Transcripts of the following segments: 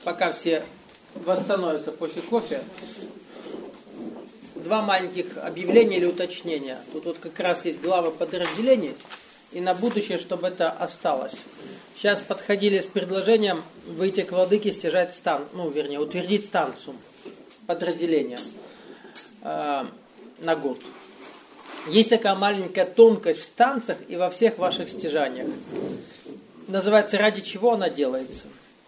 Пока все восстановятся после кофе, два маленьких объявления или уточнения. Тут вот как раз есть главы подразделений, и на будущее, чтобы это осталось. Сейчас подходили с предложением выйти к владыке, стяжать стан, утвердить станцию подразделения на год. Есть такая маленькая тонкость в станциях и во всех ваших стяжаниях. Называется, ради чего она делается.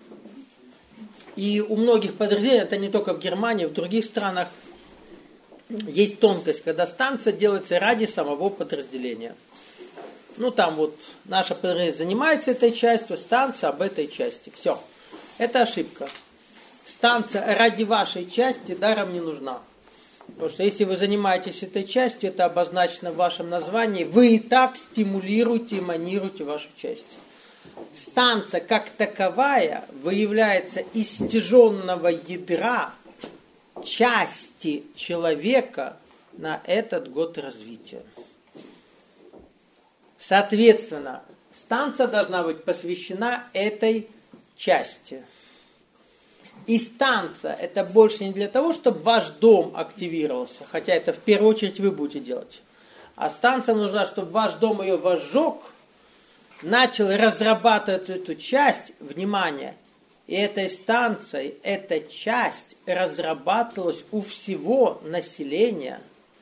И у многих подразделений, это не только в Германии, в других странах, есть тонкость, когда станция делается ради самого подразделения. Там вот наше подразделение занимается этой частью, станция об этой части. Все. Это ошибка. Станция ради вашей части даром не нужна. Потому что если вы занимаетесь этой частью, это обозначено в вашем названии, вы и так стимулируете, эманируете вашу часть. Станция как таковая выявляется из стяженного ядра части человека на этот год развития. Соответственно, станция должна быть посвящена этой части. И станция это больше не для того, чтобы ваш дом активировался, хотя это в первую очередь вы будете делать. А станция нужна, чтобы ваш дом ее возжег, начал разрабатывать эту часть, внимание, и этой станцией эта часть разрабатывалась у всего населения,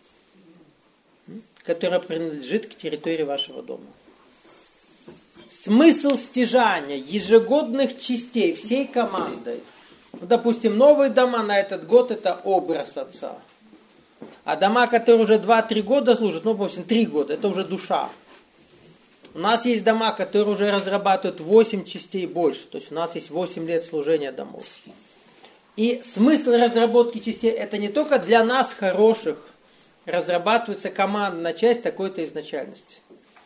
которое принадлежит к территории вашего дома. Смысл стяжания ежегодных частей всей команды, допустим, новые дома на этот год это образ Отца. А дома, которые уже 2-3 года служат, допустим, 3 года, это уже душа. У нас есть дома, которые уже разрабатывают 8 частей больше. То есть у нас есть 8 лет служения домов. И смысл разработки частей это не только для нас хороших, разрабатывается командная часть такой-то изначальности.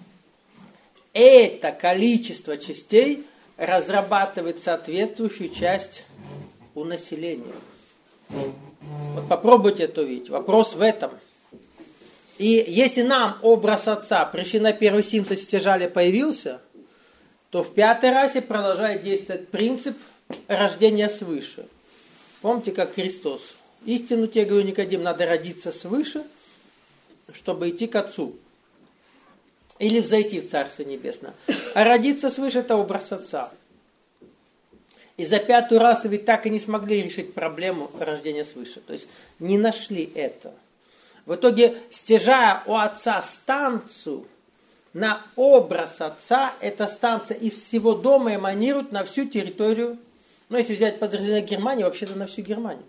Это количество частей разрабатывает соответствующую часть у населения. Вот попробуйте это увидеть. Вопрос в этом. И если нам образ Отца, причина первый синтез стяжали появился, то в 5-й расе продолжает действовать принцип рождения свыше. Помните, как Христос? Истину тебе говорю, Никодим, надо родиться свыше, чтобы идти к Отцу. Или взойти в Царство Небесное. А родиться свыше это образ Отца. И за 5-ю расу ведь так и не смогли решить проблему рождения свыше. То есть не нашли это. В итоге, стяжая у Отца станцию на образ Отца, эта станция из всего дома эманирует на всю территорию. Если взять подразделение Германии, вообще-то на всю Германию.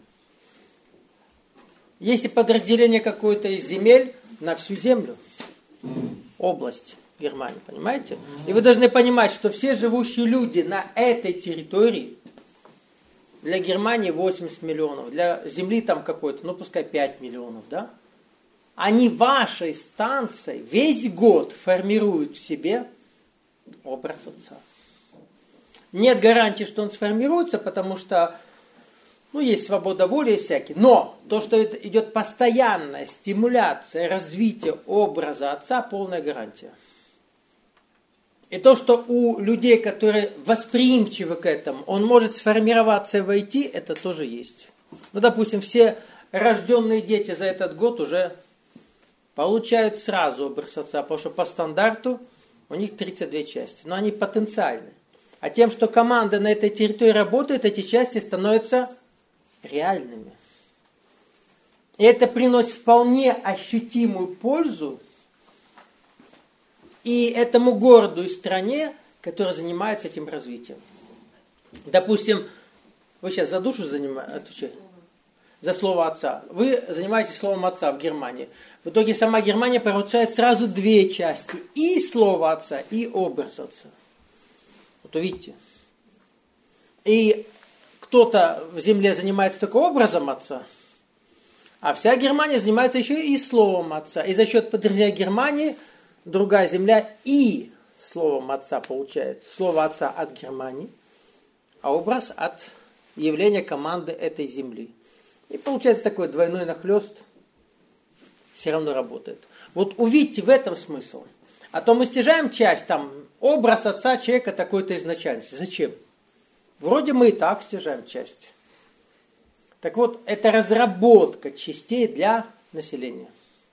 Если подразделение какое-то из земель, на всю землю. Область Германии, понимаете? И вы должны понимать, что все живущие люди на этой территории, для Германии 80 миллионов, для земли там какой-то, пускай 5 миллионов, да? Они вашей станцией весь год формируют в себе образ Отца. Нет гарантии, что он сформируется, потому что есть свобода воли и всякие. Но то, что это идет постоянная стимуляция развития образа Отца, полная гарантия. И то, что у людей, которые восприимчивы к этому, он может сформироваться и войти, это тоже есть. Допустим, все рожденные дети за этот год уже получают сразу образ Отца, потому что по стандарту у них 32 части. Но они потенциальны. А тем, что команда на этой территории работает, эти части становятся реальными. И это приносит вполне ощутимую пользу и этому городу и стране, которая занимается этим развитием. Допустим, вы сейчас за душу отвечаете? За слово Отца. Вы занимаетесь словом Отца в Германии. В итоге сама Германия получает сразу 2 части. И слово Отца, и образ Отца. Вот увидите. И кто-то в земле занимается только образом Отца, а вся Германия занимается еще и словом Отца. И за счет подразделения Германии другая земля и словом Отца получает. Слово Отца от Германии, а образ от явления команды этой земли. И получается такой двойной нахлест, все равно работает. Вот увидьте в этом смысл. А то мы стяжаем часть, образ Отца человека такой-то изначальности. Зачем? Вроде мы и так стяжаем части. Так вот, это разработка частей для населения.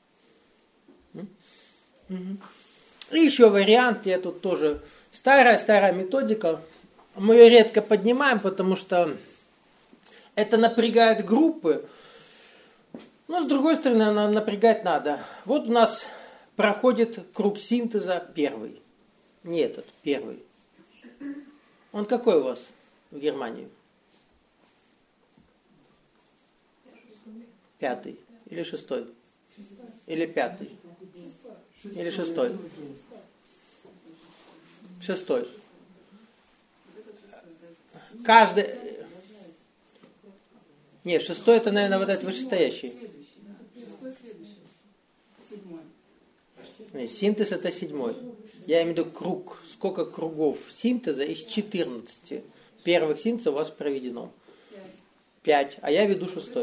И еще вариант, я тут тоже старая методика. Мы ее редко поднимаем, потому что это напрягает группы. Но с другой стороны, она напрягать надо. Вот у нас проходит круг синтеза первый. Не этот, первый. Он какой у вас в Германии? 5 или 6? Или 5? Или 6? 6. Каждый... Не, 6 это, наверное, вот этот вышестоящий. Не, синтез это 7. Я имею в виду круг. Сколько кругов синтеза из 14 первых синтезов у вас проведено? 5. А я веду 6.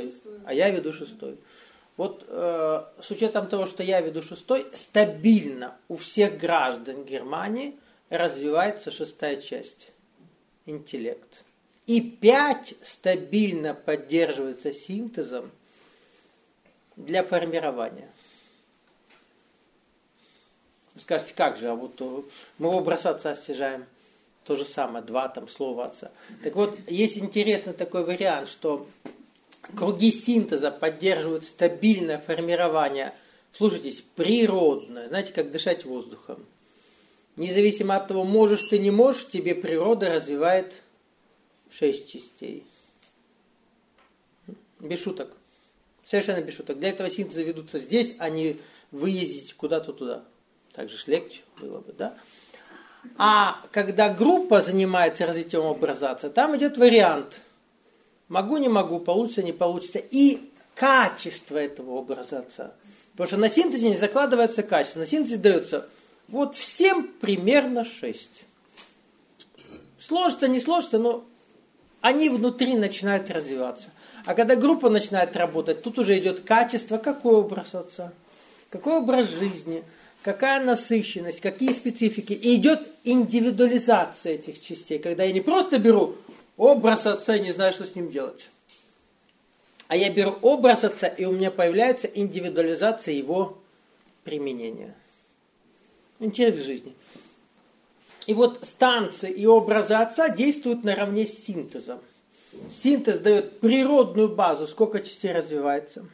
Вот с учетом того, что я веду 6, стабильно у всех граждан Германии развивается 6-я часть. Интеллект. И 5 стабильно поддерживается синтезом для формирования. Вы скажете, как же, а вот мы образ отца стяжаем. То же самое, 2 там слова отца. Так вот, есть интересный такой вариант, что круги синтеза поддерживают стабильное формирование, слушайтесь, природное, знаете, как дышать воздухом. Независимо от того, можешь ты, не можешь, тебе природа развивает 6 частей. Без шуток. Совершенно без шуток. Для этого синтеза ведутся здесь, а не вы ездите куда-то туда. Так же легче было бы, да? А когда группа занимается развитием образации, там идет вариант. Могу, не могу, получится, не получится. И качество этого образца. Потому что на синтезе не закладывается качество. На синтезе дается вот всем примерно 6. Сложится, не сложится, но они внутри начинают развиваться. А когда группа начинает работать, тут уже идет качество, какой образ отца, какой образ жизни, какая насыщенность, какие специфики. И идет индивидуализация этих частей, когда я не просто беру образ отца и не знаю, что с ним делать. А я беру образ отца, и у меня появляется индивидуализация его применения. Интерес к жизни. И вот станции и образы отца действуют наравне с синтезом. Синтез дает природную базу, сколько частей развивается.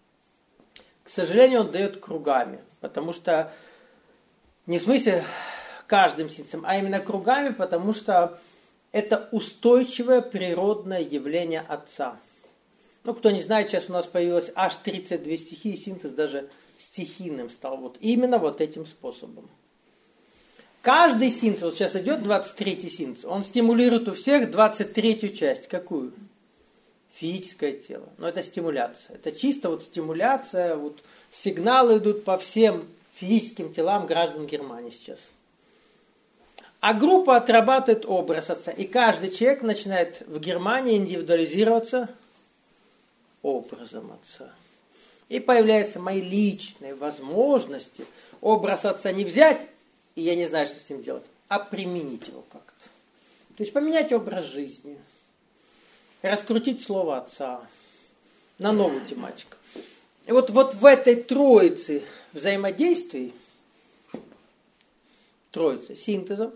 К сожалению, он дает кругами, потому что не в смысле каждым синтезом, а именно кругами, потому что это устойчивое природное явление отца. Ну, кто не знает, сейчас у нас появилось аж 32 стихии, и синтез даже стихийным стал вот именно вот этим способом. Каждый синтез, вот сейчас идет 23-й синтез, он стимулирует у всех 23-ю часть. Какую? Физическое тело. Но это стимуляция. Это чисто вот стимуляция, вот сигналы идут по всем физическим телам граждан Германии сейчас. А группа отрабатывает образ отца. И каждый человек начинает в Германии индивидуализироваться образом отца. И появляются мои личные возможности образ отца не взять, и я не знаю, что с ним делать, а применить его как-то. То есть поменять образ жизни, раскрутить слово отца на новую тематику. И вот в этой троице взаимодействий, троице синтеза,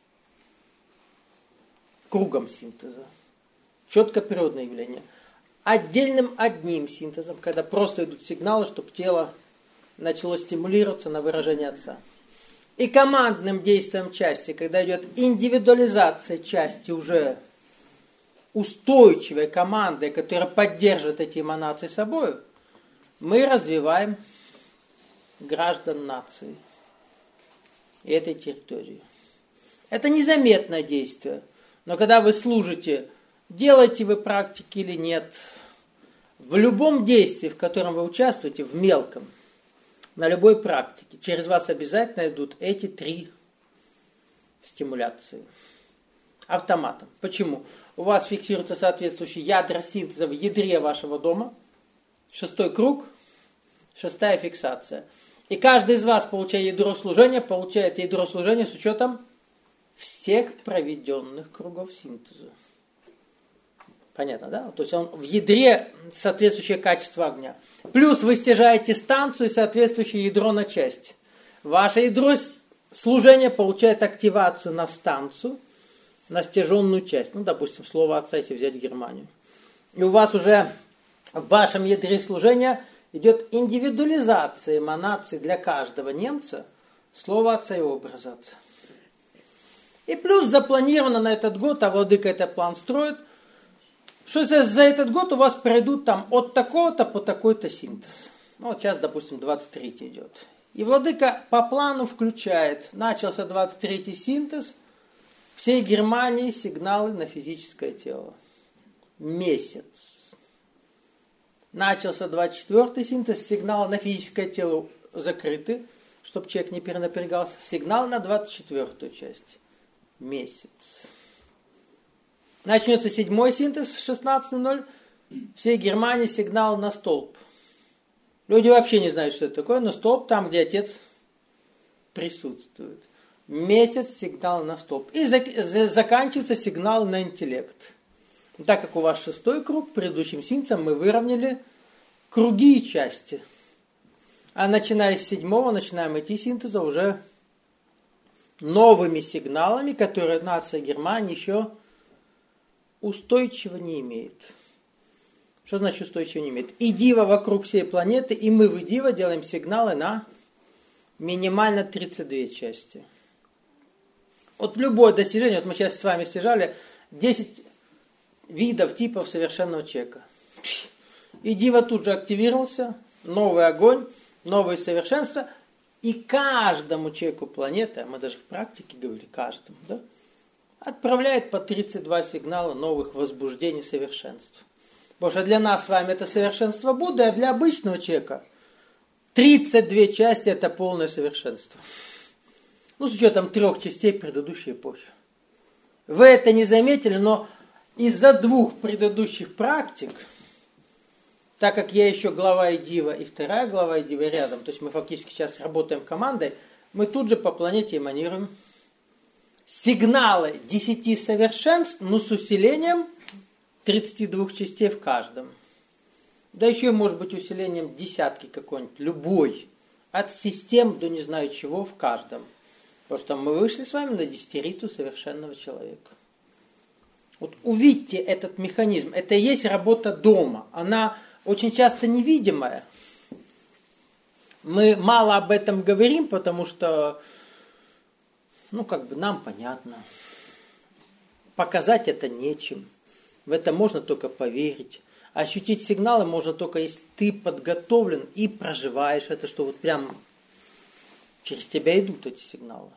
кругом синтеза, четко природное явление, отдельным одним синтезом, когда просто идут сигналы, чтобы тело начало стимулироваться на выражение отца. И командным действием части, когда идет индивидуализация части уже устойчивой командой, которая поддерживает эти эманации собой, мы развиваем граждан нации и этой территории. Это незаметное действие, но когда вы служите, делаете вы практики или нет, в любом действии, в котором вы участвуете, в мелком, на любой практике, через вас обязательно идут эти 3 стимуляции. Автоматом. Почему? У вас фиксируются соответствующие ядра синтеза в ядре вашего дома. 6-й круг, 6-я фиксация. И каждый из вас, получая ядро служения, получает ядро служения с учетом всех проведенных кругов синтеза. Понятно, да? То есть он в ядре соответствующее качество огня. Плюс вы стяжаете станцию и соответствующее ядро на часть. Ваше ядро служения получает активацию на станцию, на стяженную часть. Ну, допустим, слово отца, если взять Германию. И у вас уже в вашем ядре служения идет индивидуализация эманаций для каждого немца слова отца и образа отца. И плюс запланировано на этот год, а владыка этот план строит, что за этот год у вас пройдут там от такого-то по такой-то синтез. Ну, вот сейчас, допустим, 23-й идет. И владыка по плану включает, начался 23-й синтез, всей Германии сигналы на физическое тело. Месяц. Начался 24-й синтез, сигналы на физическое тело закрыты, чтобы человек не перенапрягался. Сигнал на 24-ю часть. Месяц. Начнется 7-й синтез 16:00. Всей Германии сигнал на столб. Люди вообще не знают, что это такое, но столб там, где отец присутствует. Месяц сигнал на столб. И заканчивается сигнал на интеллект. Так как у вас 6-й круг, предыдущим синтезом мы выровняли круги и части. А начиная с 7-го, начинаем идти синтеза уже новыми сигналами, которые нация Германии еще устойчиво не имеет. Что значит устойчиво не имеет? И Дива вокруг всей планеты, и мы в Дива делаем сигналы на минимально 32 части. Вот любое достижение, вот мы сейчас с вами стяжали 10 видов, типов совершенного человека. И Дива тут же активировался, новый огонь, новые совершенства, и каждому человеку планеты, мы даже в практике говорили, каждому, да, отправляет по 32 сигнала новых возбуждений совершенств. Потому что для нас с вами это совершенство Будды, а для обычного человека 32 части это полное совершенство. Ну, с учетом 3 частей предыдущей эпохи. Вы это не заметили, но из-за 2 предыдущих практик, так как я еще глава Идива и 2 глава Идива рядом, то есть мы фактически сейчас работаем командой, мы тут же по планете эманируем сигналы 10 совершенств, но с усилением 32 частей в каждом. Да еще может быть усилением десятки какой-нибудь, любой. От систем до не знаю чего в каждом. Потому что мы вышли с вами на 10-риту совершенного человека. Вот увидьте этот механизм. Это и есть работа дома. Она очень часто невидимая. Мы мало об этом говорим, потому что, нам понятно. Показать это нечем. В это можно только поверить. Ощутить сигналы можно только, если ты подготовлен и проживаешь это, что вот прям через тебя идут эти сигналы.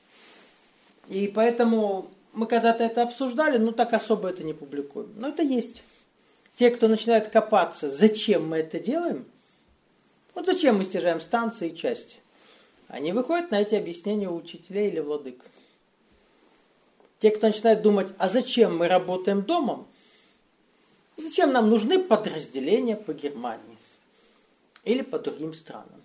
И поэтому мы когда-то это обсуждали, но так особо это не публикуем. Но это есть. Те, кто начинает копаться, зачем мы это делаем, вот зачем мы стяжаем станции и части, они выходят на эти объяснения у учителей или владык. Те, кто начинает думать, а зачем мы работаем домом, зачем нам нужны подразделения по Германии или по другим странам.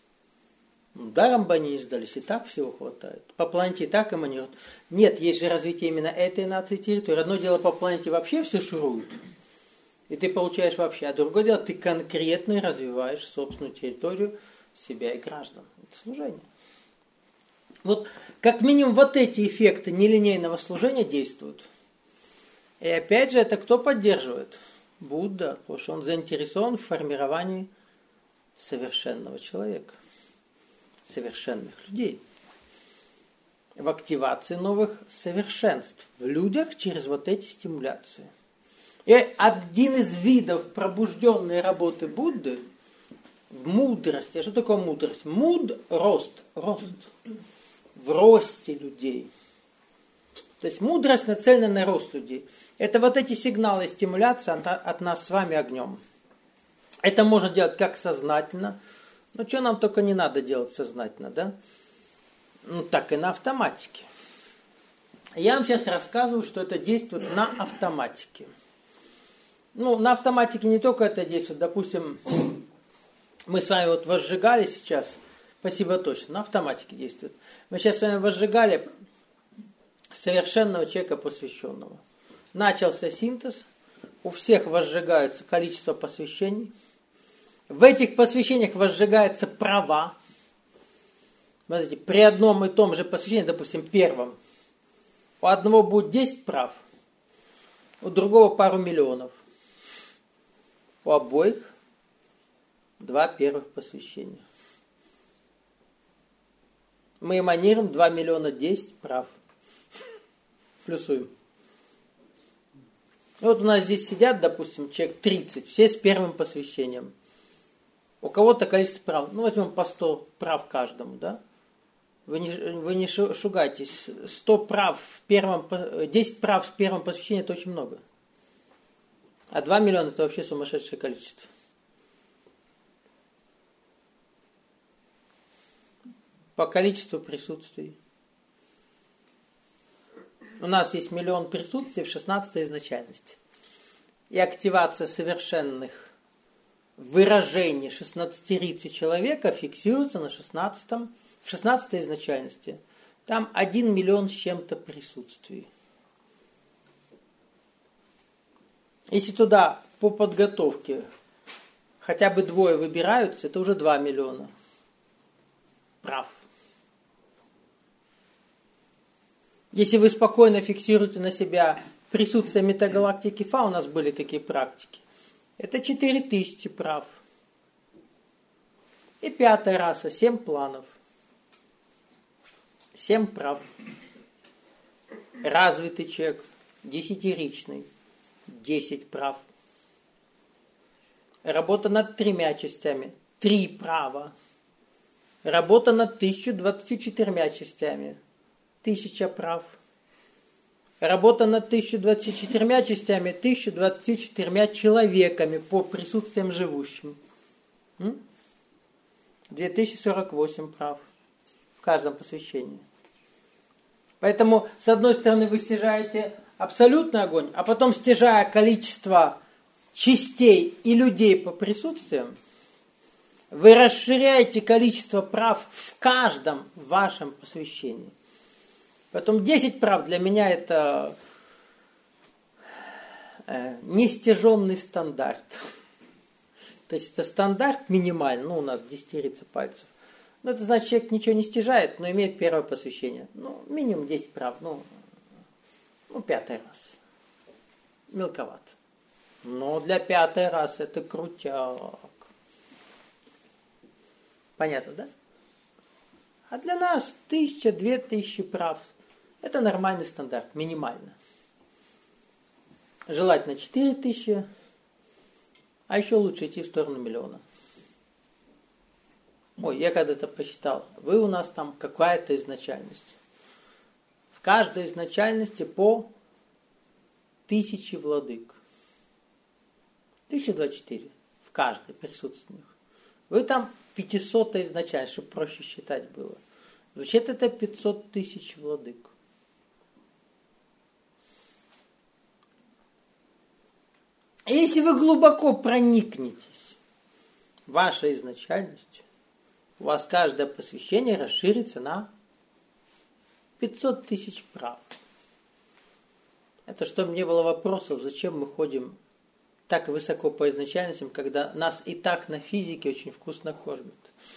Даром бы они не сдались, и так всего хватает. По планете и так эманируют. Нет, есть же развитие именно этой нации территории. Одно дело, по планете вообще все шуруют, и ты получаешь вообще. А другое дело, ты конкретно развиваешь собственную территорию, себя и граждан. Это служение. Вот как минимум вот эти эффекты нелинейного служения действуют. И опять же, это кто поддерживает? Будда, потому что он заинтересован в формировании совершенного человека, совершенных людей, в активации новых совершенств в людях через вот эти стимуляции. И один из видов пробужденной работы Будды в мудрости. А что такое мудрость? Рост. В росте людей. То есть мудрость нацелена на рост людей. Это вот эти сигналы стимуляции от нас с вами огнем. Это можно делать как сознательно, но что нам только не надо делать сознательно, да? Так и на автоматике. Я вам сейчас рассказываю, что это действует на автоматике. На автоматике не только это действует. Допустим, мы с вами вот возжигали сейчас, спасибо точно, на автоматике действует. Мы сейчас с вами возжигали совершенного человека посвященного. Начался синтез, у всех возжигается количество посвящений. В этих посвящениях возжигаются права. Смотрите, при одном и том же посвящении, допустим, первом, у одного будет 10 прав, у другого пару миллионов. У обоих 2 первых посвящения. Мы эманируем 2 миллиона 10 прав. Плюсуем. Вот у нас здесь сидят, допустим, человек 30, все с первым посвящением. У кого-то количество прав, ну возьмем по 100 прав каждому, да? Вы не шугайтесь. 100 прав в первом, 10 прав в первом посвящении это очень много. А 2 миллиона это вообще сумасшедшее количество. По количеству присутствий. У нас есть 1 миллион присутствий в 16-й изначальности. И активация совершенных выражений 16-рицы человека фиксируется на 16-й изначальности. Там 1 миллион с чем-то присутствий. Если туда по подготовке хотя бы 2 выбираются, это уже 2 миллиона прав. Если вы спокойно фиксируете на себя присутствие метагалактики Фа, у нас были такие практики, это 4000 прав. И 5-я раса, 7 планов. 7 прав. Развитый человек, 10-ричный, 10 прав. Работа над 3 частями, 3 права. Работа над 1024 частями, 1000 прав. Работа над 1024 частями, 1024 человеками по присутствиям живущим. 2048 прав в каждом посвящении. Поэтому, с одной стороны, вы стяжаете абсолютный огонь, а потом, стяжая количество частей и людей по присутствиям, вы расширяете количество прав в каждом вашем посвящении. Поэтому 10 прав для меня это нестяженный стандарт. То есть это стандарт минимальный, ну у нас 10 пальцев. Но это значит, человек ничего не стяжает, но имеет первое посвящение. Ну, минимум 10 прав, ну 5-й раз. Мелковато. Но для 5-й раз это крутяк. Понятно, да? А для нас 1000-2000 прав. Это нормальный стандарт, минимально. Желательно 4000, а еще лучше идти в сторону миллиона. Ой, я когда-то посчитал, вы у нас там какая-то изначальность. В каждой изначальности по 1000 владык. 1024 в каждой присутственных. Вы там 500 изначальность, чтобы проще считать было. Вообще-то это 500 000 владык. И если вы глубоко проникнетесь вашей изначальностью, у вас каждое посвящение расширится на 500 000 прав. Это чтобы не было вопросов, зачем мы ходим так высоко по изначальностям, когда нас и так на физике очень вкусно кормят.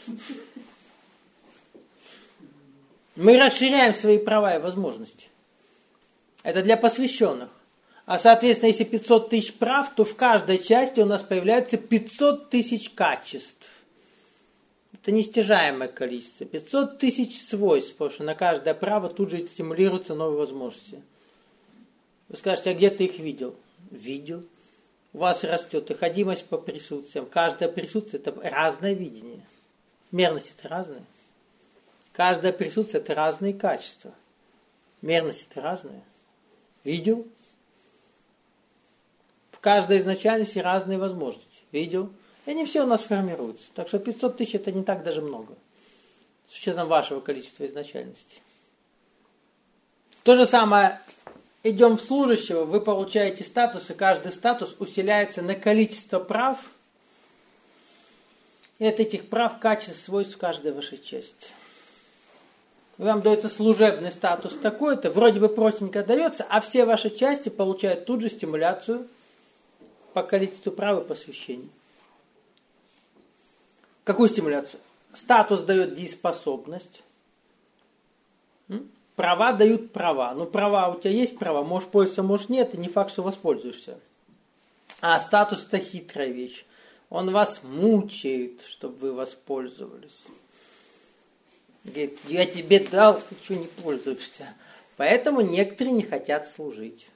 Мы расширяем свои права и возможности. Это для посвященных. А соответственно, если 500 000 прав, то в каждой части у нас появляется 500 000 качеств. Это нестяжаемое количество. 500 000 свойств, потому что на каждое право тут же стимулируются новые возможности. Вы скажете, а где ты их видел? Видел. У вас растет доходимость по присутствиям. Каждое присутствие – это разное видение. Мерность – это разное. Каждое присутствие – это разные качества. Мерность – это разное. Видел? В каждой изначальности разные возможности. Видел? И они все у нас формируются. Так что 500 000 – это не так даже много. С учетом вашего количества изначальности. То же самое, идем в служащего, вы получаете статус, и каждый статус усиляется на количество прав. И от этих прав качеств свойств в каждой вашей части. Вам дается служебный статус такой-то, вроде бы простенько дается, а все ваши части получают тут же стимуляцию по количеству прав и посвящений. Какую стимуляцию? Статус дает дееспособность. Права дают права. Ну, права, у тебя есть права, можешь пользоваться, можешь нет, и не факт, что воспользуешься. А статус это хитрая вещь. Он вас мучает, чтобы вы воспользовались. Говорит, я тебе дал, ты что не пользуешься? Поэтому некоторые не хотят служить.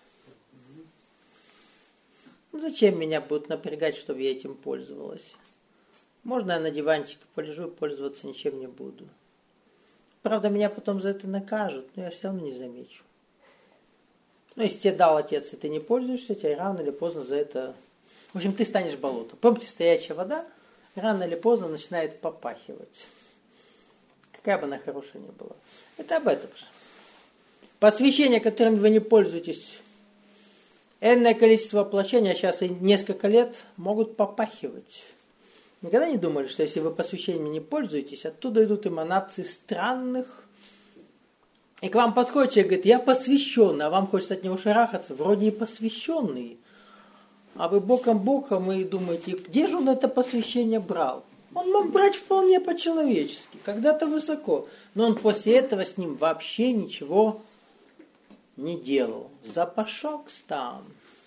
Ну, зачем меня будут напрягать, чтобы я этим пользовалась? Можно я на диванчике полежу и пользоваться ничем не буду. Правда, меня потом за это накажут, но я все равно не замечу. Ну, если тебе дал отец, и ты не пользуешься, тебя рано или поздно за это... В общем, ты станешь болотом. Помните, стоячая вода рано или поздно начинает попахивать. Какая бы она хорошая ни была. Это об этом же. Посвящения, которыми вы не пользуетесь, энное количество воплощений, а сейчас и несколько лет, могут попахивать. Никогда не думали, что если вы посвящениями не пользуетесь, оттуда идут эманации странных. И к вам подходит человек и говорит, я посвященный, а вам хочется от него шарахаться, вроде и посвященный. А вы боком-боком и думаете, где же он это посвящение брал? Он мог брать вполне по-человечески, когда-то высоко. Но он после этого с ним вообще ничего не делал. Запашок там.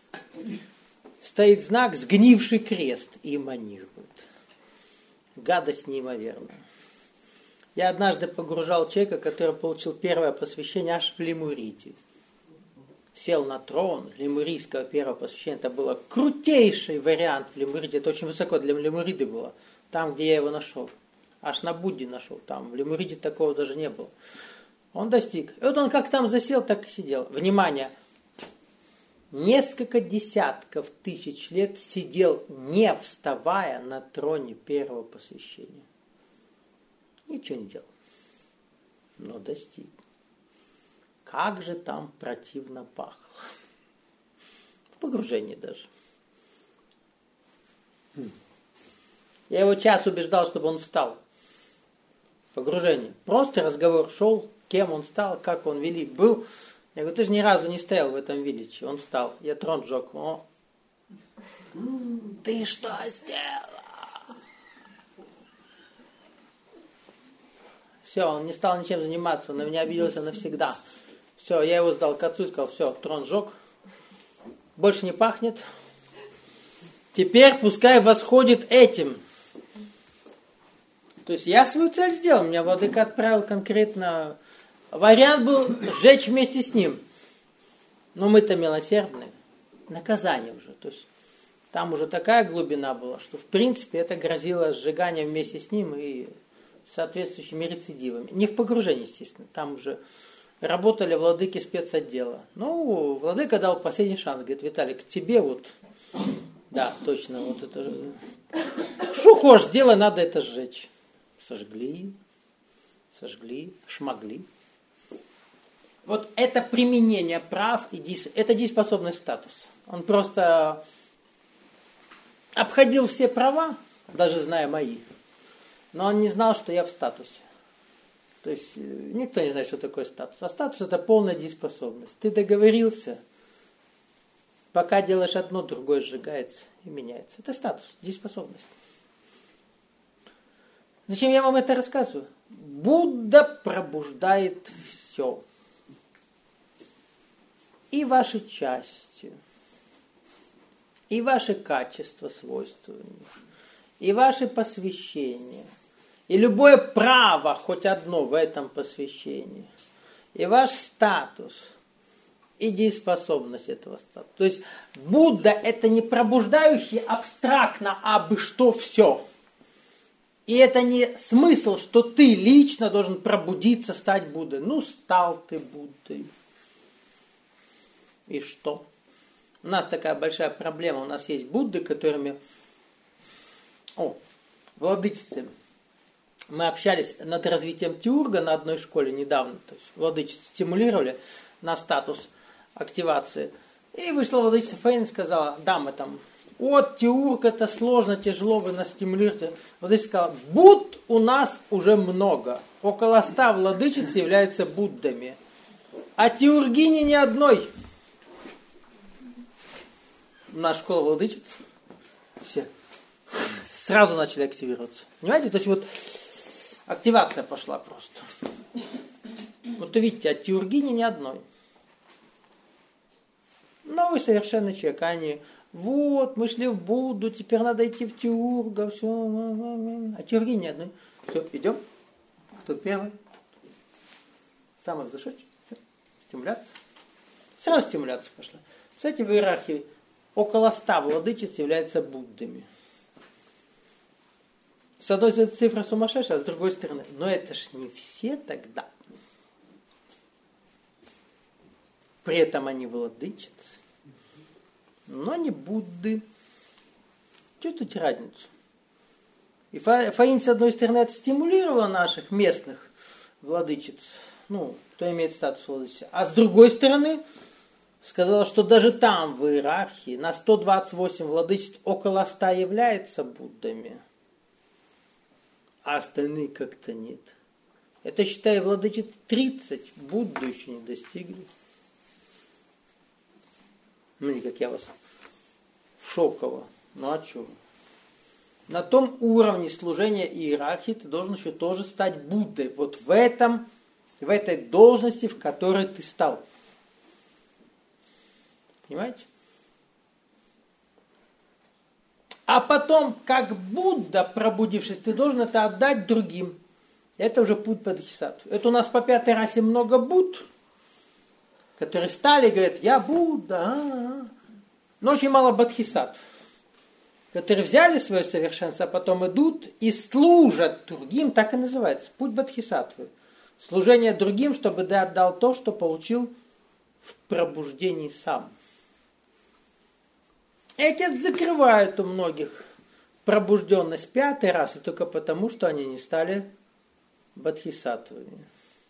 Стоит знак «Сгнивший крест» и эманирует. Гадость неимоверная. Я однажды погружал человека, который получил первое посвящение аж в Лемуриде. Сел на трон лемурийского первого посвящения. Это был крутейший вариант в Лемуриде. Это очень высоко для Лемуриды было. Там, где я его нашел. Аж на Будде нашел. Там в Лемуриде такого даже не было. Он достиг. И вот он как там засел, так и сидел. Внимание! Несколько десятков тысяч лет сидел, не вставая на троне первого посвящения. Ничего не делал. Но достиг. Как же там противно пахло. В погружении даже. Я его час убеждал, чтобы он встал. Погружение. Просто разговор шел, кем он стал, как он велик был. Я говорю, ты же ни разу не стоял в этом величии. Он встал. Я трон сжег. О. Ты что сделал? Все, он не стал ничем заниматься. Он на меня обиделся навсегда. Все, я его сдал к отцу и сказал, все, трон сжег. Больше не пахнет. Теперь пускай восходит этим. То есть я свою цель сделал. Меня владыка отправил конкретно... Вариант был сжечь вместе с ним. Но мы-то милосердны. Наказание уже. То есть там уже такая глубина была, что в принципе это грозило сжиганием вместе с ним и соответствующими рецидивами. Не в погружении, естественно. Там уже работали владыки спецотдела. Ну, владыка дал последний шанс. Говорит, Виталик, тебе вот... Да, точно. Вот это... Что хочешь, сделай, надо это сжечь. Сожгли, шмогли. Вот это применение прав, это дееспособный статус. Он просто обходил все права, даже зная мои, но он не знал, что я в статусе. То есть никто не знает, что такое статус. А статус это полная дееспособность. Ты договорился, пока делаешь одно, другое сжигается и меняется. Это статус, дееспособность. Зачем я вам это рассказываю? Будда пробуждает все. И ваши части, и ваши качества, свойства, и ваши посвящения, и любое право, хоть одно в этом посвящении, и ваш статус, и дееспособность этого статуса. То есть Будда это не пробуждающий абстрактно абы что все. И это не смысл, что ты лично должен пробудиться, стать Буддой. Ну, стал ты Буддой. И что? У нас такая большая проблема. У нас есть Будды, которыми... Владычицы. Мы общались над развитием теурга на одной школе недавно. То есть владычицы стимулировали на статус активации. И вышла владычица Фейн и сказала, дамы там... Вот теург это сложно, тяжело, вы нас стимулируете. Владычица сказала, Будд у нас уже много. Около 100 владычиц являются Буддами. А теургини ни одной. наша школа владычиц, все сразу начали активироваться. Понимаете? То есть вот активация пошла просто. Вот видите, от теургини ни одной. Новый совершенно человек. Они, вот, мы шли в Будду, теперь надо идти в Теурга, все. А теургини ни одной. Все, идем. Кто первый? Самый взошедший. Стимуляция. Сразу стимуляция пошла. Кстати, в иерархии около 100 владычиц являются Буддами. С одной стороны цифра сумасшедшая, а с другой стороны, но это ж не все тогда. При этом они владычицы, но не Будды. Чувствуете разницу? И Фаинь, с одной стороны, это стимулировала наших местных владычиц, ну, кто имеет статус владычицы, а с другой стороны, сказала, что даже там, в иерархии, на 128 владычеств около 100 являются Буддами, а остальные как-то нет. Это, считай, владычиц 30 Будду еще не достигли. Ну, не как я вас шоково. Ну, а что? На том уровне служения иерархии ты должен еще тоже стать Буддой. Вот в этой должности, в которой ты стал. Понимаете? А потом, как Будда, пробудившись, ты должен это отдать другим. Это уже путь бодхисаттвы. Это у нас по 5-й расе много Будд, которые стали и говорят, я Будда. Но очень мало бодхисаттв, которые взяли свое совершенство, а потом идут и служат другим, так и называется, путь бодхисаттвы. Служение другим, чтобы ты отдал то, что получил в пробуждении сам. Эти закрывают у многих пробужденность 5-й расы только потому, что они не стали бодхисаттвами.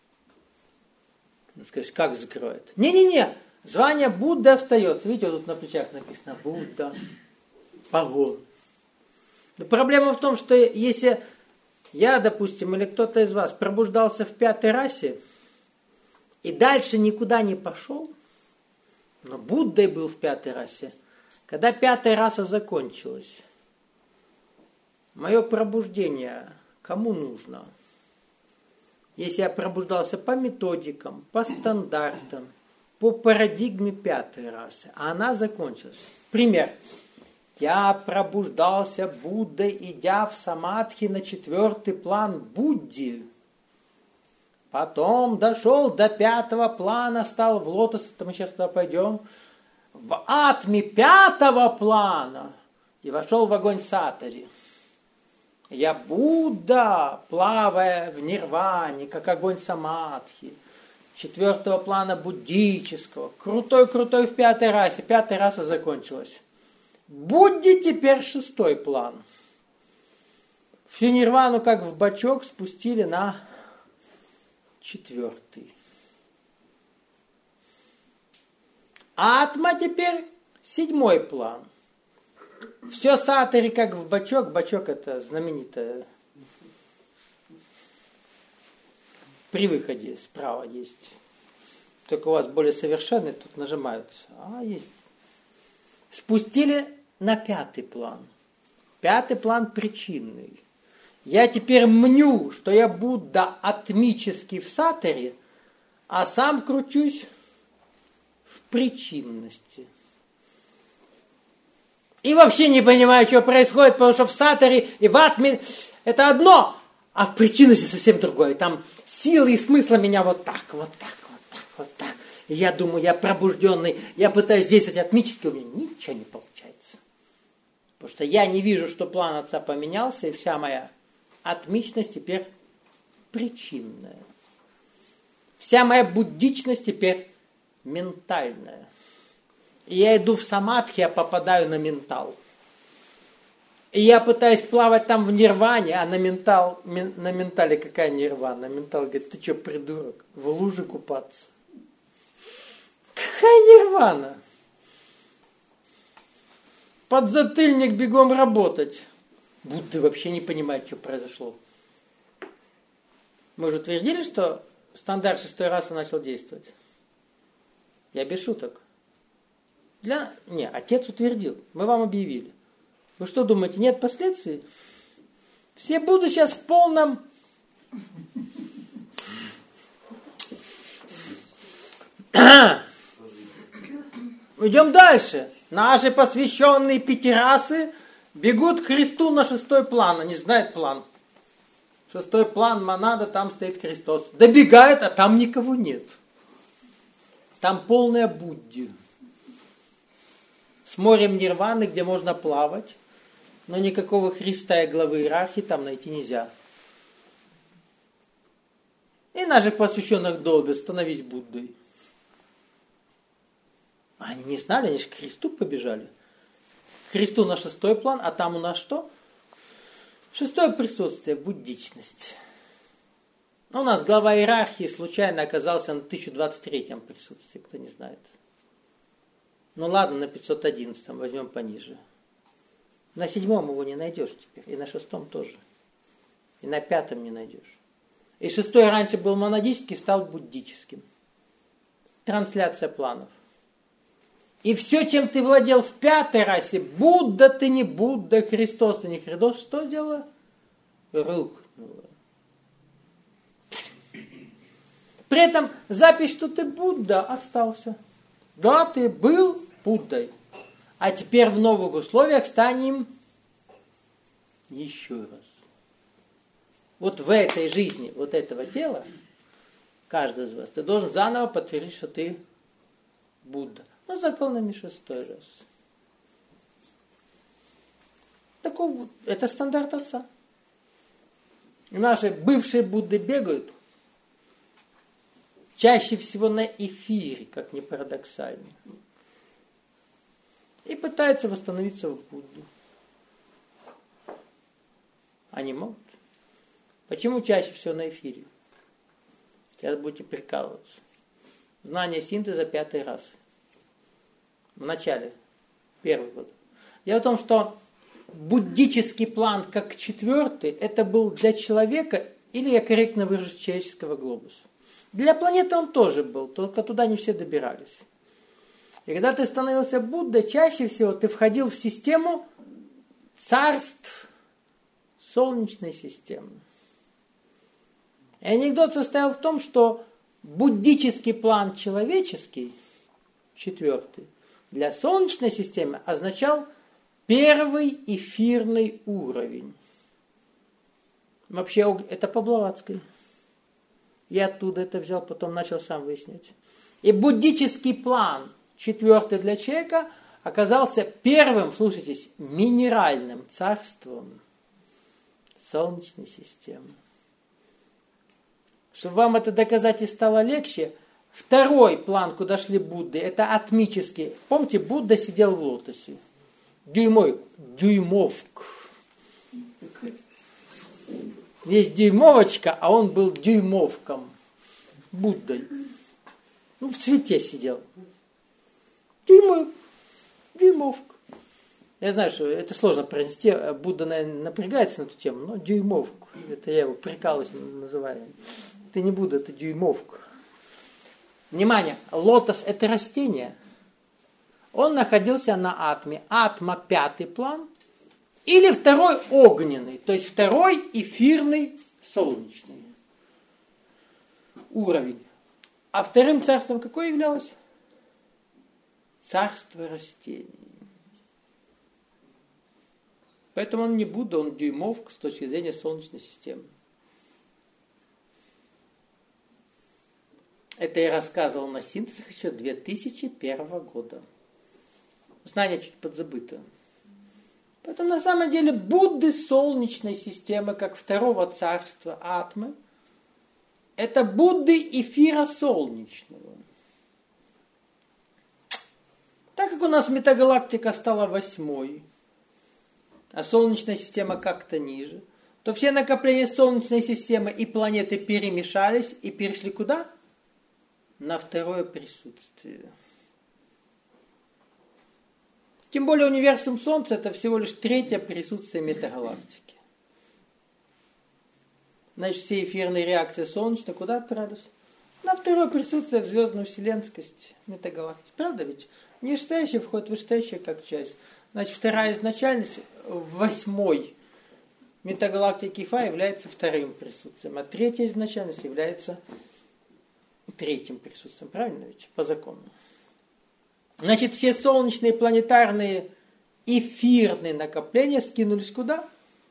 Ну, скажешь, как закрывают? Не-не-не, звание Будды остается. Видите, вот тут на плечах написано Будда, погон. Но проблема в том, что если я, допустим, или кто-то из вас пробуждался в 5-й расе и дальше никуда не пошел, но Буддой был в 5-й расе, когда 5-я раса закончилась, мое пробуждение кому нужно? Если я пробуждался по методикам, по стандартам, по парадигме 5-й расы, а она закончилась. Пример. Я пробуждался Буддой, идя в самадхи на 4-й план Будди. Потом дошел до 5-го плана, стал в лотос, это мы сейчас туда пойдем, в атме 5-го плана и вошел в огонь сатари. Я Будда, плавая в нирване, как огонь самадхи, 4-го плана буддического, крутой-крутой в 5-й расе, 5-я раса закончилась. Будде теперь 6-й план. Всю нирвану, как в бачок, спустили на 4-й. Атма теперь 7-й план. Все сатари как в бачок. Бачок это знаменитое. При выходе справа есть. Только у вас более совершенный, тут нажимаются. А есть. Спустили на 5-й план. 5-й план причинный. Я теперь мню, что я Будда атмический в сатаре, а сам кручусь в причинности. И вообще не понимаю, что происходит, потому что в сатаре и в атме это одно, а в причинности совсем другое. Там силы и смысла меня вот так. И я думаю, я пробужденный, я пытаюсь действовать атмически, у меня ничего не получается. Потому что я не вижу, что план отца поменялся, и вся моя атмичность теперь причинная. Вся моя буддичность теперь ментальная. И я иду в самадхи, я попадаю на ментал. И я пытаюсь плавать там в нирване, а на ментале какая нирвана? Ментал говорит, ты что, придурок, в луже купаться? Какая нирвана? Подзатыльник, бегом работать. Будды вообще не понимают, что произошло. Мы уже утвердили, что стандарт 6-й расы начал действовать. Я без шуток. Не, Отец утвердил. Мы вам объявили. Вы что думаете, нет последствий? Все будут сейчас в полном... Идем дальше. Наши посвященные пятирасы бегут к Христу на 6-й план. Они знают план. 6-й план Монада, там стоит Христос. Добегает, а там никого нет. Там полная Будди. С морем Нирваны, где можно плавать. Но никакого Христа и главы иерархии там найти нельзя. И наших посвященных долбят, становись Буддой. Они не знали, они же к Христу побежали. К Христу на 6-й план, а там у нас что? 6-е присутствие, буддичность. У нас глава иерархии случайно оказался на 1023-м присутствии, кто не знает. Ну ладно, на 511-м возьмем пониже. На 7-м его не найдешь теперь, и на 6-м тоже. И на 5-м не найдешь. И 6-й раньше был монадический, стал буддическим. Трансляция планов. И все, чем ты владел в 5-й расе, Будда ты не Будда, Христос ты не Христос, что делало? Рухнуло. При этом запись, что ты Будда, остался. Да, ты был Буддой. А теперь в новых условиях станем еще раз. Вот в этой жизни, вот этого тела, каждый из вас, ты должен заново подтвердить, что ты Будда. Но законами 6-й раз. Такого, это стандарт Отца. И наши бывшие Будды бегают чаще всего на эфире, как ни парадоксально. И пытаются восстановиться в Будду. Они могут. Почему чаще всего на эфире? Сейчас будете прикалываться. Знание синтеза 5-й расы. В начале, первый год. Дело в том, что буддический план, как 4-й, это был для человека, или я корректно выражусь, человеческого глобуса. Для планеты он тоже был, только туда не все добирались. И когда ты становился Буддой, чаще всего ты входил в систему царств Солнечной системы. И анекдот состоял в том, что буддический план человеческий, 4-й, для Солнечной системы означал первый эфирный уровень. Вообще, это по Блаватской. Я оттуда это взял, потом начал сам выяснять. И буддический план, 4-й для человека, оказался первым, слушайтесь, минеральным царством Солнечной системы. Чтобы вам это доказать и стало легче, 2-й план, куда шли Будды, это атмический. Помните, Будда сидел в лотосе. Дюймовк. Есть дюймовочка, а он был дюймовком. Буддой. Ну, в цвете сидел. Дюймовка. Я знаю, что это сложно произнести. Будда, наверное, напрягается на эту тему, но дюймовку. Это я его прикалываюсь называю. Это не Будда, это дюймовка. Внимание, лотос это растение. Он находился на атме. Атма 5-й план. Или 2-й огненный. То есть 2-й эфирный солнечный уровень. А 2-м царством какое являлось? Царство растений. Поэтому он не Будда, он дюймовка с точки зрения Солнечной системы. Это я рассказывал на синтезах еще 2001 года. Знание чуть подзабыто. Поэтому на самом деле Будды Солнечной системы, как 2-го царства Атмы, это Будды эфира солнечного. Так как у нас метагалактика стала 8-й, а Солнечная система как-то ниже, то все накопления Солнечной системы и планеты перемешались и перешли куда? На 2-е присутствие. Тем более универсум Солнца это всего лишь 3-е присутствие метагалактики. Значит, все эфирные реакции солнечные куда отправились? На второе присутствие в звездную вселенскость метагалактики. Правда ведь? Нижестоящий вход, вышестоящий как часть. Значит, вторая изначальность в 8-й метагалактике Ифа является вторым присутствием, а третья изначальность является третьим присутствием. Правильно ведь? По закону. Значит, все солнечные, планетарные, эфирные накопления скинулись куда?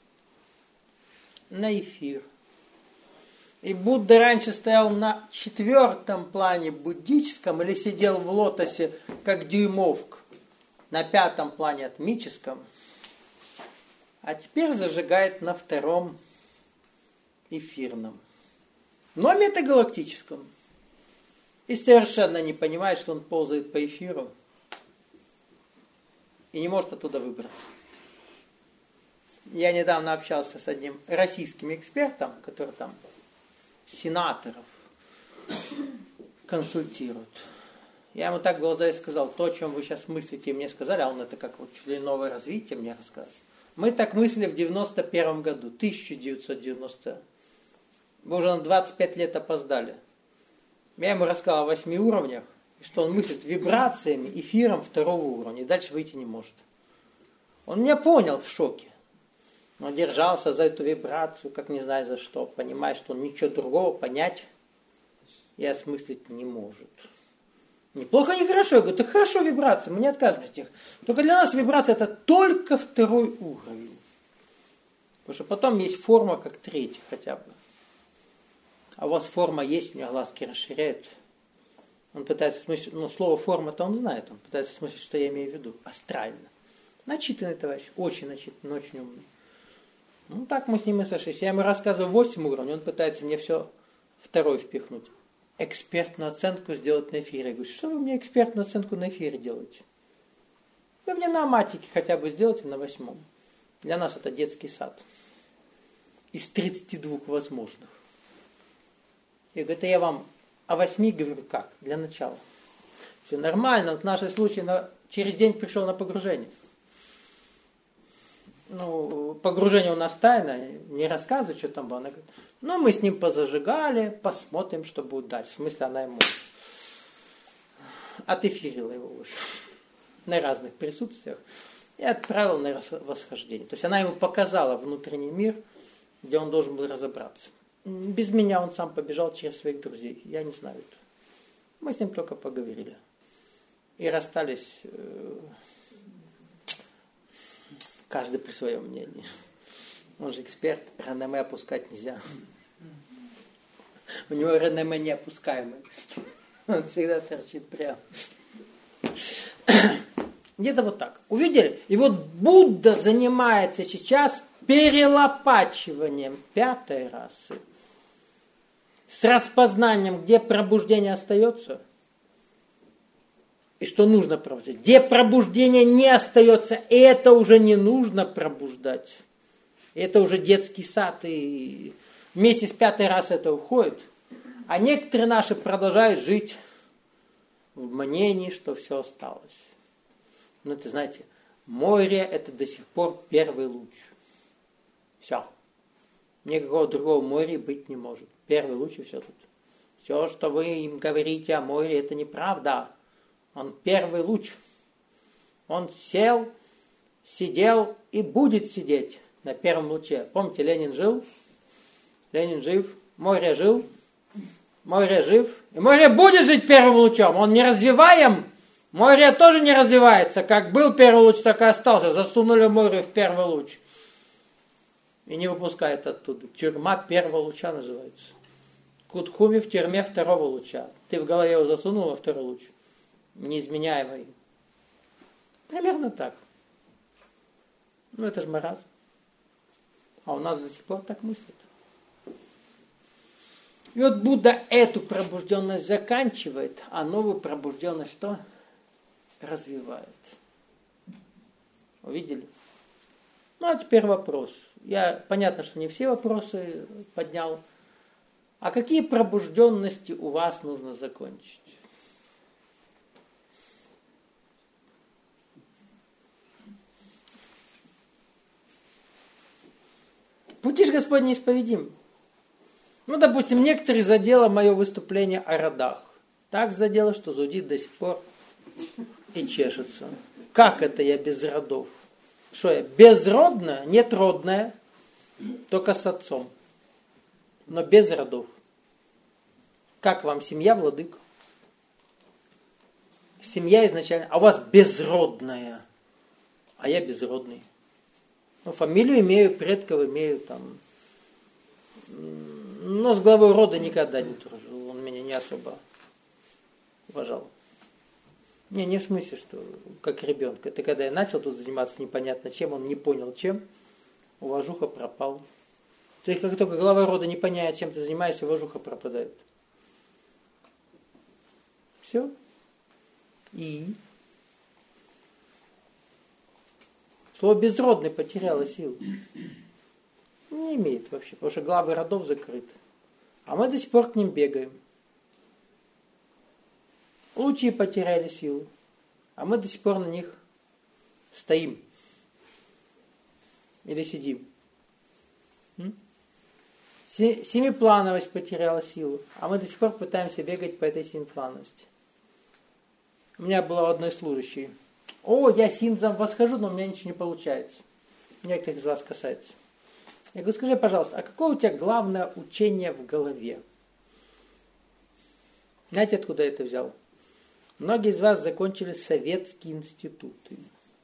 На эфир. И Будда раньше стоял на 4-м плане буддическом или сидел в лотосе, как дюймовка, на 5-м плане атмическом, а теперь зажигает на 2-м эфирном, но метагалактическом. И совершенно не понимает, что он ползает по эфиру и не может оттуда выбраться. Я недавно общался с одним российским экспертом, который там сенаторов консультирует. Я ему так в глаза и сказал: то, о чем вы сейчас мыслите, мне сказали, а он это как вот чуть ли новое развитие мне рассказывает. Мы так мыслили в 91 году, 1990. Вы уже на 25 лет опоздали. Я ему рассказал о 8 уровнях, и что он мыслит вибрациями, эфиром 2-го уровня, и дальше выйти не может. Он меня понял в шоке. Он держался за эту вибрацию, как не знаю за что, понимая, что он ничего другого понять и осмыслить не может. Неплохо, не хорошо. Я говорю: так хорошо вибрация, мы не отказываемся от них. Только для нас вибрация это только 2-й уровень. Потому что потом есть форма как 3-й хотя бы. А у вас форма есть, у меня глазки расширяют. Он пытается смыслить, слово форма-то он знает, он пытается смыслить, что я имею в виду. Астрально. Начитанный товарищ, очень начитанный, очень умный. Так мы с ним и сошлись. Я ему рассказываю 8 уровней, он пытается мне все 2-й впихнуть. Экспертную оценку сделать на эфире. Я говорю: что вы мне экспертную оценку на эфире делаете? Вы мне на матике хотя бы сделайте на 8-м. Для нас это детский сад. Из 32 возможных. Я говорю: это я вам о 8 говорю как? Для начала. Все нормально, в нашем случае через день пришел на погружение. Погружение у нас тайна, не рассказывает, что там было. Она говорит: мы с ним позажигали, посмотрим, что будет дальше. В смысле, она ему отэфирила его уже на разных присутствиях и отправила на восхождение. То есть она ему показала внутренний мир, где он должен был разобраться. Без меня он сам побежал через своих друзей. Я не знаю это. Мы с ним только поговорили. И расстались каждый при своем мнении. Он же эксперт, реноме опускать нельзя. У него реноме неопускаемое. Он всегда торчит прямо. Где-то вот так. Увидели? И вот Будда занимается сейчас перелопачиванием 5-й расы. С распознанием, где пробуждение остается, и что нужно пробуждать. Где пробуждение не остается, это уже не нужно пробуждать. Это уже детский сад, и вместе с 5-й расой это уходит. А некоторые наши продолжают жить в мнении, что все осталось. Это, знаете, море это до сих пор первый луч. Все. Никакого другого моря быть не может. Первый луч и все тут. Все, что вы им говорите о море, это неправда. Он первый луч. Он сел, сидел и будет сидеть на первом луче. Помните, Ленин жил, Ленин жив, море жил, море жив, и море будет жить первым лучом. Он не развиваем, море тоже не развивается. Как был первый луч, так и остался. Засунули море в первый луч. И не выпускает оттуда. Тюрьма первого луча называется. Кутхуми в тюрьме 2-го луча. Ты в голове его засунул во 2-й луч. Неизменяемый. Примерно так. Это же маразм. А у нас до сих пор так мыслят. И вот Будда эту пробужденность заканчивает, а новую пробужденность что? Развивает. Увидели? А теперь вопрос. Понятно, что не все вопросы поднял. А какие пробужденности у вас нужно закончить? Пути ж Господь неисповедим. Ну, допустим, некоторые задело мое выступление о родах. Так задело, что зудит до сих пор и чешется. Как это я без родов? Что я, безродная? Нет, родная, только с отцом. Но без родов. Как вам семья, владыка? Семья изначально, а у вас безродная, а я безродный. Ну, фамилию имею, предков имею, там, но с главой рода никогда не дружил, он меня не особо уважал. Не в смысле, что как ребенка. Это когда я начал тут заниматься непонятно чем, он не понял чем, уважуха пропала. То есть как только глава рода не понимает, чем ты занимаешься, уважуха пропадает. Все. И слово безродный потеряло силу. Не имеет вообще, потому что главы родов закрыты. А мы до сих пор к ним бегаем. Лучшие потеряли силу. А мы до сих пор на них стоим. Или сидим. Семиплановость потеряла силу. А мы до сих пор пытаемся бегать по этой семиплановости. У меня была одной служащей. Я синзом восхожу, но у меня ничего не получается. Некоторых из вас касается. Я говорю, скажи, пожалуйста, а какое у тебя главное учение в голове? Знаете, откуда я это взял? Многие из вас закончили советские институты.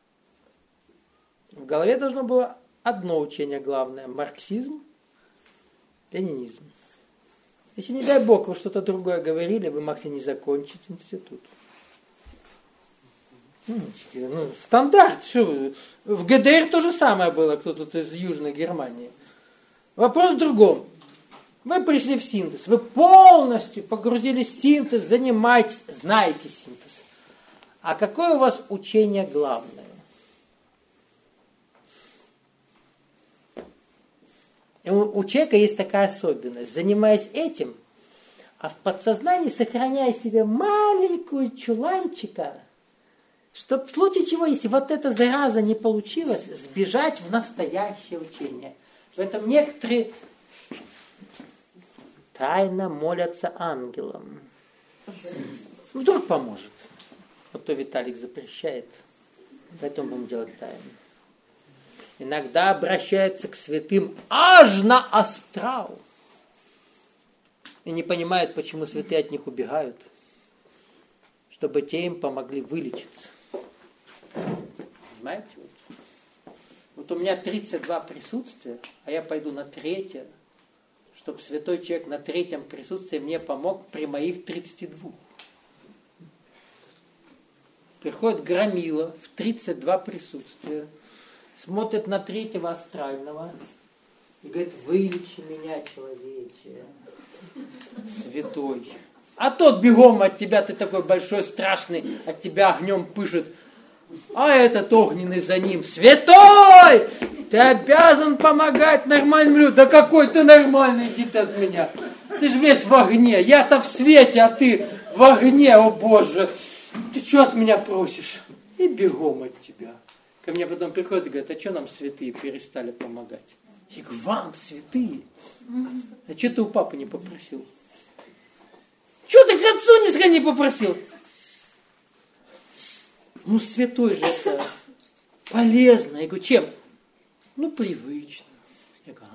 В голове должно было одно учение главное. Марксизм, ленинизм. Если, не дай бог, вы что-то другое говорили, вы могли не закончить институт. Стандарт. Что вы? В ГДР то же самое было, кто тут из Южной Германии. Вопрос в другом. Вы пришли в синтез, вы полностью погрузились в синтез, занимаетесь, знаете синтез. А какое у вас учение главное? У человека есть такая особенность, занимаясь этим, а в подсознании сохраняя себе маленькую чуланчика, чтобы в случае чего, если вот эта зараза не получилась, сбежать в настоящее учение. Поэтому некоторые тайно молятся ангелам. Вдруг поможет. Вот то Виталик запрещает. Поэтому будем делать тайну. Иногда обращаются к святым аж на астрал. И не понимают, почему святые от них убегают. Чтобы те им помогли вылечиться. Понимаете? Вот у меня 32 присутствия, а я пойду на 3-е, чтобы святой человек на 3-м присутствии мне помог при моих 32. Приходит громила в 32 присутствия, смотрит на 3-го астрального и говорит, вылечи меня, человече, святой. А тот бегом от тебя, ты такой большой, страшный, от тебя огнем пышет. А этот огненный за ним. Святой! Ты обязан помогать нормальным людям. Да какой ты нормальный, иди ты от меня. Ты же весь в огне. Я-то в свете, а ты в огне, о Боже. Ты что от меня просишь? И бегом от тебя. Ко мне потом приходит и говорит, а что нам святые перестали помогать? Я говорю, вам святые? А что ты у папы не попросил? Что ты к отцу не попросил? Ну, святой же это полезно. Я говорю, чем? Ну, привычно. Я говорю,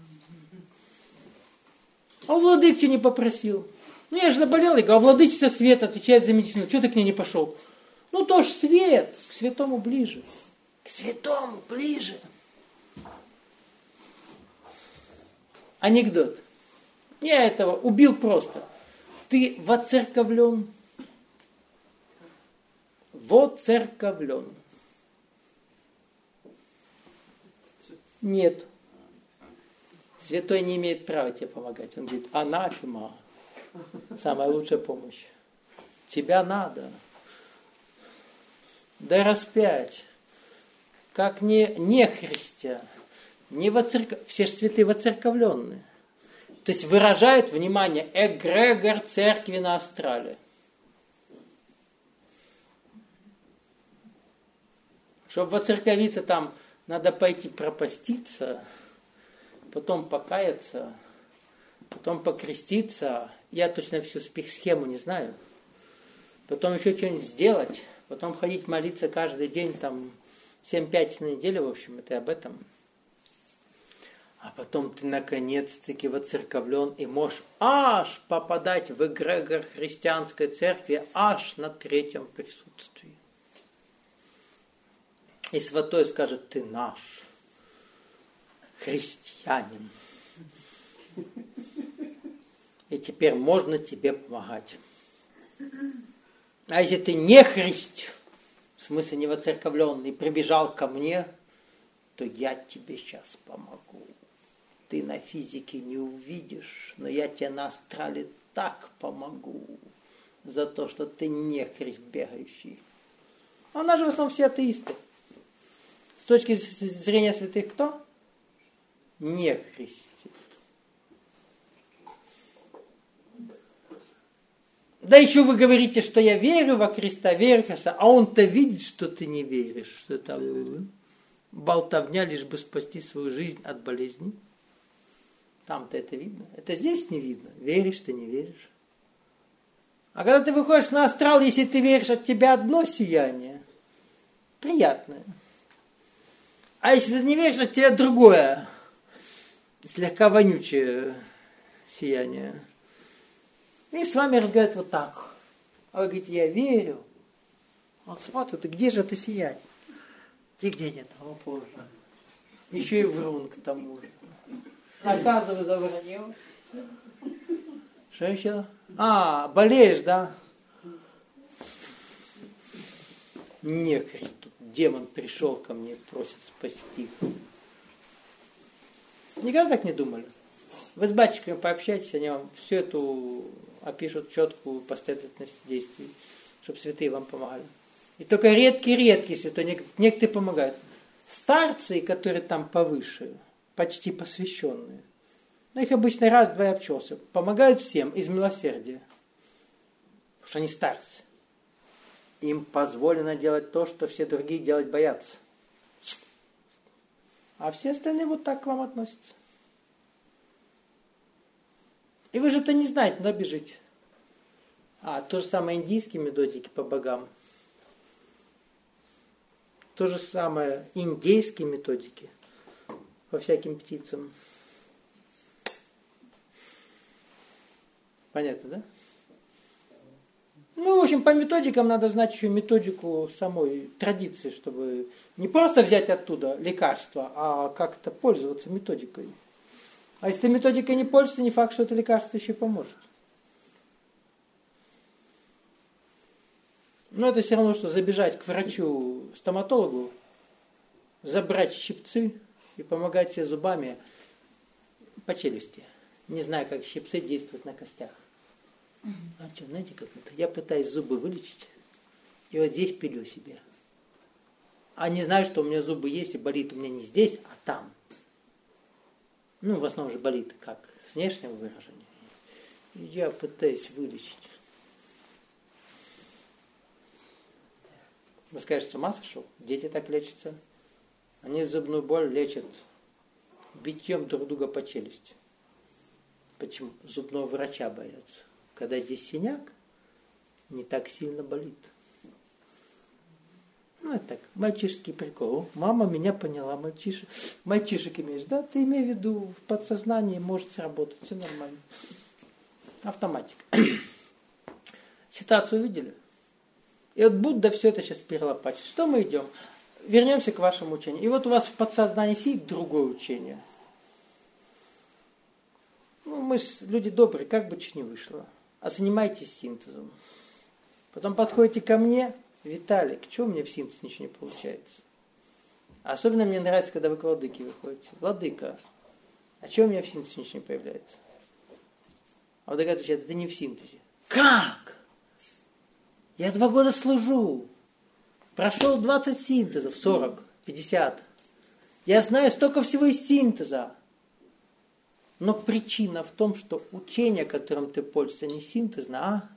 а у владыки не попросил? Ну, я же заболел. Я говорю, а владычица Свет отвечает за медицину. Чего ты к ней не пошел? Ну, тоже свет. К святому ближе. К святому ближе. Анекдот. Я этого убил просто. Ты воцерковлен. Воцерковлен. Нет. Святой не имеет права тебе помогать. Он говорит, анафема. Самая лучшая помощь. Тебя надо. Да распять. Как не христиан. Все же святые воцерковленные. То есть выражают, внимание, эгрегор церкви на астрале. Чтобы воцерковиться там, надо пойти пропаститься, потом покаяться, потом покреститься, я точно всю схему не знаю, потом еще что-нибудь сделать, потом ходить молиться каждый день, там, 7 пятниц на неделю, в общем, это об этом. А потом ты наконец-таки воцерковлен и можешь аж попадать в эгрегор христианской церкви аж на 3-м присутствии. И святой скажет: ты наш христианин. И теперь можно тебе помогать. А если ты не христ, в смысле не воцерковленный, прибежал ко мне, то я тебе сейчас помогу. Ты на физике не увидишь, но я тебе на астрале так помогу за то, что ты не христ бегающий. А у нас же в основном все атеисты. С точки зрения святых кто? Не христиане. Да еще вы говорите, что я верю во Христа, верю в Христа, а он-то видит, что ты не веришь, что это болтовня, лишь бы спасти свою жизнь от болезни. Там-то это видно. Это здесь не видно. Веришь ты, не веришь. А когда ты выходишь на астрал, если ты веришь, от тебя одно сияние, приятное. А если ты не веришь, от тебя другое, слегка вонючее сияние. И с вами разговаривают вот так. А вы говорите: я верю. Он смотрит: и где же это сияние? Где нет, того позже. Еще и врун к тому же. Наказываю за вранье. Что еще? Болеешь, да? Не, Христос, демон пришел ко мне и просит спасти. Никогда так не думали? Вы с батюшками пообщайтесь, они вам всю эту опишут четкую последовательность действий, чтобы святые вам помогали. И только редкие святые, некоторые помогают. Старцы, которые там повыше, почти посвященные, но их обычно раз-два и обчелся, помогают всем из милосердия. Потому что они старцы. Им позволено делать то, что все другие делать боятся. А все остальные вот так к вам относятся. И вы же это не знаете, но бежите. То же самое индийские методики по богам. То же самое индейские методики по всяким птицам. Понятно, да? В общем, по методикам надо знать еще методику самой традиции, чтобы не просто взять оттуда лекарство, а как-то пользоваться методикой. А если ты методикой не пользуешься, не факт, что это лекарство еще и поможет. Но это все равно, что забежать к врачу-стоматологу, забрать щипцы и помогать себе зубами по челюсти. Не знаю, как щипцы действуют на костях. Знаете, как это? Я пытаюсь зубы вылечить, и вот здесь пилю себе. А не знаю, что у меня зубы есть, и болит у меня не здесь, а там. В основном же болит как? С внешнего выражения. И я пытаюсь вылечить. Вы скажете: с ума сошел? Дети так лечатся. Они зубную боль лечат битьем друг друга по челюсти. Почему? Зубного врача боятся. Когда здесь синяк, не так сильно болит. Это так, мальчишеский прикол. Мама меня поняла, мальчишек имеешь, да? Ты имей в виду, в подсознании может сработать, все нормально. Автоматика. Ситуацию увидели? И вот Будда все это сейчас перелопачит. Что мы идем? Вернемся к вашему учению. И вот у вас в подсознании сидит другое учение. Мы же люди добрые, как бы что ни вышло. А занимайтесь синтезом. Потом подходите ко мне: Виталик, чего у меня в синтезе ничего не получается? Особенно мне нравится, когда вы к владыке выходите. Владыка, а чего у меня в синтезе ничего не появляется? А владыка отвечает: это не в синтезе. Как? Я 2 года служу. Прошел 20 синтезов, 40, 50. Я знаю столько всего из синтеза. Но причина в том, что учение, которым ты пользуешься, не синтезно,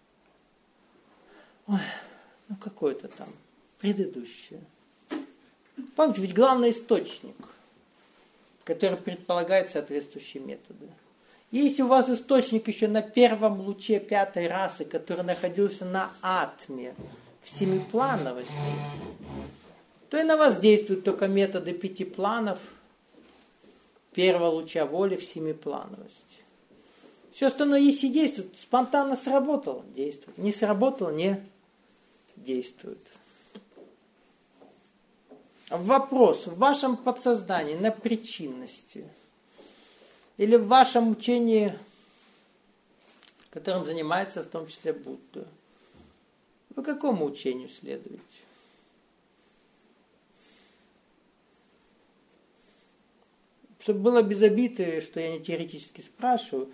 какое-то там предыдущее. Помните, ведь главный источник, который предполагает соответствующие методы. Если у вас источник еще на первом луче пятой расы, который находился на атме, в семиплановости, то и на вас действуют только методы пяти планов первого луча воли в семиплановости. Все остальное, если действует, спонтанно сработало, действует. Не сработало, не действует. Вопрос в вашем подсознании на причинности или в вашем учении, которым занимается в том числе Будда, вы какому учению следуете? Чтобы было без обиды, что я не теоретически спрашиваю,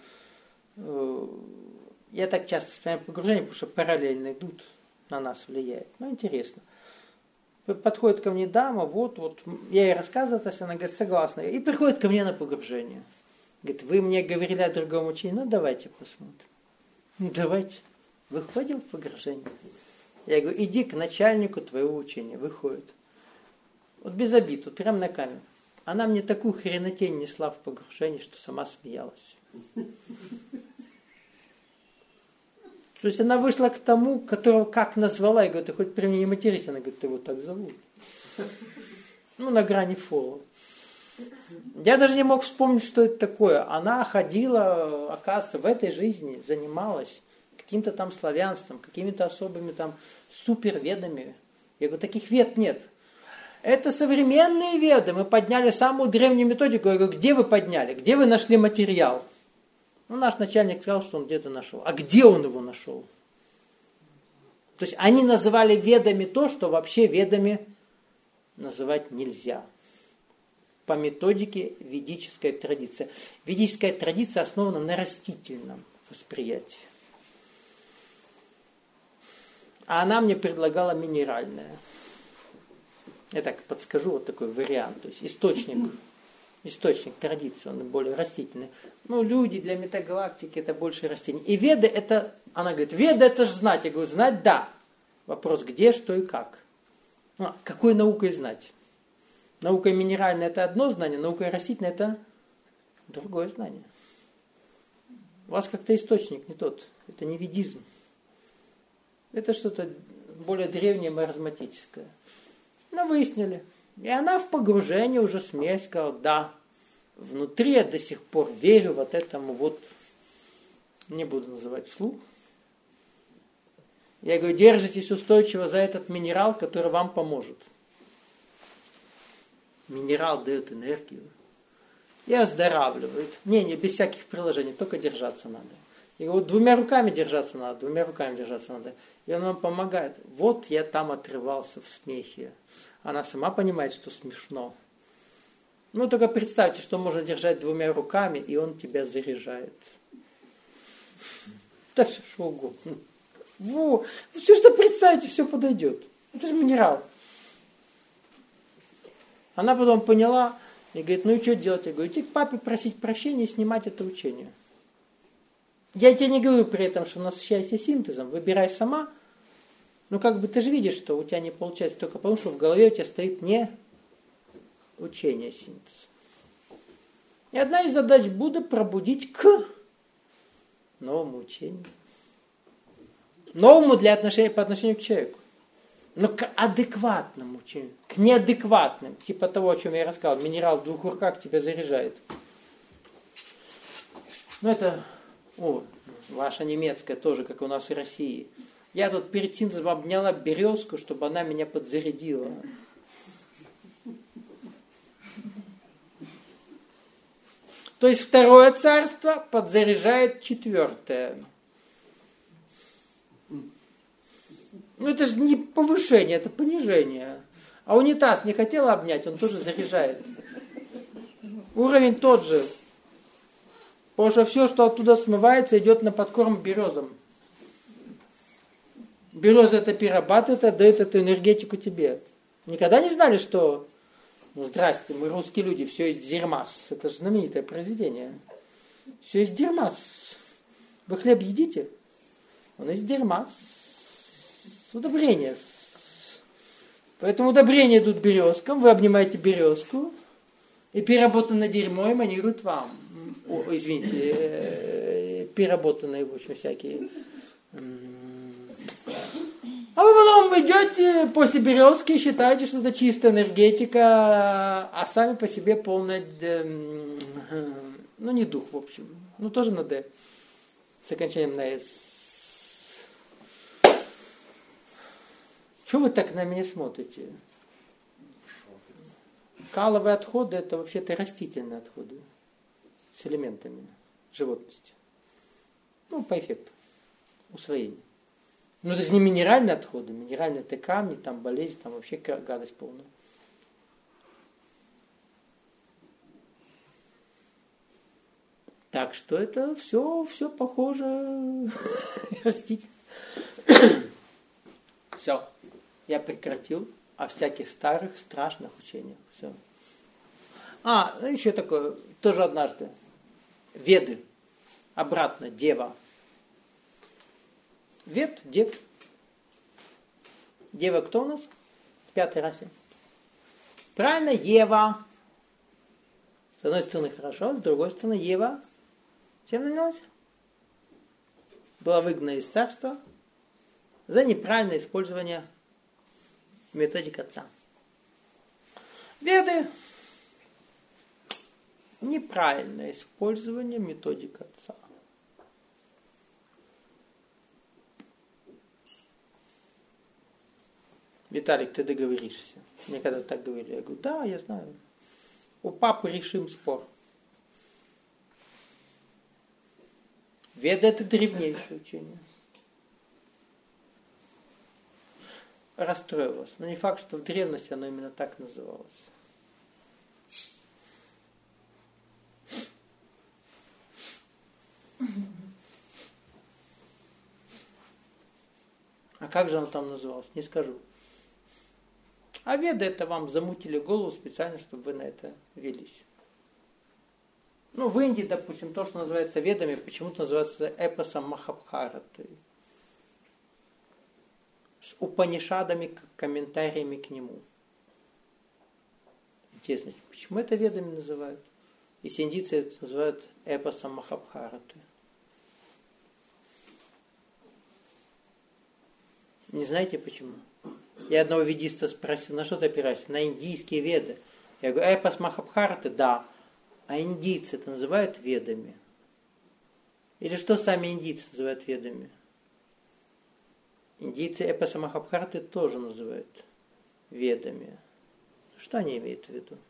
я так часто вспоминаю погружение, потому что параллельно идут, на нас влияет. Ну, интересно. Подходит ко мне дама, вот, я ей рассказываю, она говорит, согласна. И приходит ко мне на погружение. Говорит, вы мне говорили о другом учении, ну давайте посмотрим. Ну давайте. Выходим в погружение. Я говорю, иди к начальнику твоего учения. Выходит. Вот без обид, вот прямо на камеру. Она мне такую хренотень несла в погружении, что сама смеялась. То есть она вышла к тому, которого как назвала, и говорит, ты хоть при мне не матерись, она говорит, ты его так зовут. Ну, на грани фола. Я даже не мог вспомнить, что это такое. Она ходила, оказывается, в этой жизни, занималась каким-то там славянством, какими-то особыми там суперведами. Я говорю, таких вед нет. Это современные веды. Мы подняли самую древнюю методику. Я говорю, где вы подняли? Где вы нашли материал? Ну, наш начальник сказал, что он где-то нашел. А где он его нашел? То есть они называли ведами то, что вообще ведами называть нельзя. По методике ведической традиции. Ведическая традиция основана на растительном восприятии. А она мне предлагала минеральное. Я так подскажу, вот такой вариант. То есть источник традиции, он более растительный. Ну, люди для метагалактики это больше растения. И веды это, она говорит, веды это же знать. Я говорю, знать да. Вопрос, где, что и как. Ну, какой наукой знать? Наука минеральная это одно знание, наука растительная это другое знание. У вас как-то источник не тот. Это не ведизм. Это что-то более древнее, маразматическое. Ну, выяснили. И она в погружении уже смеясь сказала, да, внутри я до сих пор верю вот этому вот, не буду называть вслух. Я говорю, держитесь устойчиво за этот минерал, который вам поможет. Минерал дает энергию и оздоравливает. Не, без всяких приложений, только держаться надо. И вот двумя руками держаться надо. И он вам помогает. Вот я там отрывался в смехе. Она сама понимает, что смешно. Ну, только представьте, что можно держать двумя руками, и он тебя заряжает. Да все что угодно. Во, все, что представите, все подойдет. Это же минерал. Она потом поняла и говорит, ну и что делать? Я говорю, идти к папе просить прощения и снимать это учение. Я тебе не говорю при этом, что насыщайся синтезом, выбирай сама. Но как бы ты же видишь, что у тебя не получается только потому, что в голове у тебя стоит не учение синтеза. И одна из задач Будды пробудить к новому учению. Новому по отношению к человеку. Но к адекватному учению. К неадекватным. Типа того, о чем я рассказал. Минерал в двух руках тебя заряжает. Ну это... ваша немецкая тоже, как у нас в России. Я тут перед синтезом обняла березку, чтобы она меня подзарядила. То есть второе царство подзаряжает четвертое. Ну это же не повышение, это понижение. А унитаз не хотела обнять, он тоже заряжает. Уровень тот же. Потому что все, что оттуда смывается, идет на подкорм березам. Береза это перерабатывает, отдает эту энергетику тебе. Никогда не знали, что... Ну, здрасте, мы русские люди, все из дерьмас. Это же знаменитое произведение. Все из дерьмас. Вы хлеб едите? Он из дерьмас. Удобрения. Поэтому удобрения идут березкам, вы обнимаете березку, и переработанное дерьмо эманирует вам. переработанные, в общем, всякие. А вы потом идете после Березки, считаете, что это чистая энергетика, а сами по себе полная, ну не дух, в общем, ну тоже на Д, с окончанием на С. Чего вы так на меня смотрите? Каловые отходы это вообще-то растительные отходы с элементами животности. Ну, по эффекту усвоения. Но это же не минеральные отходы. Минеральные это камни, там болезнь, там вообще гадость полная. Так что это все похоже растительно. Все. Я прекратил о всяких старых страшных учениях. Все. Еще такое, тоже однажды. Веды. Обратно, дева. Вед, дев. Дева кто у нас? В пятой расе. Правильно, Ева. С одной стороны хорошо, с другой стороны Ева. Чем занялась? Была выгнана из царства за неправильное использование методик отца. Веды. Неправильное использование методик отца. Виталик, ты договоришься. Мне когда так говорили, я говорю, да, я знаю. У папы решим спор. Веда это древнейшее учение. Расстрою вас. Но не факт, что в древности оно именно так называлось. А как же оно там называлось? Не скажу. А веды это вам замутили голову специально, чтобы вы на это велись. Ну, в Индии, допустим, то, что называется ведами, почему-то называется эпосом Махабхараты. С Упанишадами, комментариями к нему. Интересно, почему это ведами называют? Если индийцы это называют эпосом Махабхараты. Не знаете почему? Я одного ведиста спросил, на что ты опираешься? На индийские веды. Я говорю, эпос Махабхараты? Да. А индийцы это называют ведами? Или что сами индийцы называют ведами? Индийцы эпоса Махабхараты тоже называют ведами. Что они имеют в виду?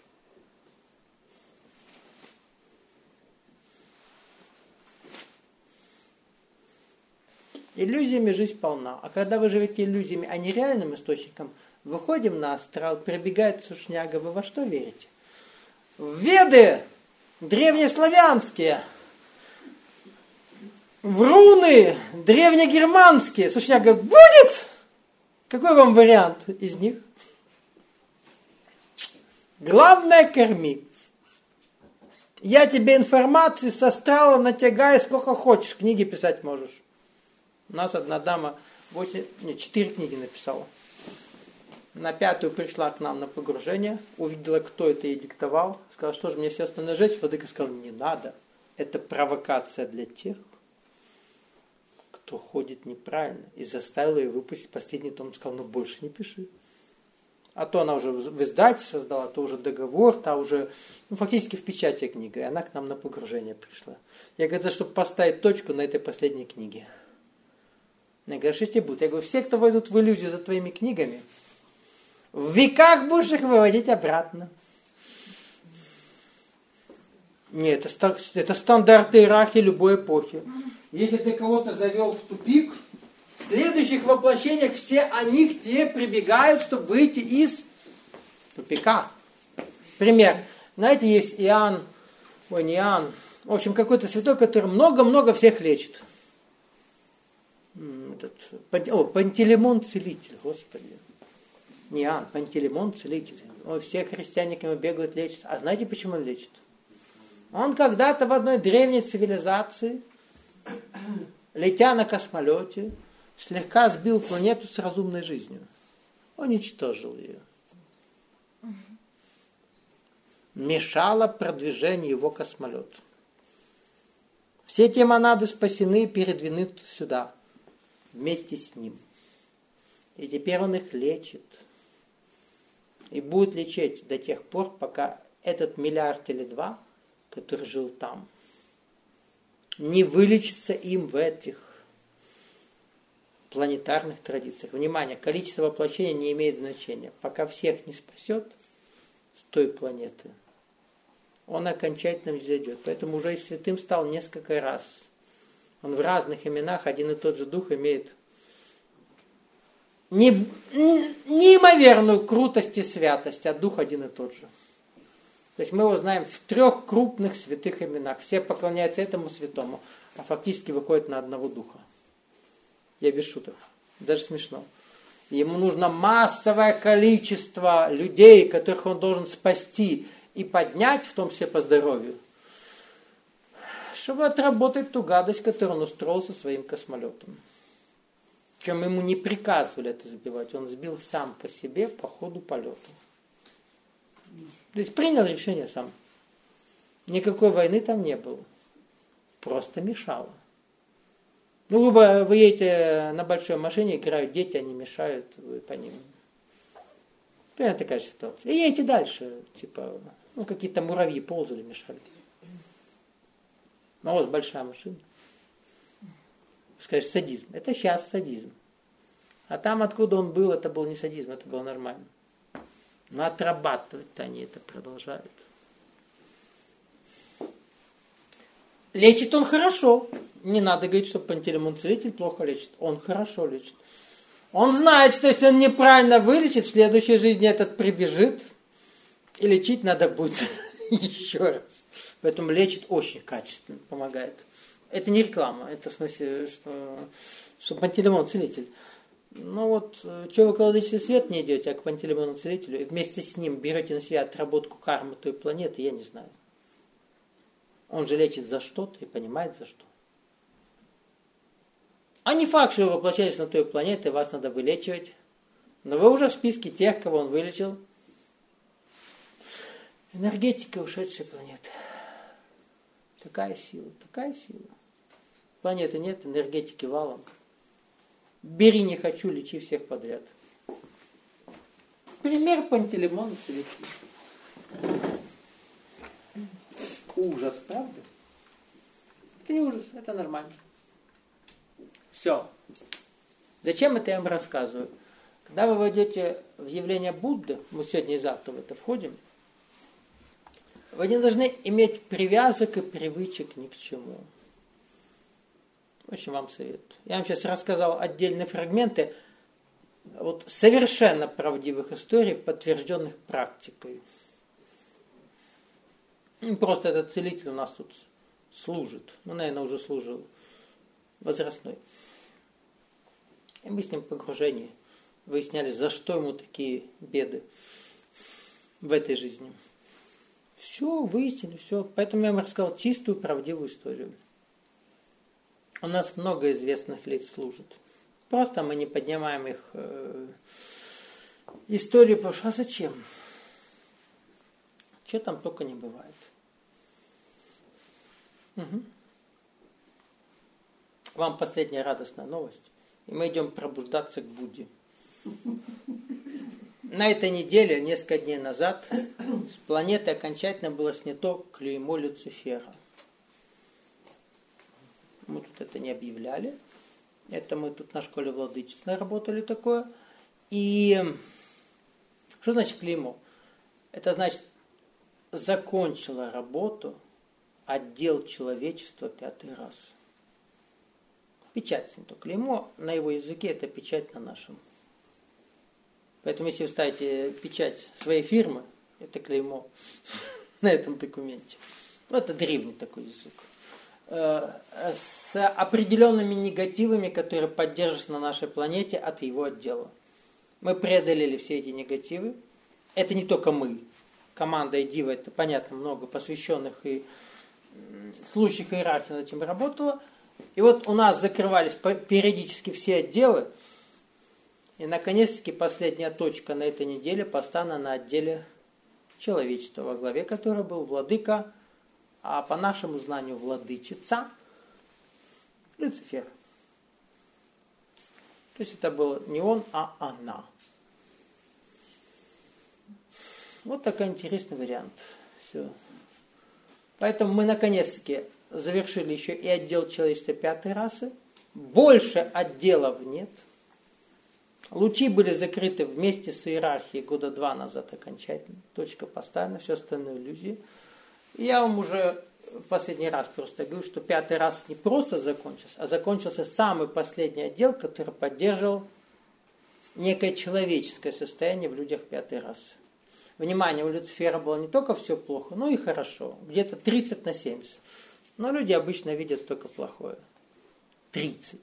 Иллюзиями жизнь полна. А когда вы живете иллюзиями, а не реальным источником, выходим на астрал, прибегает сушняга, вы во что верите? В Веды древнеславянские, в руны древнегерманские. Сушняга будет? Какой вам вариант из них? Главное, корми. Я тебе информации с астрала натягаю сколько хочешь, книги писать можешь. У нас одна дама 4 книги написала. На 5-ю пришла к нам на погружение, увидела, кто это ей диктовал, сказала, что же мне все остальное жечь. Владыка сказал, не надо, это провокация для тех, кто ходит неправильно. И заставила ее выпустить последний том. Сказал, больше не пиши. А то она уже в издательстве создала, то уже договор, то уже, фактически в печати книга. И она к нам на погружение пришла. Я говорю, чтобы поставить точку на этой последней книге. Я говорю, что тебе будет? Я говорю, все, кто войдут в иллюзию за твоими книгами, в веках будешь их выводить обратно. Нет, это стандарты иерархии любой эпохи. Если ты кого-то завел в тупик, в следующих воплощениях все они к тебе прибегают, чтобы выйти из тупика. Пример. Знаете, есть Иоанн, не Иоанн, в общем, какой-то святой, который много-много всех лечит. Пантелеймон целитель, Господи. Не Иоанн, Пантелеймон целитель. Все христиане к нему бегают, лечат. А знаете, почему он лечит? Он когда-то в одной древней цивилизации, летя на космолете, слегка сбил планету с разумной жизнью. Уничтожил ее. Мешало продвижению его космолета. Все те монады спасены и передвинуты сюда, вместе с ним. И теперь он их лечит. И будет лечить до тех пор, пока этот миллиард или два, который жил там, не вылечится им в этих планетарных традициях. Внимание, количество воплощений не имеет значения. Пока всех не спасет с той планеты, он окончательно взойдет. Поэтому уже и святым стал несколько раз. Он в разных именах, один и тот же дух имеет неимоверную крутость и святость, а дух один и тот же. То есть мы его знаем в 3 крупных святых именах. Все поклоняются этому святому, а фактически выходит на одного духа. Я без шуток. Даже смешно. Ему нужно массовое количество людей, которых он должен спасти и поднять, в том числе по здоровью, чтобы отработать ту гадость, которую он устроил со своим космолетом. Причем ему не приказывали это сбивать, он сбил сам по себе по ходу полета. То есть принял решение сам. Никакой войны там не было. Просто мешало. Ну, вы едете на большой машине, играют дети, они мешают, вы по ним. Примерно такая же ситуация. И едете дальше. Типа, какие-то муравьи ползали, мешали. Ну, у вас большая машина. Скажешь, садизм. Это сейчас садизм. А там, откуда он был, это был не садизм, это было нормально. Но отрабатывать-то они это продолжают. Лечит он хорошо. Не надо говорить, что Пантелеймон целитель плохо лечит. Он хорошо лечит. Он знает, что если он неправильно вылечит, в следующей жизни этот прибежит. И лечить надо будет еще раз. Поэтому лечит очень качественно, помогает. Это не реклама. Это в смысле, что Пантелеймон целитель. Ну вот, что вы к Владычице Свет не идете, а к Пантелеймону целителю, и вместе с ним берете на себя отработку кармы той планеты, я не знаю. Он же лечит за что-то и понимает за что. А не факт, что вы воплощаетесь на той планете, вас надо вылечивать. Но вы уже в списке тех, кого он вылечил. Энергетика ушедшей планеты. Такая сила, такая сила. Планеты нет, энергетики валом. Бери, не хочу, лечи всех подряд. Пример Пантелеймона целителя. Ужас, правда? Это не ужас, это нормально. Все. Зачем это я вам рассказываю? Когда вы войдете в явление Будды, мы сегодня и завтра в это входим, вы не должны иметь привязок и привычек ни к чему. Очень вам советую. Я вам сейчас рассказал отдельные фрагменты вот совершенно правдивых историй, подтвержденных практикой. Просто этот целитель у нас тут служит. Ну, наверное, уже служил. Возрастной. И мы с ним в погружении выясняли, за что ему такие беды в этой жизни. Все, выяснили, все. Поэтому я вам рассказал чистую, правдивую историю. У нас много известных лиц служит. Просто мы не поднимаем их историю, потому что а зачем? Что там только не бывает. Угу. Вам последняя радостная новость. И мы идем пробуждаться к Будде. На этой неделе, несколько дней назад, с планеты окончательно было снято клеймо Люцифера. Мы тут это не объявляли. Это мы тут на школе владычества работали такое. И что значит клеймо? Это значит, закончила работу отдел человечества 5-й раз. Печать не то. Клеймо на его языке это печать на нашем. Поэтому если вы ставите печать своей фирмы, это клеймо на этом документе. Это древний такой язык. С определенными негативами, которые поддерживаются на нашей планете от его отдела. Мы преодолели все эти негативы. Это не только мы. Команда Идива, это понятно, много посвященных и служащих иерархии над этим работала. И вот у нас закрывались периодически все отделы. И наконец-таки последняя точка на этой неделе поставлена на отделе человечества, во главе которого был владыка, а по нашему знанию владычица Люцифер. То есть это был не он, а она. Вот такой интересный вариант. Все. Поэтому мы наконец-таки завершили еще и отдел человечества пятой расы. Больше отделов нет. Лучи были закрыты вместе с иерархией года 2 назад окончательно. Точка поставлена, все остальное иллюзии. И я вам уже в последний раз просто говорю, что пятый раз не просто закончился, а закончился самый последний отдел, который поддерживал некое человеческое состояние в людях пятой расы. Внимание, у Люцифера было не только все плохо, но и хорошо. Где-то 30/70. Но люди обычно видят только плохое. 30.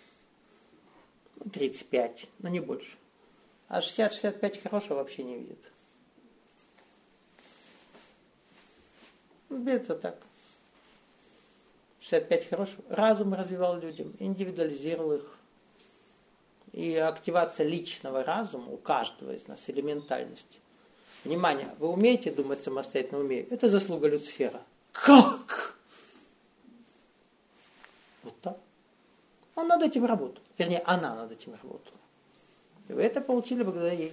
35, но не больше. А 60-65 хорошего вообще не видят. Это так. 65 хорошего. Разум развивал людям, индивидуализировал их. И активация личного разума у каждого из нас, элементальность. Внимание, вы умеете думать самостоятельно? Умею. Это заслуга Люцифера. Как? Вот так. Он над этим работал. Вернее, она над этим работала. И вы это получили благодаря ей.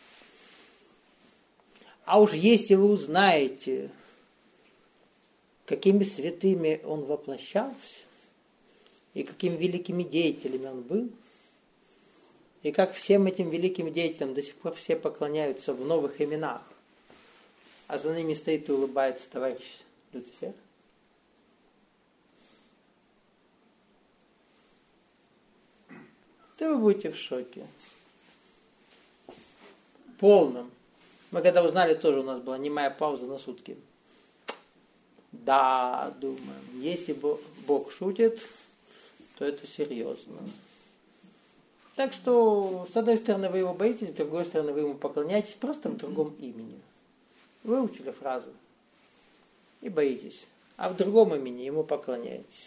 А уж если вы узнаете, какими святыми он воплощался, и какими великими деятелями он был, и как всем этим великим деятелям до сих пор все поклоняются в новых именах, а за ними стоит и улыбается товарищ Люцифер, то вы будете в шоке. Полном. Мы когда узнали, тоже у нас была немая пауза на сутки. Да, думаем, если Бог шутит, то это серьезно. Так что, с одной стороны, вы его боитесь, с другой стороны, вы ему поклоняетесь просто в другом имени. Выучили фразу и боитесь, а в другом имени ему поклоняетесь.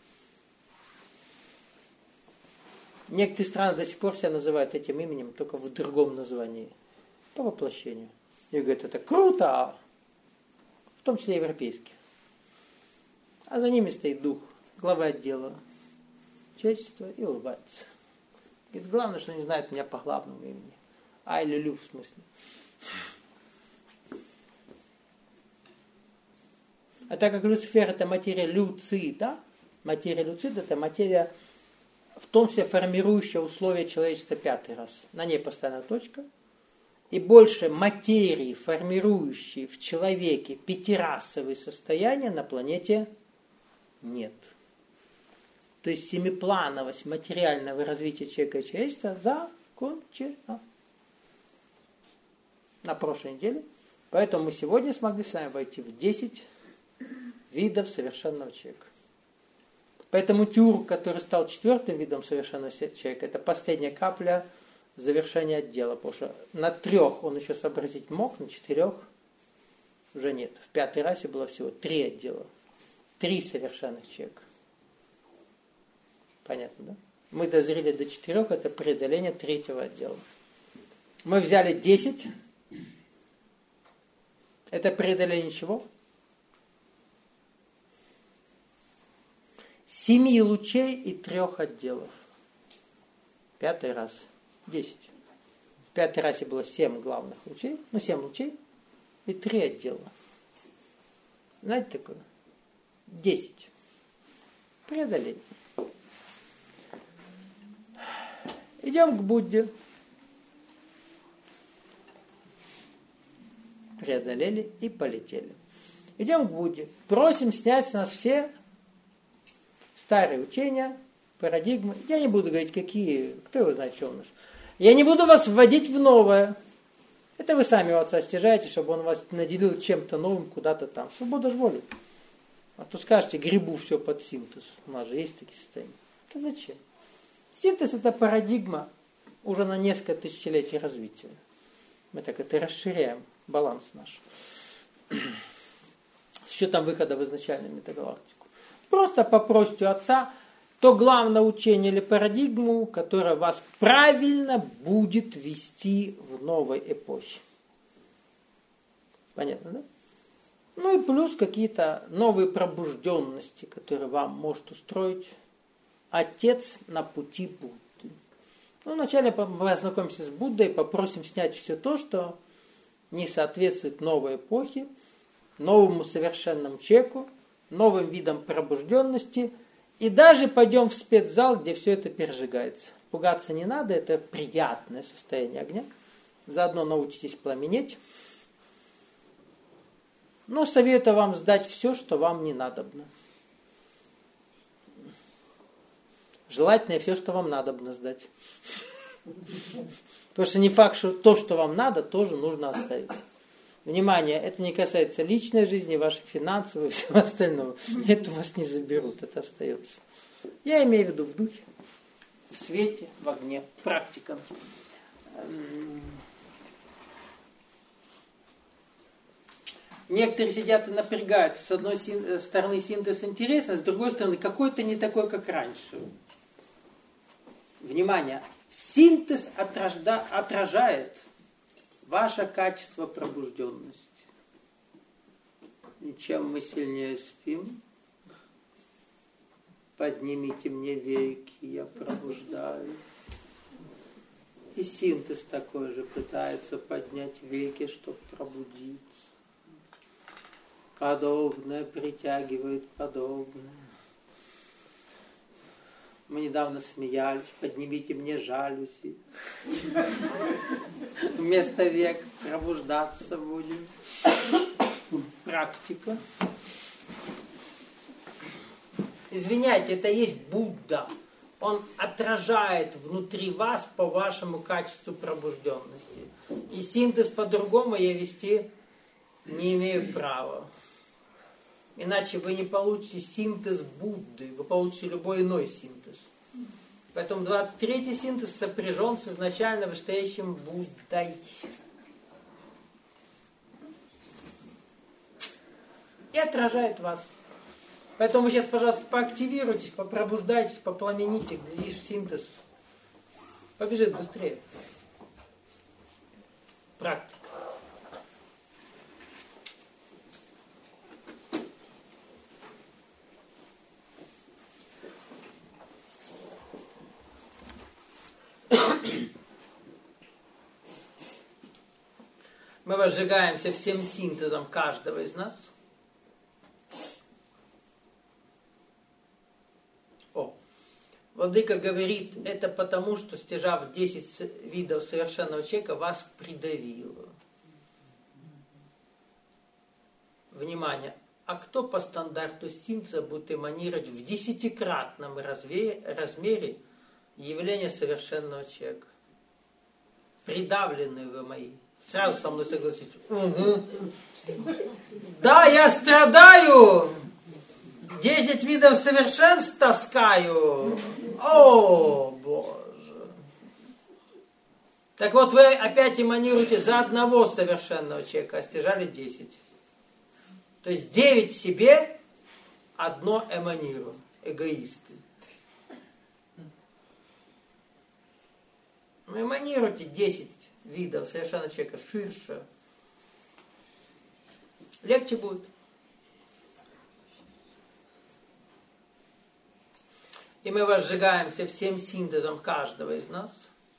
Некоторые страны до сих пор себя называют этим именем, только в другом названии, по воплощению. И говорят, это круто, в том числе европейские. А за ними стоит дух, глава отдела человечества и улыбается. Говорит, главное, что не знают меня по главному имени. Ай-лю-лю в смысле. А так как Люцифер это материя люцида, материя люцида это материя, в том числе формирующая условия человечества пятый раз. На ней постоянная точка. И больше материи, формирующей в человеке пятирасовые состояния, на планете нет. То есть семиплановость материального развития человека и человечества закончена. На прошлой неделе. Поэтому мы сегодня смогли с вами войти в 10 видов совершенного человека. Поэтому тюрк, который стал 4-м видом совершенного человека, это последняя капля завершения отдела. Потому что на 3 он еще сообразить мог, на 4 уже нет. В 5-й расе было всего 3 отдела. 3 совершенных человека. Понятно, да? Мы дозрели до 4, это преодоление 3-го отдела. Мы взяли 10. Это преодоление чего? 7 лучей и 3 отделов. 5-й раз. 10. В 5-й расе было 7 главных лучей. 7 лучей и 3 отдела. Знаете такое? 10. Преодоление. Идем к Будде. Преодолели и полетели. Идем к Будде. Просим снять с нас все старые учения, парадигмы. Я не буду говорить, какие, кто его знает, что у нас. Я не буду вас вводить в новое. Это вы сами у отца стяжаете, чтобы он вас наделил чем-то новым куда-то там. Свобода ж воли. А то скажете, грибу все под синтез. У нас же есть такие состояния. Это зачем? Синтез это парадигма уже на несколько тысячелетий развития. Мы так это расширяем, баланс наш. С учетом выхода в изначальную метагалактику. Просто попросите у отца то главное учение или парадигму, которое вас правильно будет вести в новой эпохе. Понятно, да? Ну и плюс какие-то новые пробужденности, которые вам может устроить отец на пути Будды. Ну, вначале мы ознакомимся с Буддой, попросим снять все то, что не соответствует новой эпохе, новому совершенному человеку, новым видам пробужденности. И даже пойдем в спецзал, где все это пережигается. Пугаться не надо, это приятное состояние огня. Заодно научитесь пламенеть. Но советую вам сдать все, что вам не надобно. Желательно все, что вам надобно сдать. Потому что не факт, что то, что вам надо, тоже нужно оставить. Внимание, это не касается личной жизни, ваших финансов и всего остального. Это у вас не заберут, это остается. Я имею в виду в духе, в свете, в огне, практика. Некоторые сидят и напрягают. С одной стороны синтез интересный, с другой стороны какой-то не такой, как раньше. Внимание, синтез отражает ваше качество пробужденности. И чем мы сильнее спим, поднимите мне веки, я пробуждаю. И синтез такой же пытается поднять веки, чтобы пробудиться. Подобное притягивает подобное. Мы недавно смеялись, поднимите мне жалюзи. Вместо век пробуждаться будем. Практика. Извиняйте, это есть Будда. Он отражает внутри вас по вашему качеству пробужденности. И синтез по-другому я вести не имею права. Иначе вы не получите синтез Будды, вы получите любой иной синтез. Поэтому 23-й синтез сопряжен с изначально вышестоящим Буддой. И отражает вас. Поэтому вы сейчас, пожалуйста, поактивируйтесь, попробуждайтесь, попламените, глядишь, синтез побежит быстрее. Практика. Мы возжигаемся всем синтезом каждого из нас. Владыка говорит, это потому, что стяжав 10 видов совершенного человека, вас придавило. Внимание! А кто по стандарту синтеза будет эманировать в 10-кратном размере явления совершенного человека? Придавленные вы мои. Сразу со мной согласитесь. Угу. Да, я страдаю! 10 видов совершенств таскаю. О, Боже. Так вот, вы опять эманируете за одного совершенного человека, а стяжали 10. То есть 9 себе, одно эманирую. Эгоисты. Ну, эманируйте 10 видов совершенного человека ширше. Легче будет. И мы возжигаемся всем синтезом каждого из нас.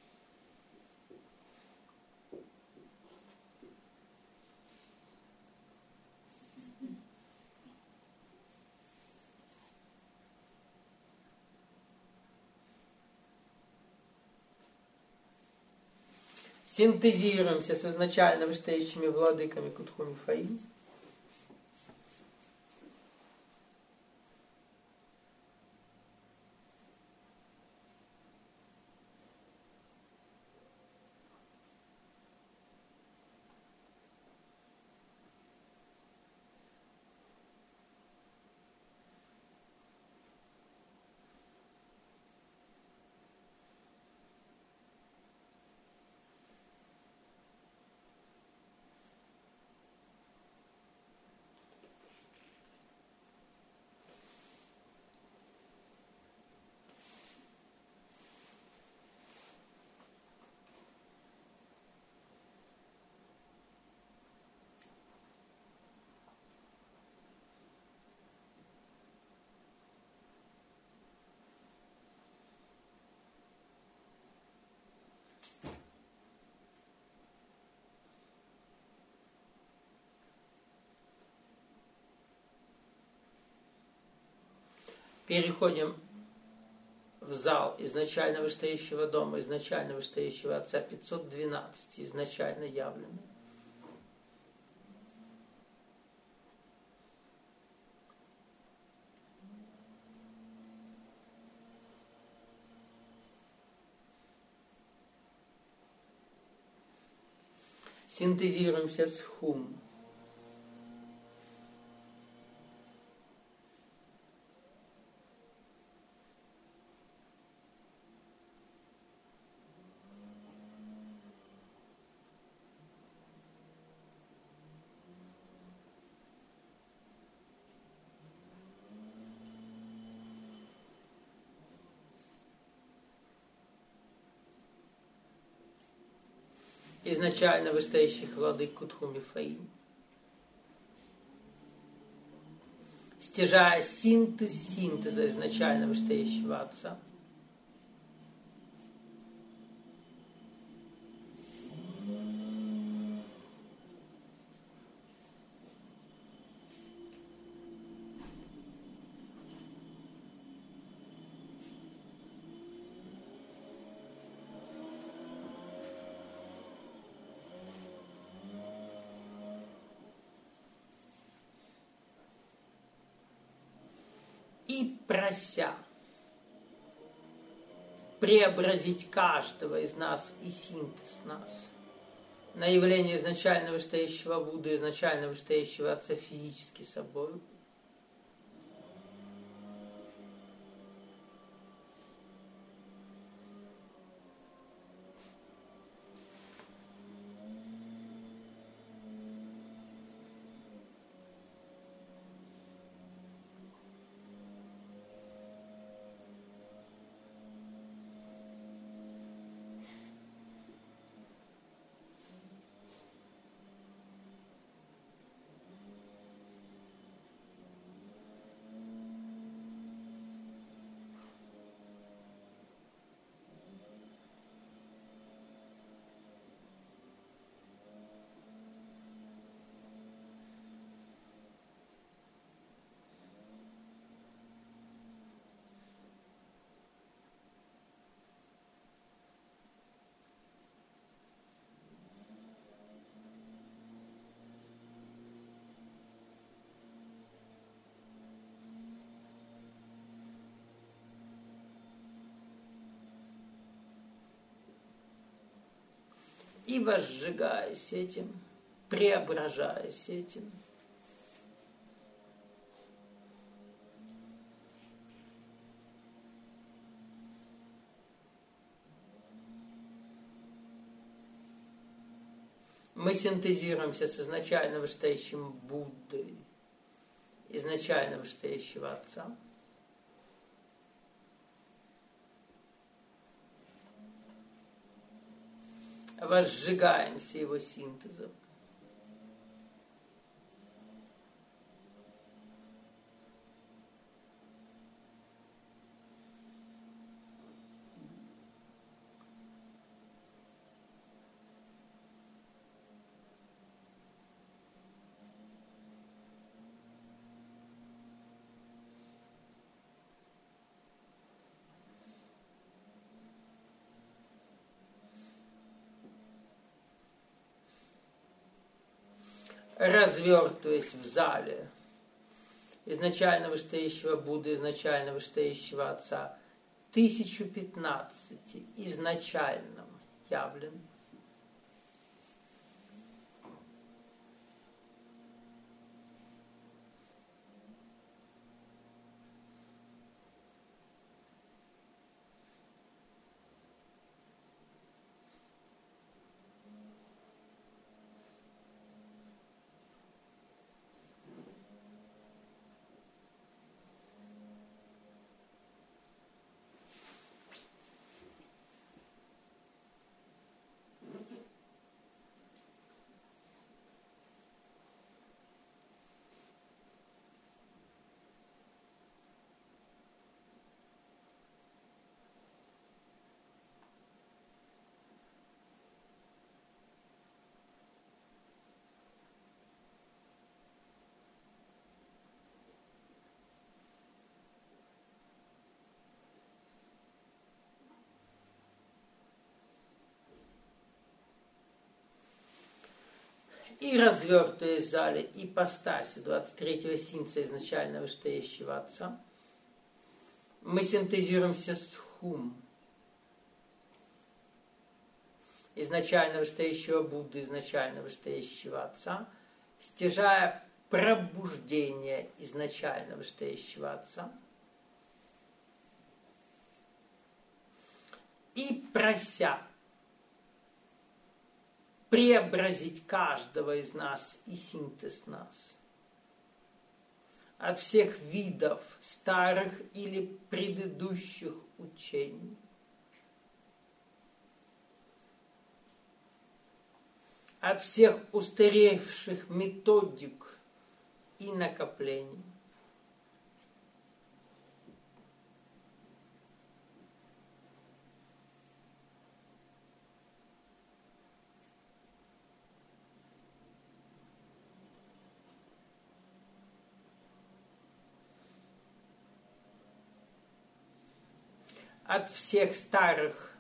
Синтезируемся с изначально вышестоящими владыками Кутху Мифаим. переходим в зал изначально вышестоящего дома, изначально вышестоящего Отца 512, изначально явленный. Синтезируемся с хум. Изначально вышестоящих владык Кутху-Мифаим. Стяжая синтез синтеза изначально вышестоящего Отца. И прося преобразить каждого из нас и синтез нас на явление изначально вышестоящего Будды, изначально вышестоящего Отца физически собой. И возжигаясь этим, преображаясь этим, мы синтезируемся с изначально вышестоящим Буддой, изначально вышестоящего Отца. Возжигаемся его синтезом. Развертываясь в зале изначально вышестоящего Будды, изначально вышестоящего Отца, 1015 изначальным явлен. И развертываясь в зале ипостаси 23-го синца изначально вышестоящего Отца, мы синтезируемся с Хум, изначально вышестоящего Будды, изначально вышестоящего Отца, стяжая пробуждение изначально вышестоящего Отца и прося преобразить каждого из нас и синтез нас от всех видов старых или предыдущих учений, от всех устаревших методик и накоплений, от всех старых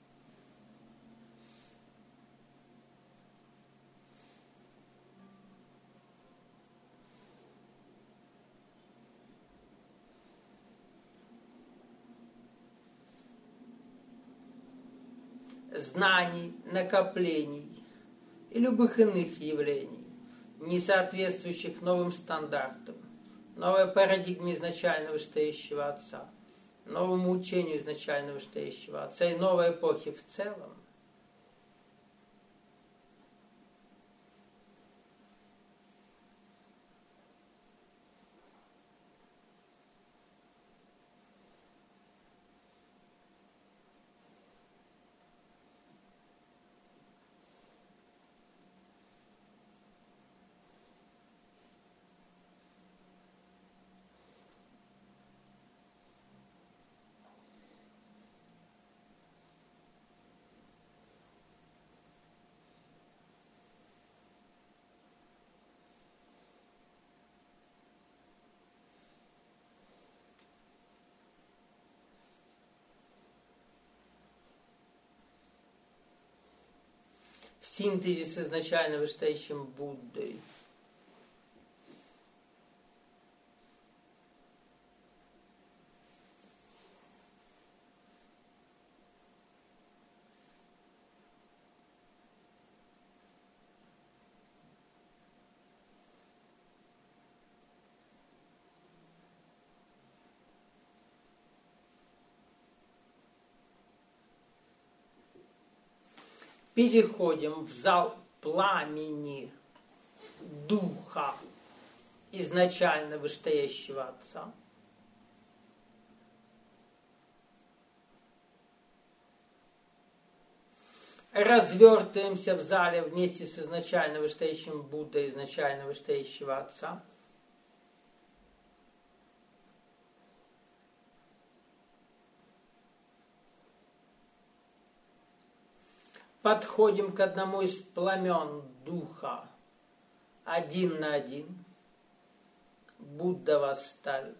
знаний, накоплений и любых иных явлений, не соответствующих новым стандартам, новой парадигме изначально вышестоящего Отца, новому учению изначально вышестоящего Отца и новой эпохи в целом, в синтезе с изначально вышестоящим Буддой. Переходим в зал пламени Духа изначально вышестоящего Отца. Развертываемся в зале вместе с изначально вышестоящим Буддой, изначально вышестоящего Отца. Подходим к одному из пламен Духа, один на один. Будда вас ставит.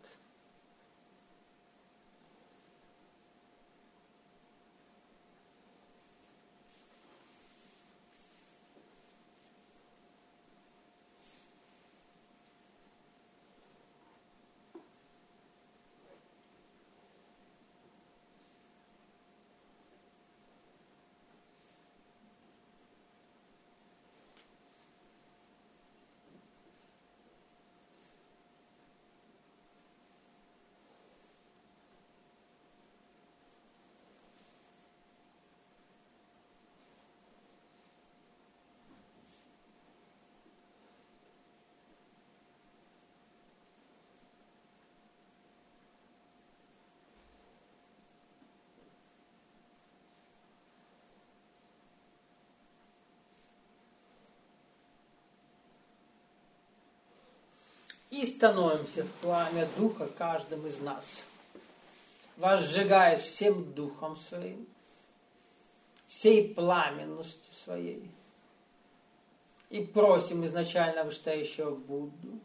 И становимся в пламя Духа каждым из нас, возжигаясь всем Духом своим, всей пламенностью своей. И просим изначально вышестоящего Будду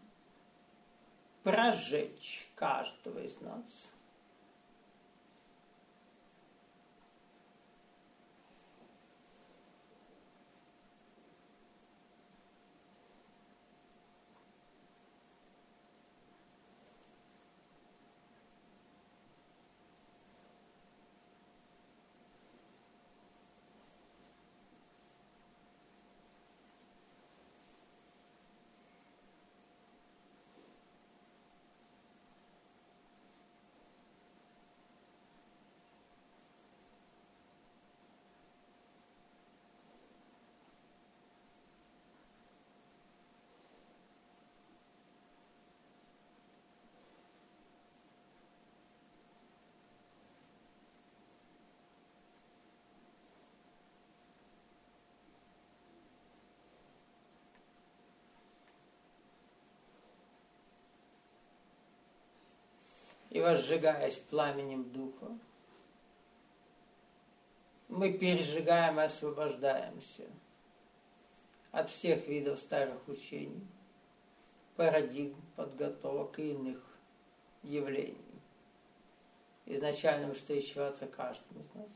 прожечь каждого из нас. И возжигаясь пламенем Духа, мы пережигаем и освобождаемся от всех видов старых учений, парадигм, подготовок и иных явлений, изначально вышестоящего Отца каждому из нас.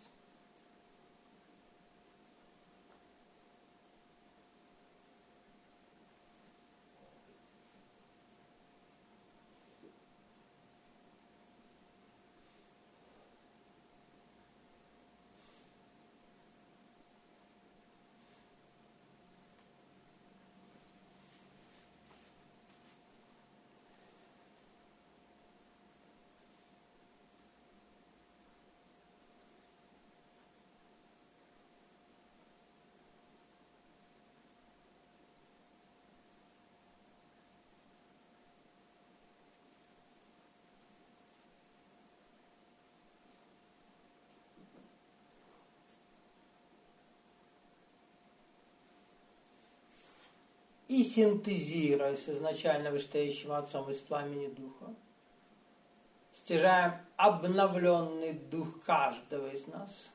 И синтезируя с изначально вышестоящим Отцом из пламени Духа, стяжаем обновленный дух каждого из нас.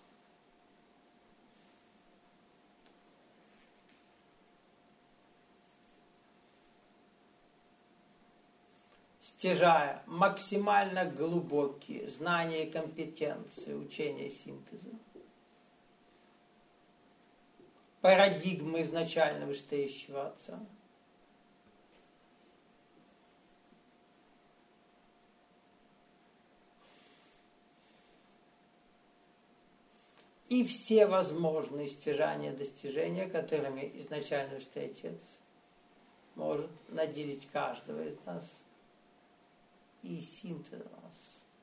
Стяжая максимально глубокие знания и компетенции учения синтеза, парадигмы изначально вышестоящего Отца. И все возможные стяжания, достижения, которыми изначально вышестоящий Отец может наделить каждого из нас и синтез нас.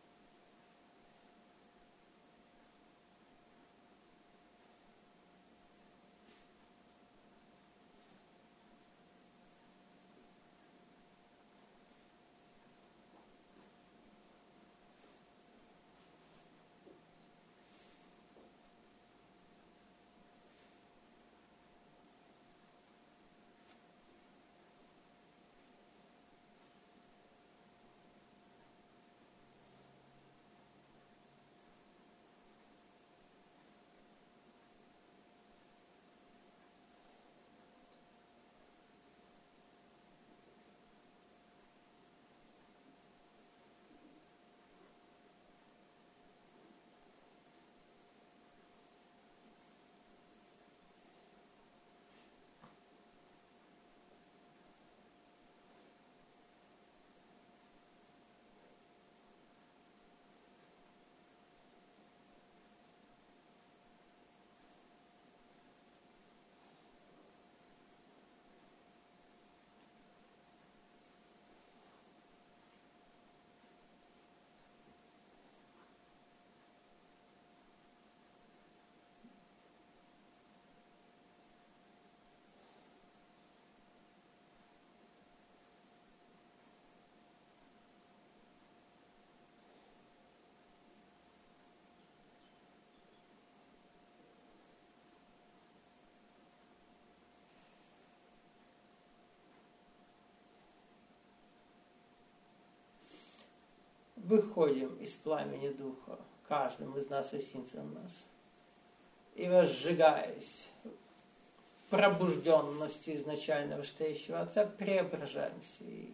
Выходим из пламени Духа, каждым из нас и синтезом нас, и возжигаясь пробужденностью изначально вышестоящего Отца, преображаемся и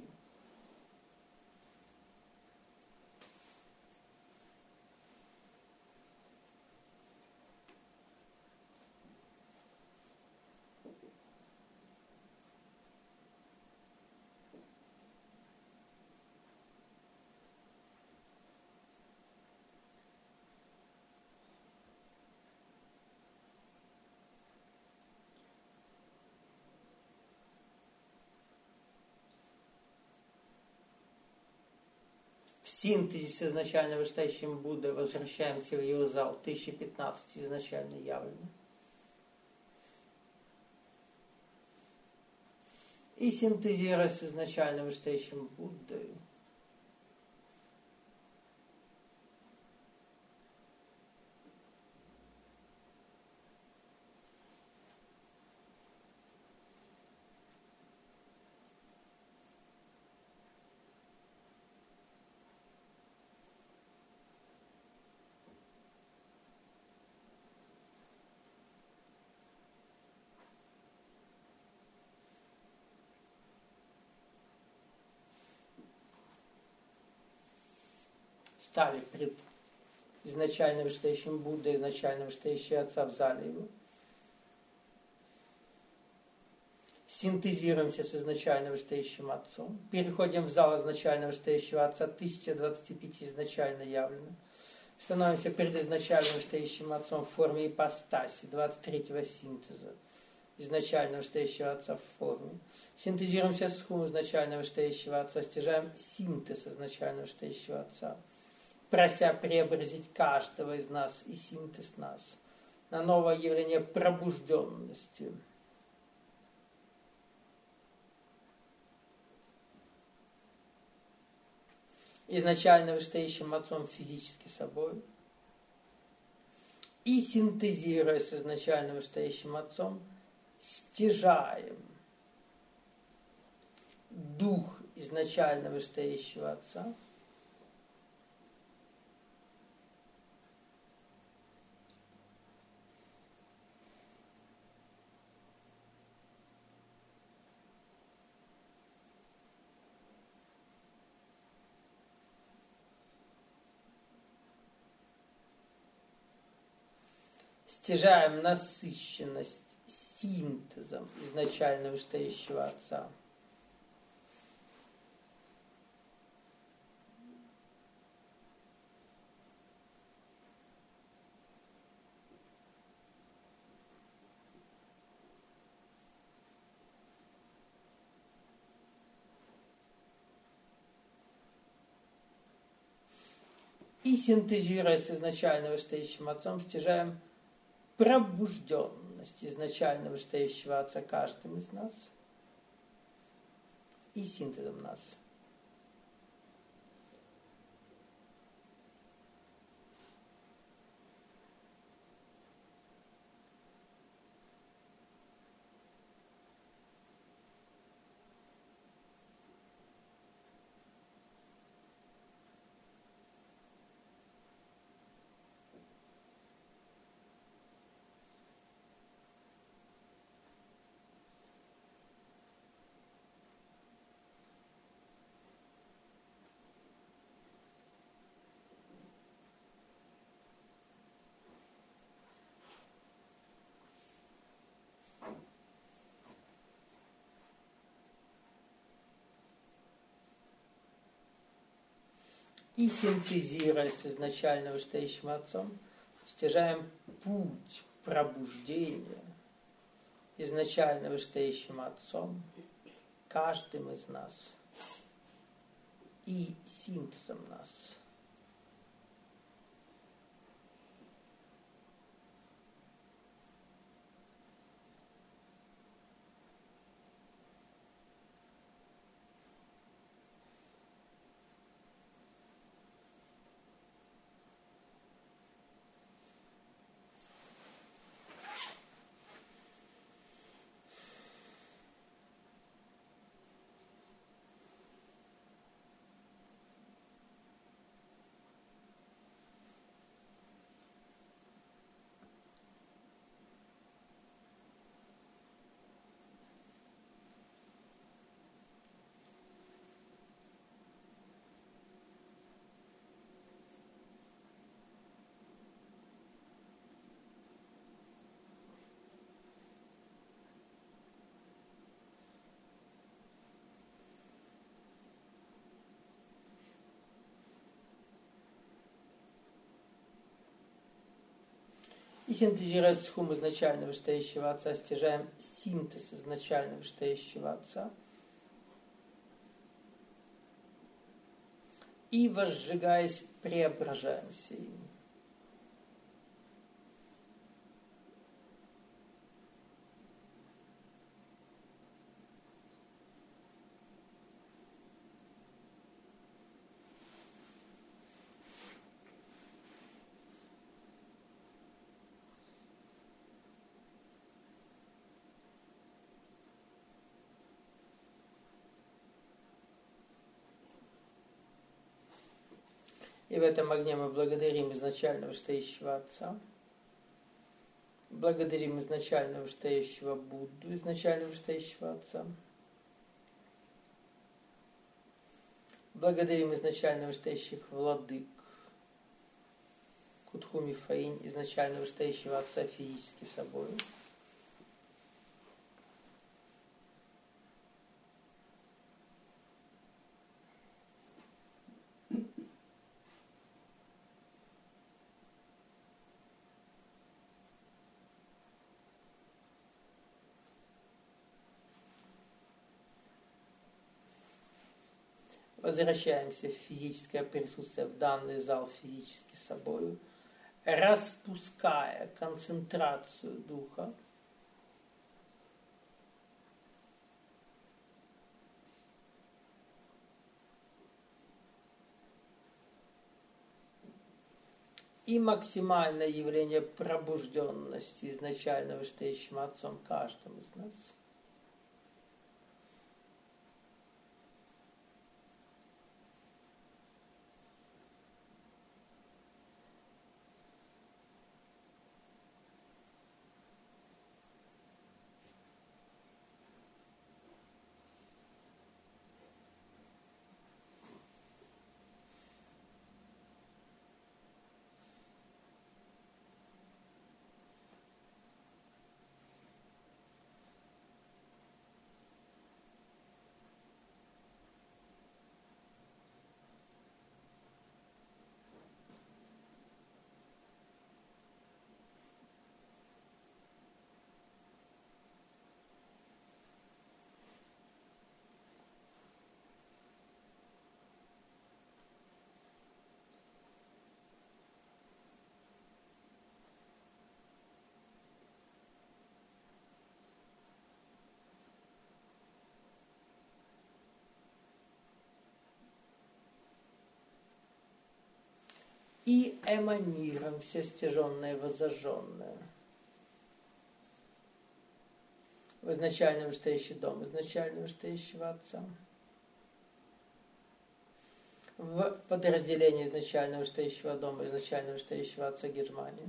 в синтезе с изначально вышестоящим Буддой возвращаемся в его зал 1015 изначально явлено. И синтезируя с изначально вышестоящим Буддой, встали пред изначально вышестоящим Буддой, изначально вышестоящего Отца в зале его. Синтезируемся с изначально вышестоящим Отцом. Переходим в зал изначально вышестоящего Отца, 1025 изначально явлено. Становимся перед изначально вышестоящим Отцом в форме ипостаси, 23-го синтеза изначально вышестоящего Отца в форме. Синтезируемся с хум изначально вышестоящего Отца, стяжаем синтез изначально вышестоящего Отца, прося преобразить каждого из нас и синтез нас на новое явление пробужденности. Изначально вышестоящим Отцом физически собой. И синтезируя с изначально вышестоящим Отцом, стяжаем дух изначально вышестоящего Отца, стяжаем насыщенность синтезом изначально вышестоящего Отца. И синтезируя с изначально вышестоящим Отцом, стяжаем пробужденность изначально вышестоящего Отца каждым из нас и синтезом нас. И синтезируя с изначально вышестоящим Отцом, стяжаем путь пробуждения изначально вышестоящим Отцом каждым из нас и синтезом нас. И синтезируя с хум изначально вышестоящего Отца, стяжаем синтез изначально вышестоящего Отца. И, возжигаясь, преображаемся им. И в этом огне мы благодарим изначально вышестоящего Отца, благодарим изначально вышестоящего Будду, изначально вышестоящего Отца, благодарим изначально вышестоящих владык, Худхуми Фаинь, изначально вышестоящего Отца физически собой. Возвращаемся в физическое присутствие, в данный зал физически собою, распуская концентрацию духа. И максимальное явление пробужденности изначально вышестоящим Отцом каждому из нас. И эманируем все стяженное и воззажженное. В изначально вышестоящий дом, изначально вышестоящего Отца. В подразделении изначально вышестоящего дома, изначально вышестоящего Отца Германии.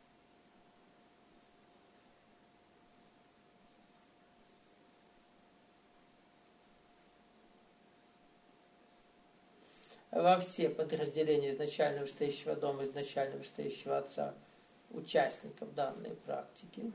Во все подразделения изначально вышестоящего дома, изначально вышестоящего Отца, участников данной практики.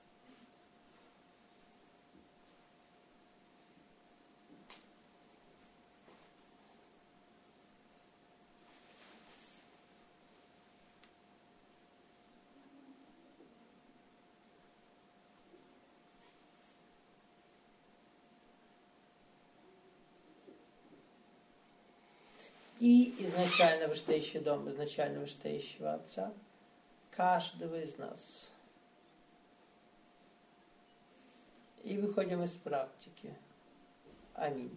И изначально вышестоящий дом, изначально вышестоящего Отца, каждого из нас. И выходим из практики. Аминь.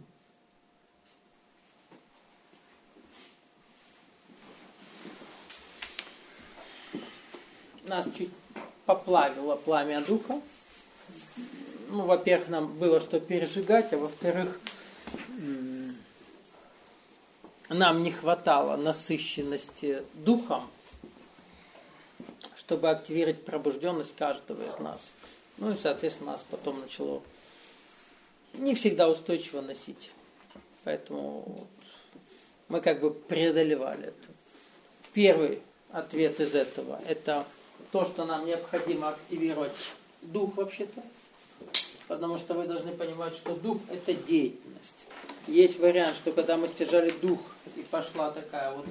Нас чуть поплавило пламя духа. Ну, во-первых, нам было что пережигать, а во-вторых, нам не хватало насыщенности духом, чтобы активировать пробужденность каждого из нас. Ну и, соответственно, нас потом начало не всегда устойчиво носить. Поэтому мы как бы преодолевали это. Первый ответ из этого – это то, что нам необходимо активировать дух вообще-то. Потому что вы должны понимать, что дух – это деятельность. Есть вариант, что когда мы стяжали дух, и пошла такая вот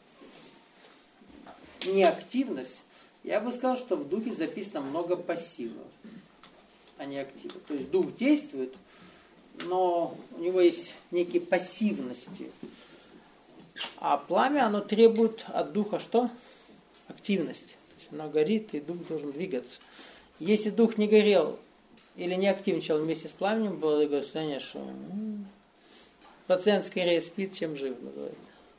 неактивность, я бы сказал, что в духе записано много пассива, а не актива. То есть дух действует, но у него есть некие пассивности. А пламя, оно требует от духа что? Активность. То есть оно горит, и дух должен двигаться. Если дух не горел или не активничал вместе с пламенем, было такое состояние, что пациент скорее спит, чем жив, называется.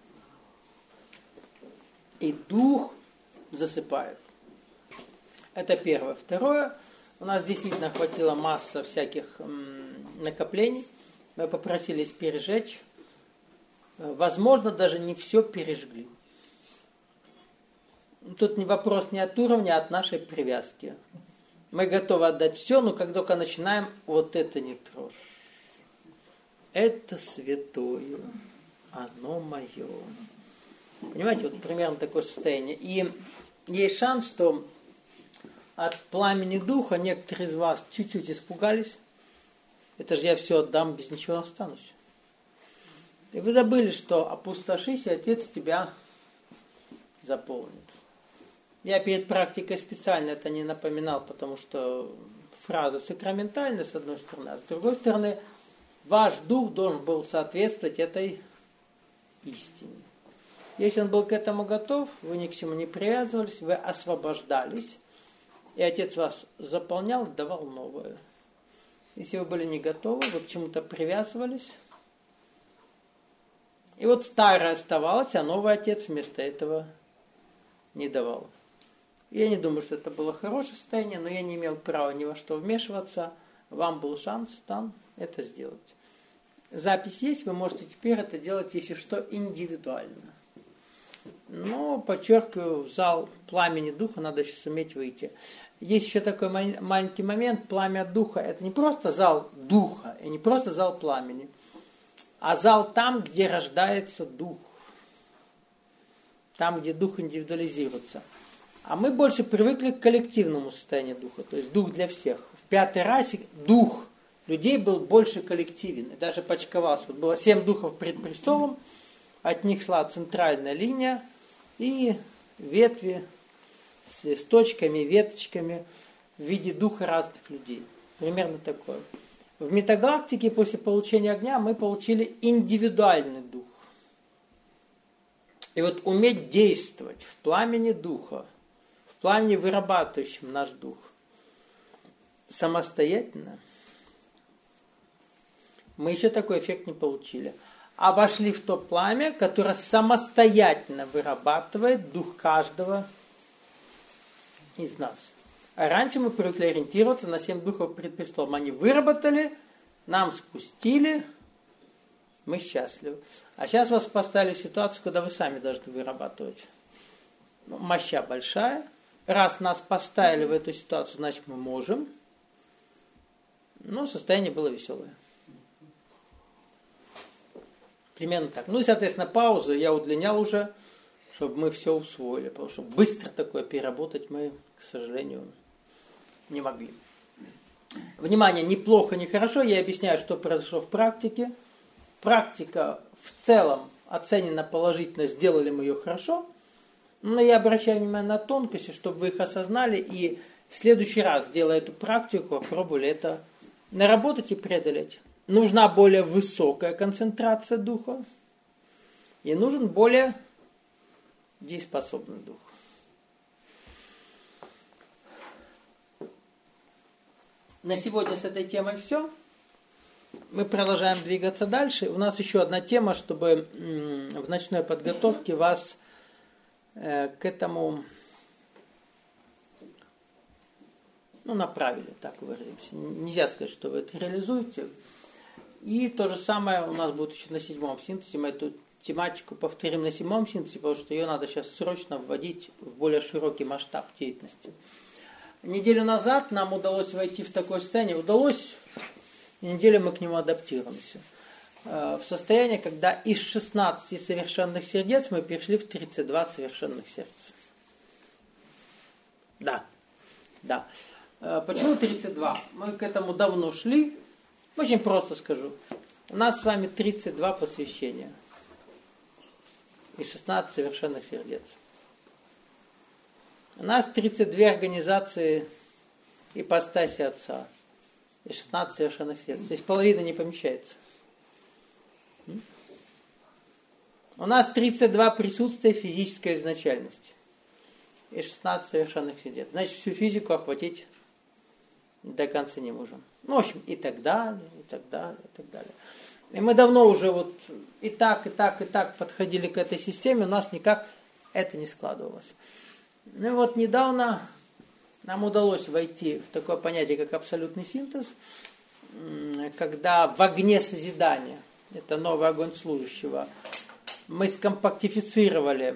И дух засыпает. Это первое. Второе, у нас действительно хватило масса всяких накоплений. Мы попросились пережечь. Возможно, даже не все пережгли. Тут не вопрос не от уровня, а от нашей привязки. Мы готовы отдать все, но как только начинаем, вот это не трожь. Это святое, оно мое. Понимаете, вот примерно такое состояние. И есть шанс, что от пламени духа некоторые из вас чуть-чуть испугались. Это же я все отдам, без ничего останусь. И вы забыли, что опустошись, и Отец тебя заполнит. Я перед практикой специально это не напоминал, потому что фраза сакраментальная, с одной стороны, а с другой стороны, ваш дух должен был соответствовать этой истине. Если он был к этому готов, вы ни к чему не привязывались, вы освобождались, и Отец вас заполнял, давал новое. Если вы были не готовы, вы к чему-то привязывались, и вот старое оставалось, а новый Отец вместо этого не давал. Я не думаю, что это было хорошее состояние, но я не имел права ни во что вмешиваться. Вам был шанс там это сделать. Запись есть, вы можете теперь это делать, если что, индивидуально. Но, подчеркиваю, в зал пламени духа надо еще суметь выйти. Есть еще такой маленький момент. Пламя духа – это не просто зал духа, и не просто зал пламени, а зал там, где рождается дух. Там, где дух индивидуализируется. А мы больше привыкли к коллективному состоянию духа, то есть дух для всех. В пятой расе дух людей был больше коллективен, и даже почковался. Вот было 7 духов пред престолом, от них шла центральная линия и ветви с листочками, веточками в виде духа разных людей. Примерно такое. В метагалактике после получения огня мы получили индивидуальный дух. И вот уметь действовать в пламени духа, в пламени вырабатывающем наш дух, самостоятельно, мы еще такой эффект не получили. А вошли в то пламя, которое самостоятельно вырабатывает дух каждого из нас. А раньше мы привыкли ориентироваться на 7 духов пред престолом. Они выработали, нам спустили, мы счастливы. А сейчас вас поставили в ситуацию, когда вы сами должны вырабатывать. Моща большая. Раз нас поставили в эту ситуацию, значит мы можем. Но состояние было веселое. Примерно так. Ну и, соответственно, паузу я удлинял уже, чтобы мы все усвоили. Потому что быстро такое переработать мы, к сожалению, не могли. Внимание, не плохо, не хорошо. Я объясняю, что произошло в практике. Практика в целом оценена положительно, сделали мы ее хорошо. Но я обращаю внимание на тонкости, чтобы вы их осознали. И в следующий раз, делая эту практику, попробовали это наработать и преодолеть. Нужна более высокая концентрация духа. И нужен более дееспособный дух. На сегодня с этой темой все. Мы продолжаем двигаться дальше. У нас еще одна тема, чтобы в ночной подготовке вас к этому направили, так выразимся. Нельзя сказать, что вы это реализуете. И то же самое у нас будет еще на 7-м синтезе. Мы эту тематику повторим на 7-м синтезе, потому что ее надо сейчас срочно вводить в более широкий масштаб деятельности. Неделю назад нам удалось войти в такое состояние. Удалось, и неделю мы к нему адаптируемся. В состояние, когда из 16 совершенных сердец мы перешли в 32 совершенных сердца. Да. Почему 32? Мы к этому давно шли. Очень просто скажу. У нас с вами 32 посвящения. И 16 совершенных сердец. У нас 32 организации ипостаси Отца. И 16 совершенных сердец. То есть половина не помещается. У нас 32 присутствия физической изначальности. И 16 совершенных сердец. Значит, всю физику охватить до конца не можем. В общем, и так далее, и так далее, и так далее. И мы давно уже вот и так подходили к этой системе, у нас никак это не складывалось. Ну и вот недавно нам удалось войти в такое понятие, как абсолютный синтез, когда в огне созидания, это новый огонь служащего, мы скомпактифицировали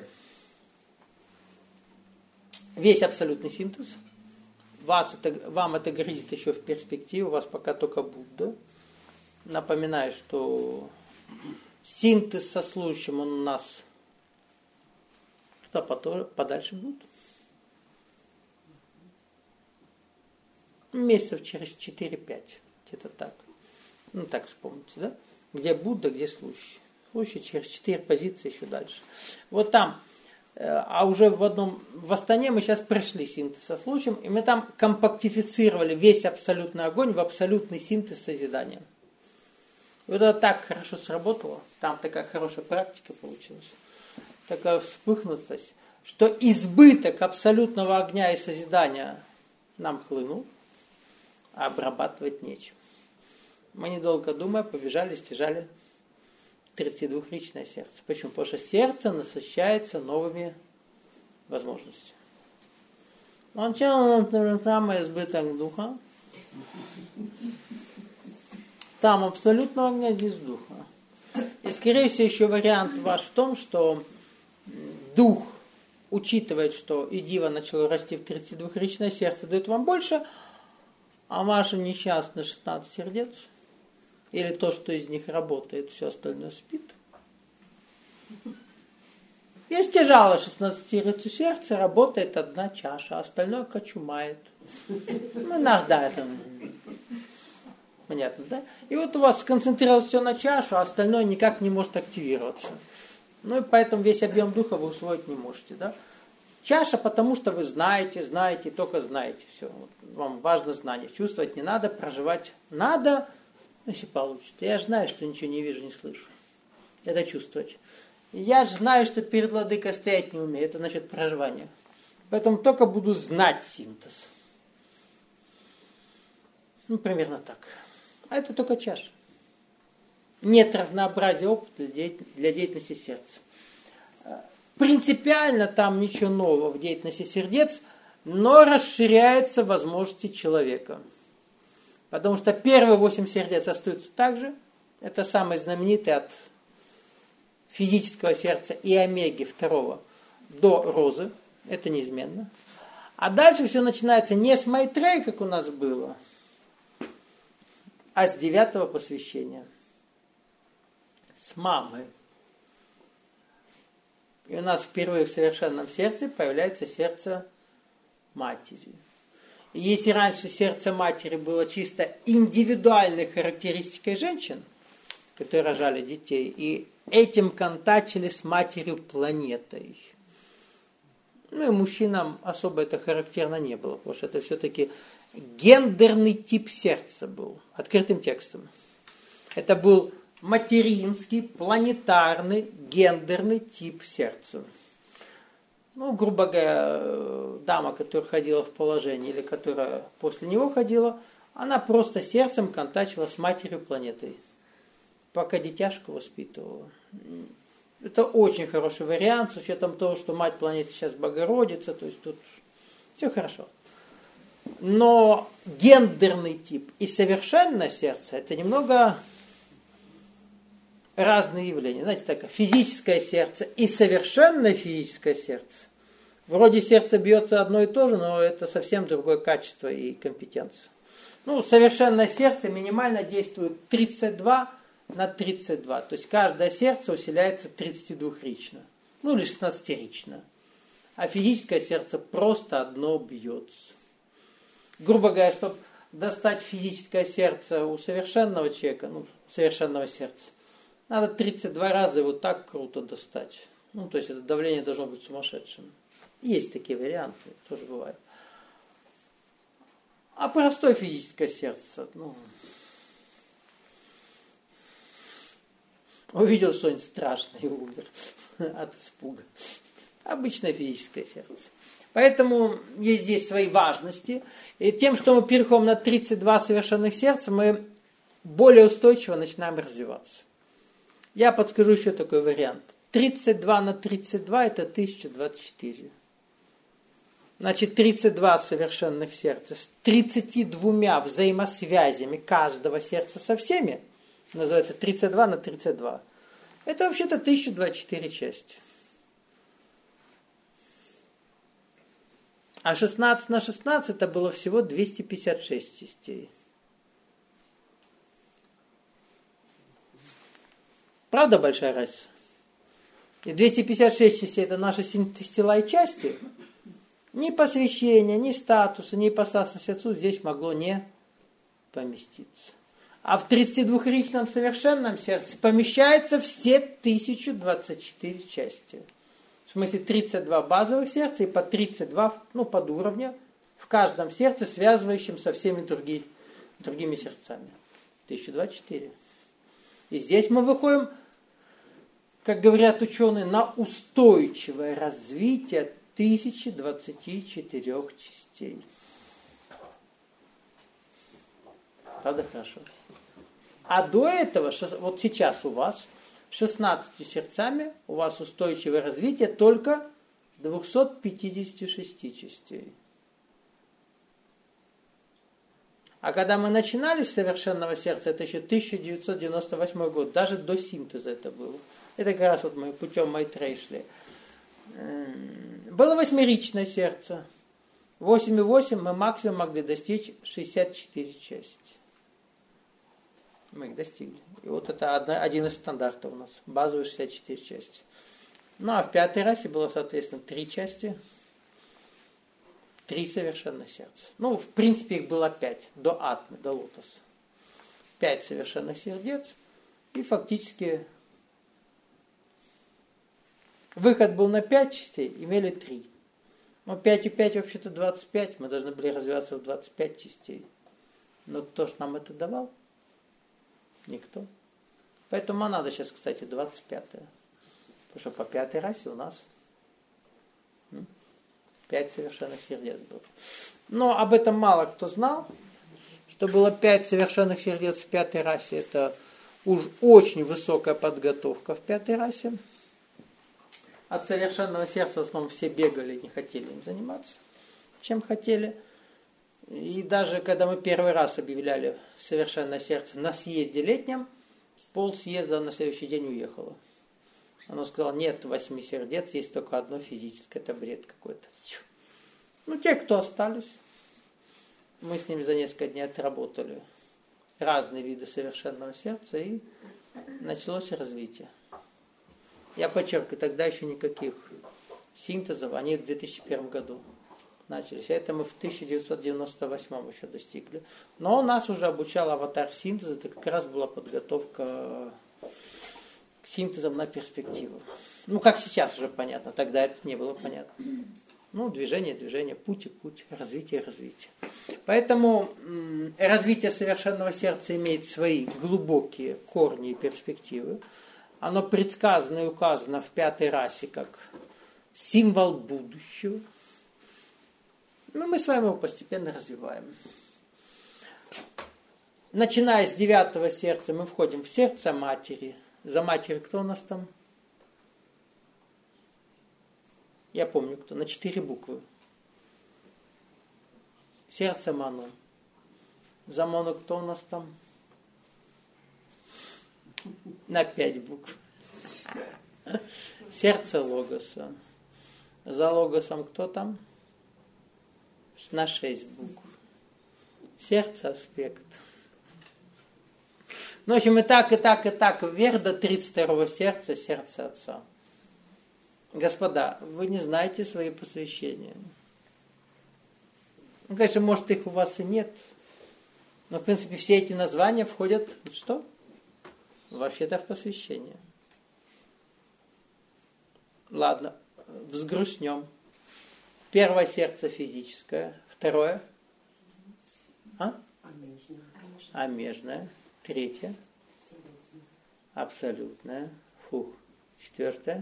весь абсолютный синтез. Вам это грозит еще в перспективе, у вас пока только Будда. Напоминаю, что синтез со служащим он у нас туда подальше будет. месяцев через 4-5, где-то так. Ну, так вспомните, да? Где Будда, где слушающий. Слушающий через 4 позиции еще дальше. Вот там, а уже в Астане мы сейчас прошли синтез со слушаем, и мы там компактифицировали весь абсолютный огонь в абсолютный синтез созидания. Вот это так хорошо сработало, там такая хорошая практика получилась, такая вспыхнутость, что избыток абсолютного огня и созидания нам хлынул, а обрабатывать нечем. Мы, недолго думая, побежали, стяжали 32-ричное сердце. Почему? Потому что сердце насыщается новыми возможностями. Он там избыток духа. Там абсолютно огня, здесь духа. И, скорее всего, еще вариант ваш в том, что дух учитывает, что и дива начало расти в 32-ричное сердце, дает вам больше, а ваше несчастное 16 сердец, или то, что из них работает, все остальное спит. Я стяжала 16 сердце, работает одна чаша, а остальное кочумает. Ну, иногда это... Понятно, да? И вот у вас сконцентрировалось все на чашу, а остальное никак не может активироваться. Ну и поэтому весь объем духа вы усвоить не можете, да? Чаша, потому что вы знаете, только знаете все. Вот вам важно знание. Чувствовать не надо, проживать надо, если получится. Я же знаю, что ничего не вижу, не слышу. Это чувствовать. Я же знаю, что перед владыкой стоять не умею. Это значит проживание. Поэтому только буду знать синтез. Ну, примерно так. А это только чаша. Нет разнообразия опыта для деятельности сердца. Принципиально там ничего нового в деятельности сердец, но расширяются возможности человека. Потому что первые 8 сердец остаются так же. Это самые знаменитые от физического сердца и омеги второго до розы. Это неизменно. А дальше все начинается не с Майтреи, как у нас было, а с 9-го посвящения. С мамы. И у нас впервые в совершенном сердце появляется сердце матери. И если раньше сердце матери было чисто индивидуальной характеристикой женщин, которые рожали детей, и этим контачили с матерью планетой. Ну и мужчинам особо это характерно не было, потому что это все-таки гендерный тип сердца был, открытым текстом. Это был материнский, планетарный, гендерный тип сердца. Ну, грубо говоря, дама, которая ходила в положение, или которая после него ходила, она просто сердцем контачила с матерью планетой, пока дитяшку воспитывала. Это очень хороший вариант, с учетом того, что мать планеты сейчас Богородица, то есть тут все хорошо. Но гендерный тип и совершенное сердце – это немного разные явления. Знаете, так, физическое сердце и совершенное физическое сердце. Вроде сердце бьется одно и то же, но это совсем другое качество и компетенция. Ну, совершенное сердце минимально действует 32 на 32. То есть каждое сердце усиляется 32-рично. Ну, или 16-рично. А физическое сердце просто одно бьется. Грубо говоря, чтобы достать физическое сердце у совершенного человека, ну, совершенного сердца, надо 32 раза его так круто достать. Ну, то есть это давление должно быть сумасшедшим. Есть такие варианты, тоже бывает. А простое физическое сердце, ну, увидел что-нибудь страшное и умер от испуга. Обычное физическое сердце. Поэтому есть здесь свои важности. И тем, что мы переходим на 32 совершенных сердца, мы более устойчиво начинаем развиваться. Я подскажу еще такой вариант. 32 на 32 это 1024. Значит, 32 совершенных сердца с 32 взаимосвязями каждого сердца со всеми, называется 32 на 32. Это вообще-то 1024 части. А 16 на 16 это было всего 256 частей. Правда большая разница? И 256 частей это наши синтез тела и части. Ни посвящения, ни статуса, ни ипостасности Отцу здесь могло не поместиться. А в 32-ричном совершенном сердце помещаются все 1024 части. В смысле 32 базовых сердца и по 32 под уровня в каждом сердце, связывающем со всеми другими сердцами. 1024. И здесь мы выходим, как говорят ученые, на устойчивое развитие 1024 частей. Правда хорошо? А до этого, вот сейчас у вас 16 сердцами, у вас устойчивое развитие только 256 частей. А когда мы начинали с совершенного сердца, это еще 1998 год, даже до синтеза это было. Это как раз вот мы путем Майтрея шли. Было 8-ричное сердце. 8,8 мы максимум могли достичь 64 части. Мы их достигли. И вот это один из стандартов у нас. Базовые 64 части. Ну а в 5-й расе было, соответственно, 3 части. 3 совершенных сердца. Ну, в принципе, их было 5. До Атмы, до Лотоса. 5 совершенных сердец. И фактически выход был на 5 частей, имели 3. Но 5 и 5 вообще-то 25. Мы должны были развиваться в 25 частей. Но кто ж нам это давал? Никто. Поэтому надо сейчас, кстати, 25-е. Потому что по 5-й расе у нас 5 совершенных сердец было. Но об этом мало кто знал. Что было 5 совершенных сердец в 5-й расе. Это уж очень высокая подготовка в 5-й расе. От совершенного сердца в основном все бегали, не хотели им заниматься, чем хотели. И даже когда мы первый раз объявляли совершенное сердце на съезде летнем, пол съезда на следующий день уехало. Оно сказало, нет 8 сердец, есть только одно физическое, это бред какой-то. Ну, те, кто остались, мы с ними за несколько дней отработали разные виды совершенного сердца, и началось развитие. Я подчеркиваю, тогда еще никаких синтезов, они в 2001 году начались. Это мы в 1998 еще достигли. Но нас уже обучал аватар синтеза, это как раз была подготовка к синтезам на перспективу. Ну, как сейчас уже понятно, тогда это не было понятно. Ну, движение, путь, развитие. Поэтому развитие совершенного сердца имеет свои глубокие корни и перспективы. Оно предсказано и указано в 5-й расе как символ будущего. Но мы с вами его постепенно развиваем. Начиная с 9-го сердца мы входим в сердце матери. За матерью кто у нас там? Я помню кто. На 4 буквы. Сердце Ману. За Мону кто у нас там? На 5 букв. Сердце Логоса. За Логосом кто там? На 6 букв. Сердце Аспект. Ну, в общем, и так, вверх до 32-го сердца, сердце Отца. Господа, вы не знаете свои посвящения. Ну, конечно, может, их у вас и нет. Но, в принципе, все эти названия входят в что? Вообще-то в посвящение. Ладно, взгрустнем. 1 сердце физическое. 2 амежное. 3 абсолютное. 4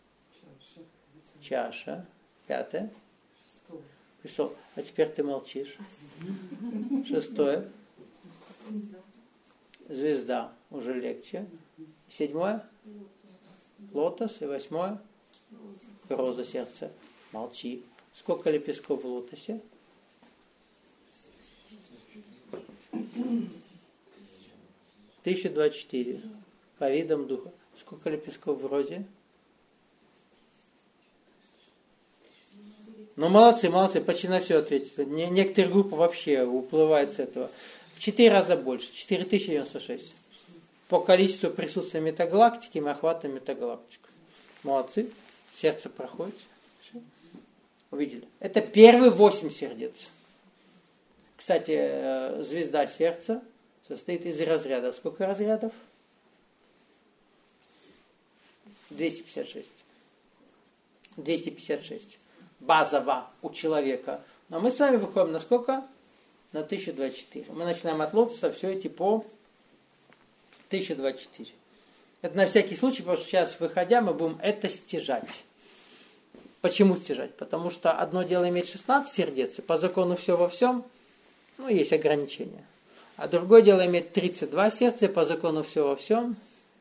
чаша. 5 престол. А теперь ты молчишь. 6 звезда. Уже легче. 7 лотос. И 8 роза сердца. Молчи. Сколько лепестков в лотосе? 1024. По видам духа. Сколько лепестков в розе? Ну, молодцы, почти на все ответили. Некоторые группы вообще уплывают с этого. В 4 раза больше. 4096. По количеству присутствия метагалактики мы охватываем метагалактику. Молодцы. Сердце проходит. Увидели? Это первые 8 сердец. Кстати, звезда сердца состоит из разрядов. Сколько разрядов? 256. 256. Базово у человека. Но мы с вами выходим на сколько? На 1024. Мы начинаем от лотоса, все идти по 1024. Это на всякий случай, потому что сейчас, выходя, мы будем это стяжать. Почему стяжать? Потому что одно дело иметь 16 сердец, и по закону все во всем, ну, есть ограничения. А другое дело иметь 32 сердца, и по закону все во всем,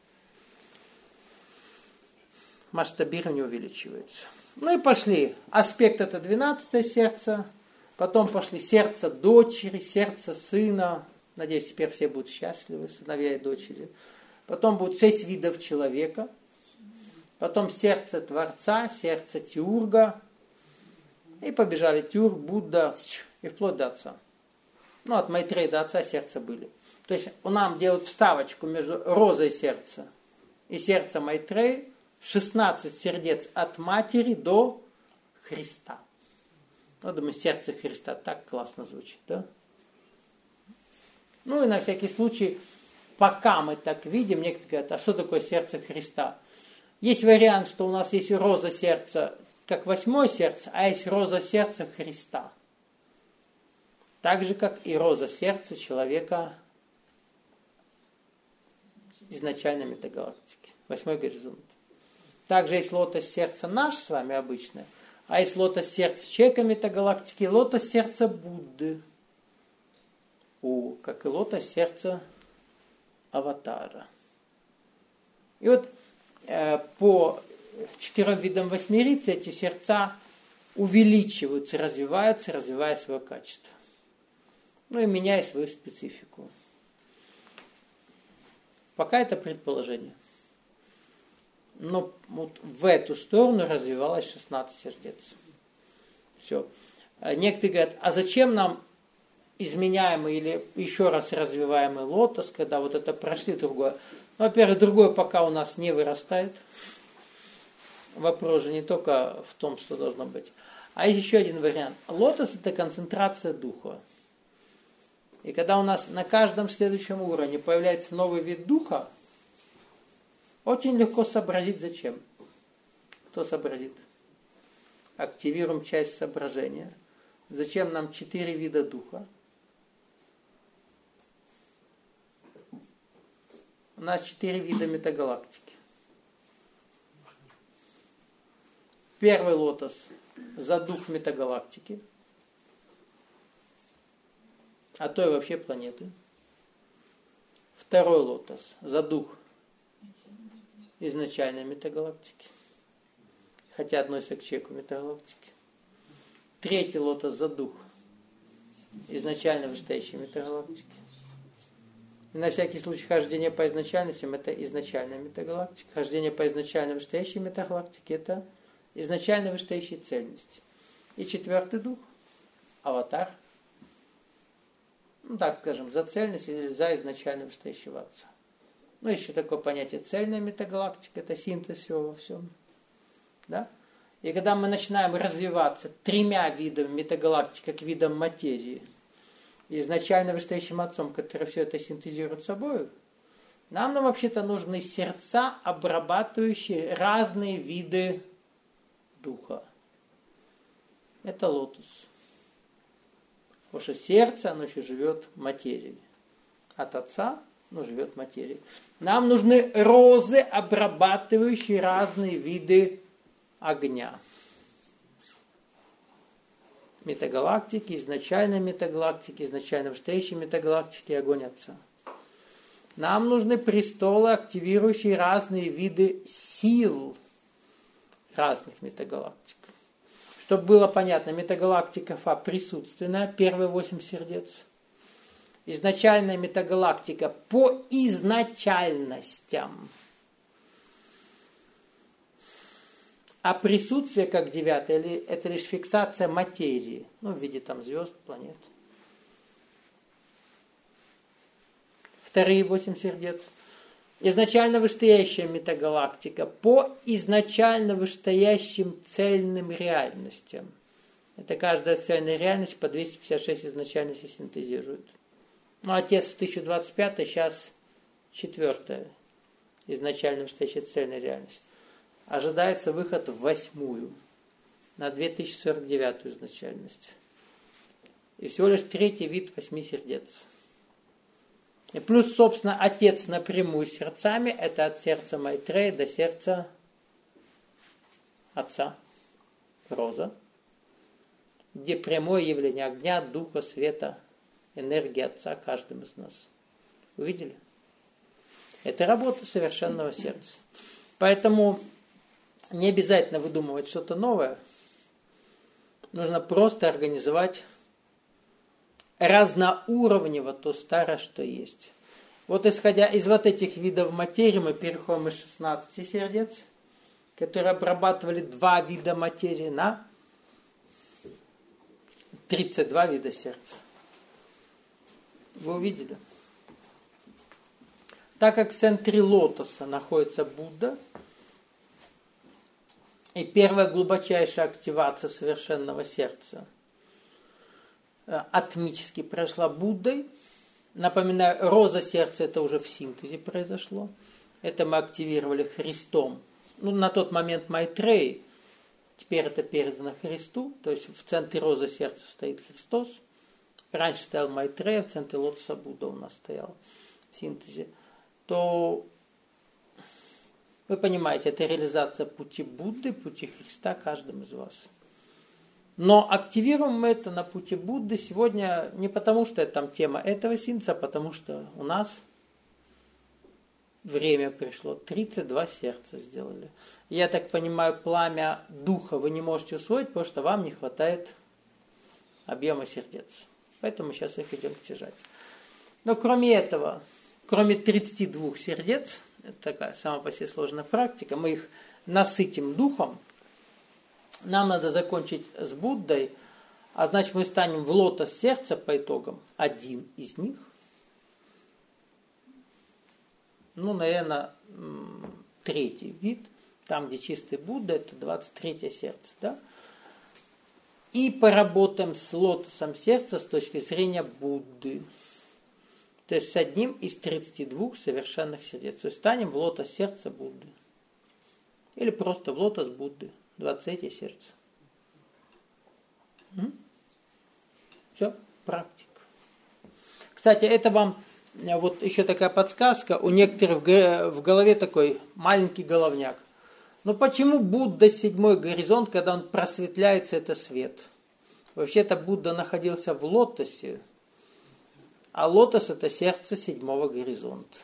масштабирование увеличивается. Ну и пошли. Аспект это 12 сердце, потом пошли сердце дочери, сердце сына. Надеюсь, теперь все будут счастливы, сыновья и дочери. Потом будут 6 видов человека. Потом сердце Творца, сердце Теурга. И побежали Теург, Будда и вплоть до Отца. Ну, от Майтрея до Отца сердца были. То есть нам делают вставочку между розой сердца и сердцем Майтрея. 16 сердец от матери до Христа. Ну, думаю, сердце Христа так классно звучит, да? Ну и на всякий случай, пока мы так видим, некоторые говорят, а что такое сердце Христа? Есть вариант, что у нас есть роза сердца, как 8 сердце, а есть роза сердца Христа. Так же, как и роза сердца человека изначальной метагалактики. 8 горизонт. Также есть лотос сердца наш с вами обычное, а есть лотос сердца человека метагалактики, лотос сердца Будды. Как и лотос сердца Аватара. И вот по 4 видам восьмирицы эти сердца увеличиваются, развиваются, развивая свое качество. Ну и меняя свою специфику. Пока это предположение. Но вот в эту сторону развивалось 16 сердец. Все. Некоторые говорят, а зачем нам изменяемый или еще раз развиваемый лотос, когда вот это прошли другое? Ну, во-первых, другое пока у нас не вырастает. Вопрос же не только в том, что должно быть. А есть еще один вариант. Лотос – это концентрация духа. И когда у нас на каждом следующем уровне появляется новый вид духа, очень легко сообразить, зачем. Кто сообразит? Активируем часть соображения. Зачем нам 4 вида духа? У нас 4 вида метагалактики. Первый лотос за дух метагалактики, а то и вообще планеты. Второй лотос за дух изначальной метагалактики, хотя относится к человеку метагалактики. Третий лотос за дух изначально вышестоящей метагалактики. И на всякий случай хождение по изначальностям это изначальная метагалактика. Хождение по изначально вышестоящей метагалактике это изначально вышестоящей цельности. И четвертый дух, аватар, ну так скажем, за цельность или за изначально вышестоящего Отца. Ну, еще такое понятие цельная метагалактика, это синтез всего во всем. Да? И когда мы начинаем развиваться 3 видами метагалактики, как видом материи, изначально вышестоящим Отцом, который все это синтезирует собой, нам вообще-то нужны сердца, обрабатывающие разные виды духа. Это лотос. Потому что сердце, оно еще живет материей. От Отца оно живет материей. Нам нужны розы, обрабатывающие разные виды огня. Метагалактики, изначальной метагалактики, изначально вышестоящей метагалактики, огонь Отца. Нам нужны престолы, активирующие разные виды сил разных метагалактик. Чтобы было понятно, метагалактика Фа присутственная, первые 8 сердец. Изначальная метагалактика по изначальностям. А присутствие, как 9, это лишь фиксация материи, ну, в виде там звезд, планет. Вторые 8 сердец. Изначально вышестоящая метагалактика по изначально вышестоящим цельным реальностям. Это каждая социальная реальность по 256 изначальностей синтезирует. Ну, Отец в 1025, сейчас 4-я изначально настоящая цельная реальность. Ожидается выход в 8-ю, на 2049 изначальность. И всего лишь 3-й вид 8 сердец. И плюс, собственно, Отец напрямую сердцами, это от сердца Майтрея до сердца Отца, Роза, где прямое явление огня, духа, света, энергии Отца каждым из нас. Увидели? Это работа совершенного сердца. Поэтому не обязательно выдумывать что-то новое. Нужно просто организовать разноуровнево то старое, что есть. Вот исходя из вот этих видов материи, мы переходим из 16 сердец, которые обрабатывали 2 вида материи, на 32 вида сердца. Вы увидели? Так как в центре лотоса находится Будда, и первая глубочайшая активация совершенного сердца атмически прошла Буддой. Напоминаю, роза сердца это уже в синтезе произошло. Это мы активировали Христом. Ну, на тот момент Майтреи, теперь это передано Христу, то есть в центре розы сердца стоит Христос. Раньше стоял Майтрея, в центре лотоса Будда у нас стоял в синтезе. То вы понимаете, это реализация пути Будды, пути Христа каждым из вас. Но активируем мы это на пути Будды сегодня не потому, что это там тема этого синтеза, а потому что у нас время пришло. 32 сердца сделали. Я так понимаю, пламя духа вы не можете усвоить, потому что вам не хватает объема сердец. Поэтому мы сейчас их идем стяжать. Но кроме этого, кроме 32 сердец, это такая сама по себе сложная практика, мы их насытим духом. Нам надо закончить с Буддой, а значит мы станем в лотос сердца по итогам, один из них. Ну, наверное, 3-й вид, там, где чистый Будда, это 23-е сердце, да? И поработаем с лотосом сердца с точки зрения Будды. То есть с одним из 32 совершенных сердец. То есть станем в лотос сердца Будды. Или просто в лотос Будды. 23 сердце. Все, практика. Кстати, это вам вот еще такая подсказка. У некоторых в голове такой маленький головняк. Но почему Будда 7-й горизонт, когда он просветляется, это свет? Вообще-то Будда находился в лотосе, а лотос это сердце 7-го горизонта.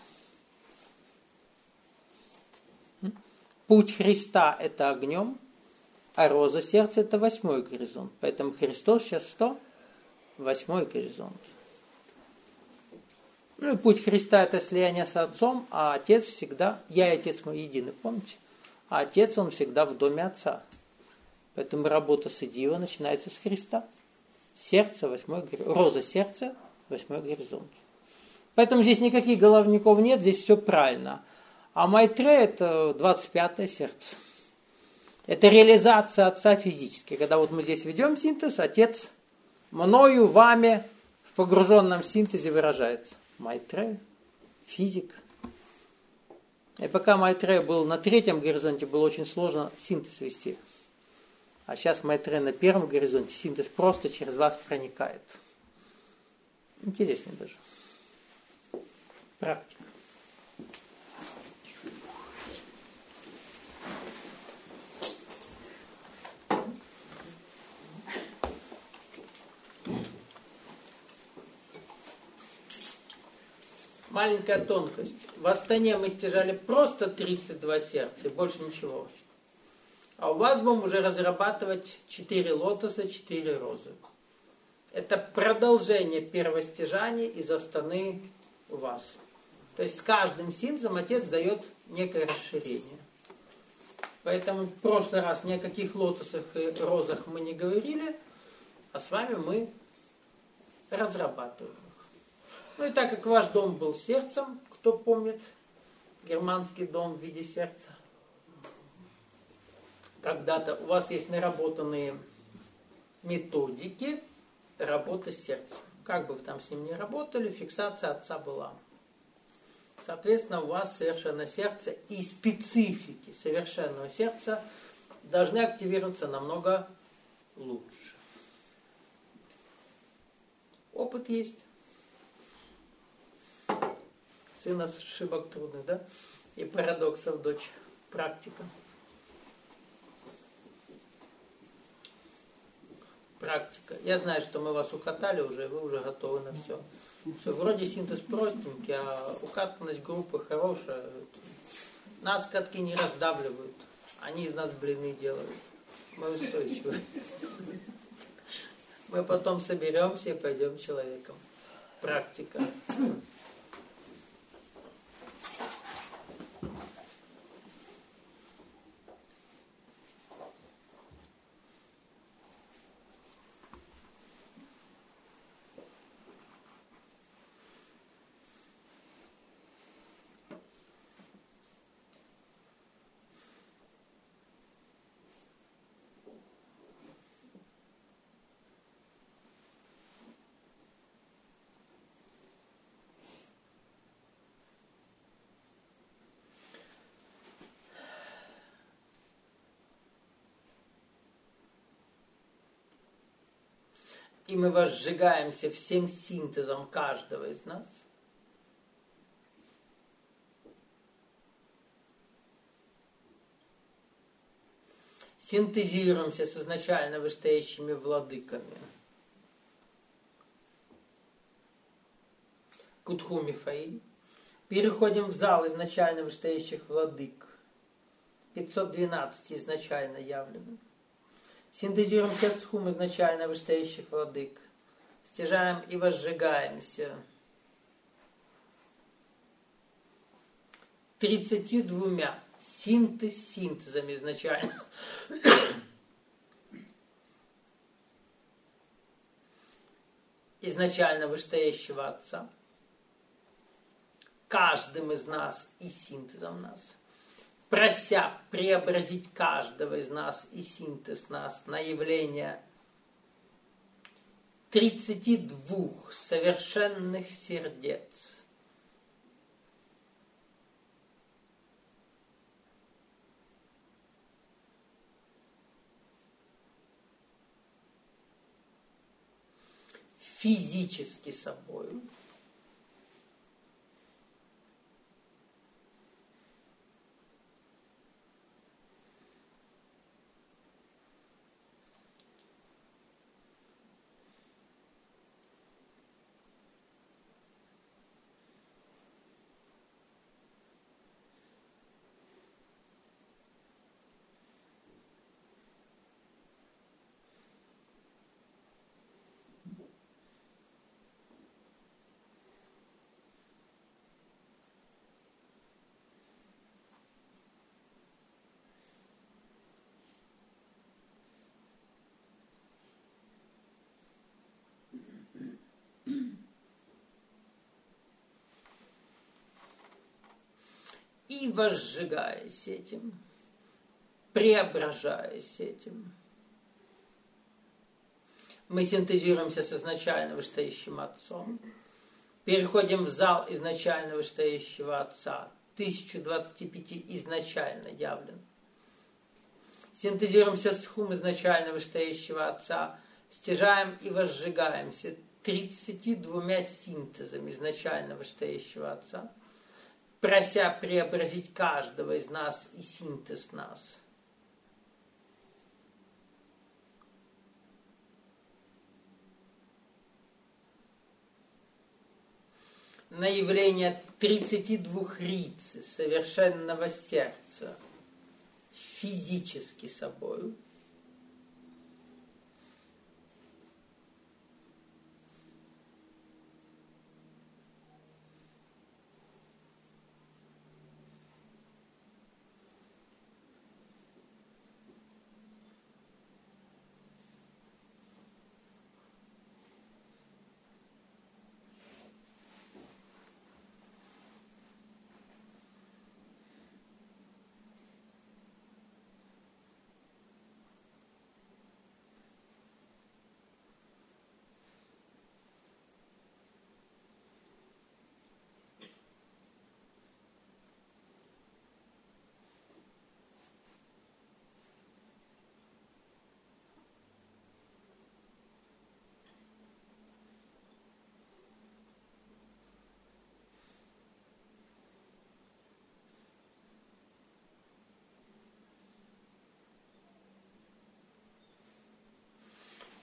Путь Христа это огнем, а роза сердца это 8-й горизонт. Поэтому Христос сейчас что? 8-й горизонт. Ну и путь Христа это слияние с Отцом, а Отец всегда, я и Отец мой едины, помните? А Отец, он всегда в доме Отца. Поэтому работа с Идио начинается с Христа. Сердце, 8-й горизонт. Роза сердца, 8-й горизонт. Поэтому здесь никаких головников нет, здесь все правильно. А Майтрея это 25-е сердце. Это реализация Отца физически. Когда вот мы здесь ведем синтез, Отец мною, вами в погруженном синтезе выражается. Майтрея, физик. И пока Майтрея был на 3-м горизонте, было очень сложно синтез вести. А сейчас Майтрея на 1-м горизонте, синтез просто через вас проникает. Интереснее даже. Практика. Маленькая тонкость. В Астане мы стяжали просто 32 сердца и больше ничего. А у вас будем уже разрабатывать 4 лотоса, 4 розы. Это продолжение первого стяжания из Астаны у вас. То есть с каждым синтезом Отец дает некое расширение. Поэтому в прошлый раз ни о каких лотосах и розах мы не говорили, а с вами мы разрабатываем их. Ну и так как ваш дом был сердцем, кто помнит, германский дом в виде сердца, когда-то у вас есть наработанные методики работы с сердцем. Как бы вы там с ним ни работали, фиксация отца была. Соответственно, у вас совершенное сердце и специфики совершенного сердца должны активироваться намного лучше. Опыт есть. Сын ошибок трудных, да? И парадоксов дочь. Практика. Практика. Я знаю, что мы вас укатали уже, вы уже готовы на все. Все, вроде синтез простенький, а укатанность группы хорошая. Нас катки не раздавливают. Они из нас блины делают. Мы устойчивы. Мы потом соберемся и пойдем человеком. Практика. И мы возжигаемся всем синтезом каждого из нас. Синтезируемся с изначально вышестоящими владыками. Кутху Мифаиль. Переходим в зал изначально вышестоящих владык. 512 изначально явлено. Синтезируемся с хум изначально вышестоящих владык. Стяжаем и возжигаемся 32 синтезами изначально. Изначально вышестоящего Отца. Каждым из нас и синтезом нас. Прося преобразить каждого из нас и синтез нас на явление 32 совершенных сердец. Физически собою. И возжигаясь этим, преображаясь этим, мы синтезируемся с изначально вышестоящим Отцом, переходим в зал изначально вышестоящего Отца, 1025 изначально явлен. Синтезируемся с хум изначально вышестоящего Отца, стяжаем и возжигаемся 32 синтезами изначально вышестоящего Отца, прося преобразить каждого из нас и синтез нас. На явление 32 рицы совершенного сердца физически собою.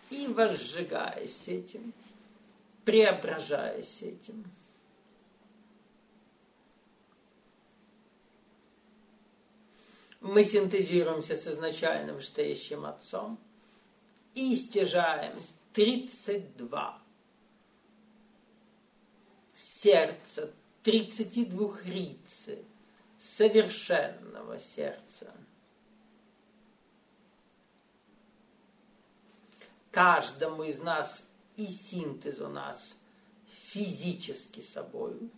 И возжигаясь этим, преображаясь этим, мы синтезируемся с изначально вышестоящим Отцом и стяжаем 32 сердца, 32 рицы совершенного сердца. Каждому из нас и синтез у нас физически собою.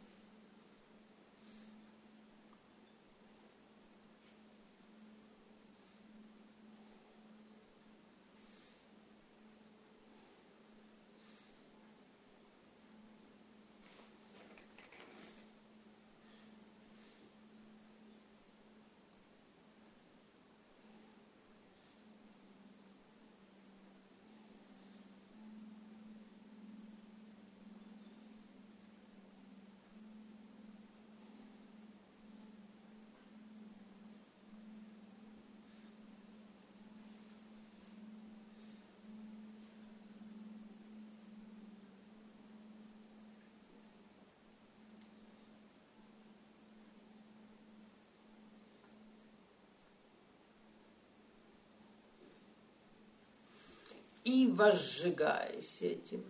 И возжигаясь этим,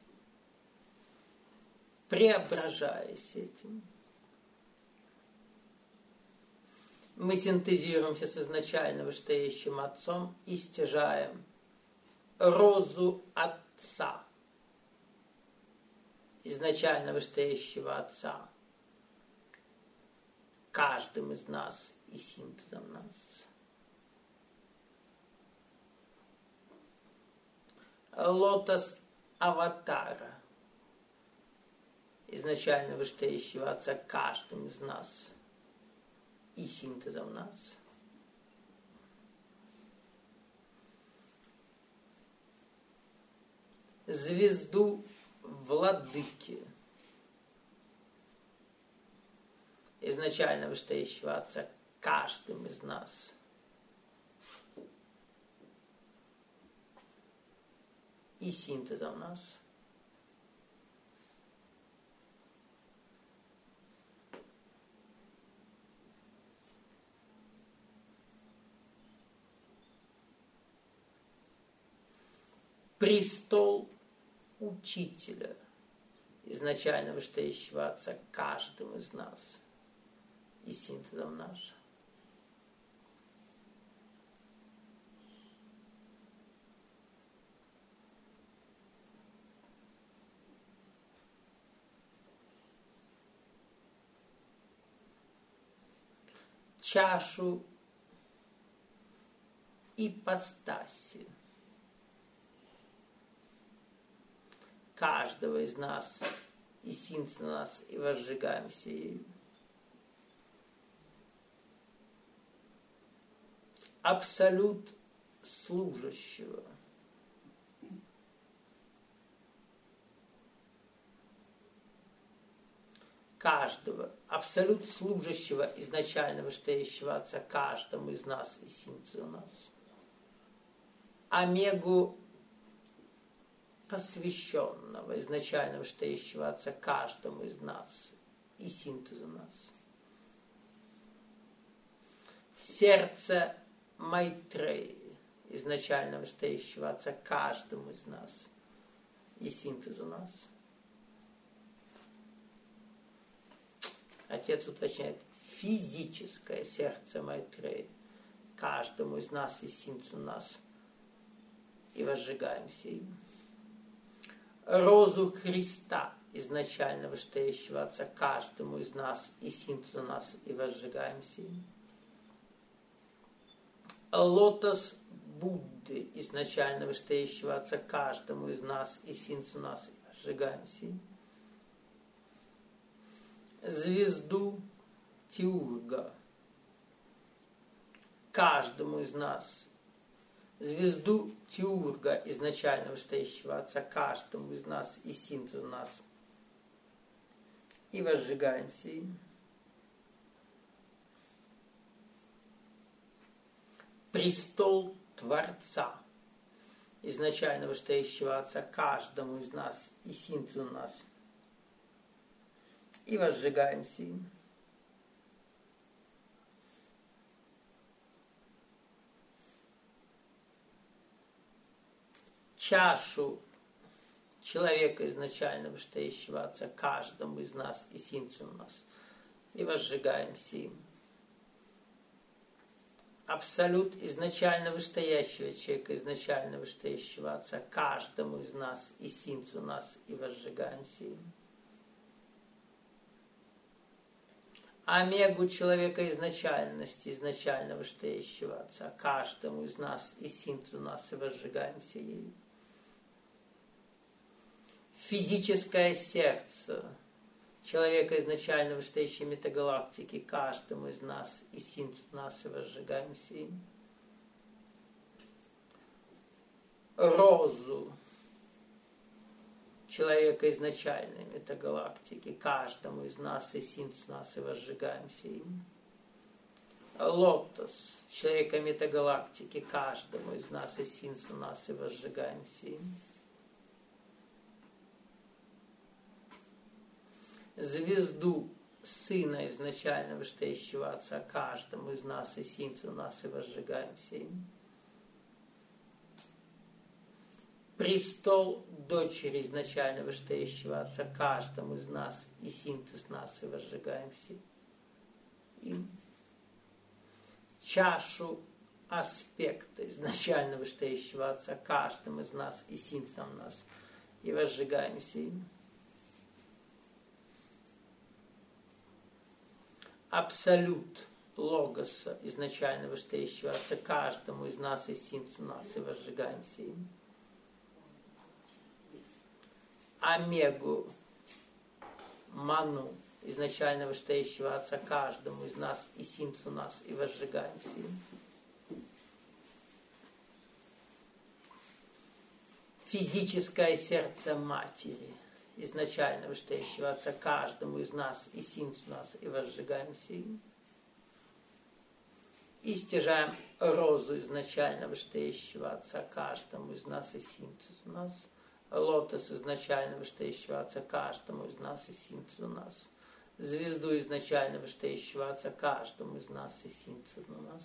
преображаясь этим, мы синтезируемся с изначально вышестоящим Отцом и стяжаем розу Отца, изначально вышестоящего Отца, каждым из нас и синтезом нас. Лотос аватара, изначально вышестоящего Отца, каждым из нас и синтезом нас. Звезду Владыки, изначально вышестоящего Отца, каждым из нас. И синтезом нас. Престол Учителя, изначально вышестоящего Отца, каждым из нас и синтезом наш. Чашу ипостаси каждого из нас и синтез нас, и возжигаемся ею. Абсолют служащего. Каждого, абсолют служащего, изначально вышестоящего Отца, каждому из нас и синтезу нас. Омегу посвященного, изначально вышестоящего Отца, каждому из нас и синтезу нас. Сердце Майтреи, изначально вышестоящего Отца, каждому из нас и синтезу нас. Отец уточняет, физическое сердце Майтреи, каждому из нас и синтезу нас, и возжигаемся им. Розу Христа, изначально вышестоящего Отца, каждому из нас и синтезу нас, и возжигаемся им. Лотос Будды, изначально вышестоящего Отца, каждому из нас и синтезу нас, и возжигаемся им. Звезду Тиурга, каждому из нас. Звезду Тиурга, изначально вышестоящего Отца, каждому из нас и синтезу нас. И возжигаемся им. Престол Творца, изначально вышестоящего Отца каждому из нас и синцу нас, и возжигаемся им. Чашу человека изначально вышестоящего Отца каждому из нас и синцу нас, и возжигаемся им. Абсолют изначально вышестоящего человека, изначально вышестоящего Отца каждому из нас и синцу нас, и возжигаемся им. Омегу человека изначальности, изначально вышестоящего Отца каждому из нас и синцу нас, и возжигаемся ею. Физическое сердце человека изначально вышестоящей метагалактики каждому из нас и синцу нас, и возжигаемся им. Розу человека изначальной метагалактики каждому из нас и синцу нас, и возжигаемся им. Лотос человека метагалактики каждому из нас и синцу нас, и возжигаемся им. Звезду Сына изначально вышестоящего Отца каждому из нас и синцу нас, и возжигаемся им. Престол дочери изначально вышестоящего Отца каждому из нас и синтез нас, и возжигаемся им. Чашу аспекта изначально вышестоящего Отца каждому из нас и синтезом нас, и возжигаемся им. Абсолют Логоса изначально вышестоящего Отца каждому из нас и синтезу нас, и возжигаемся им. Омегу Ману изначально вышестоящего Отца каждому из нас и синтезу нас, и возжигаемся им. Физическое сердце Матери изначально вышестоящего Отца каждому из нас и синтезу нас, и возжигаемся им. И стяжаем розу изначально вышестоящего Отца каждому из нас и синтезу нас. Лотос изначально вышестоящего Отца каждому из нас и синтезу нас. Звезду изначально вышестоящего Отца каждому из нас и синтезу нас.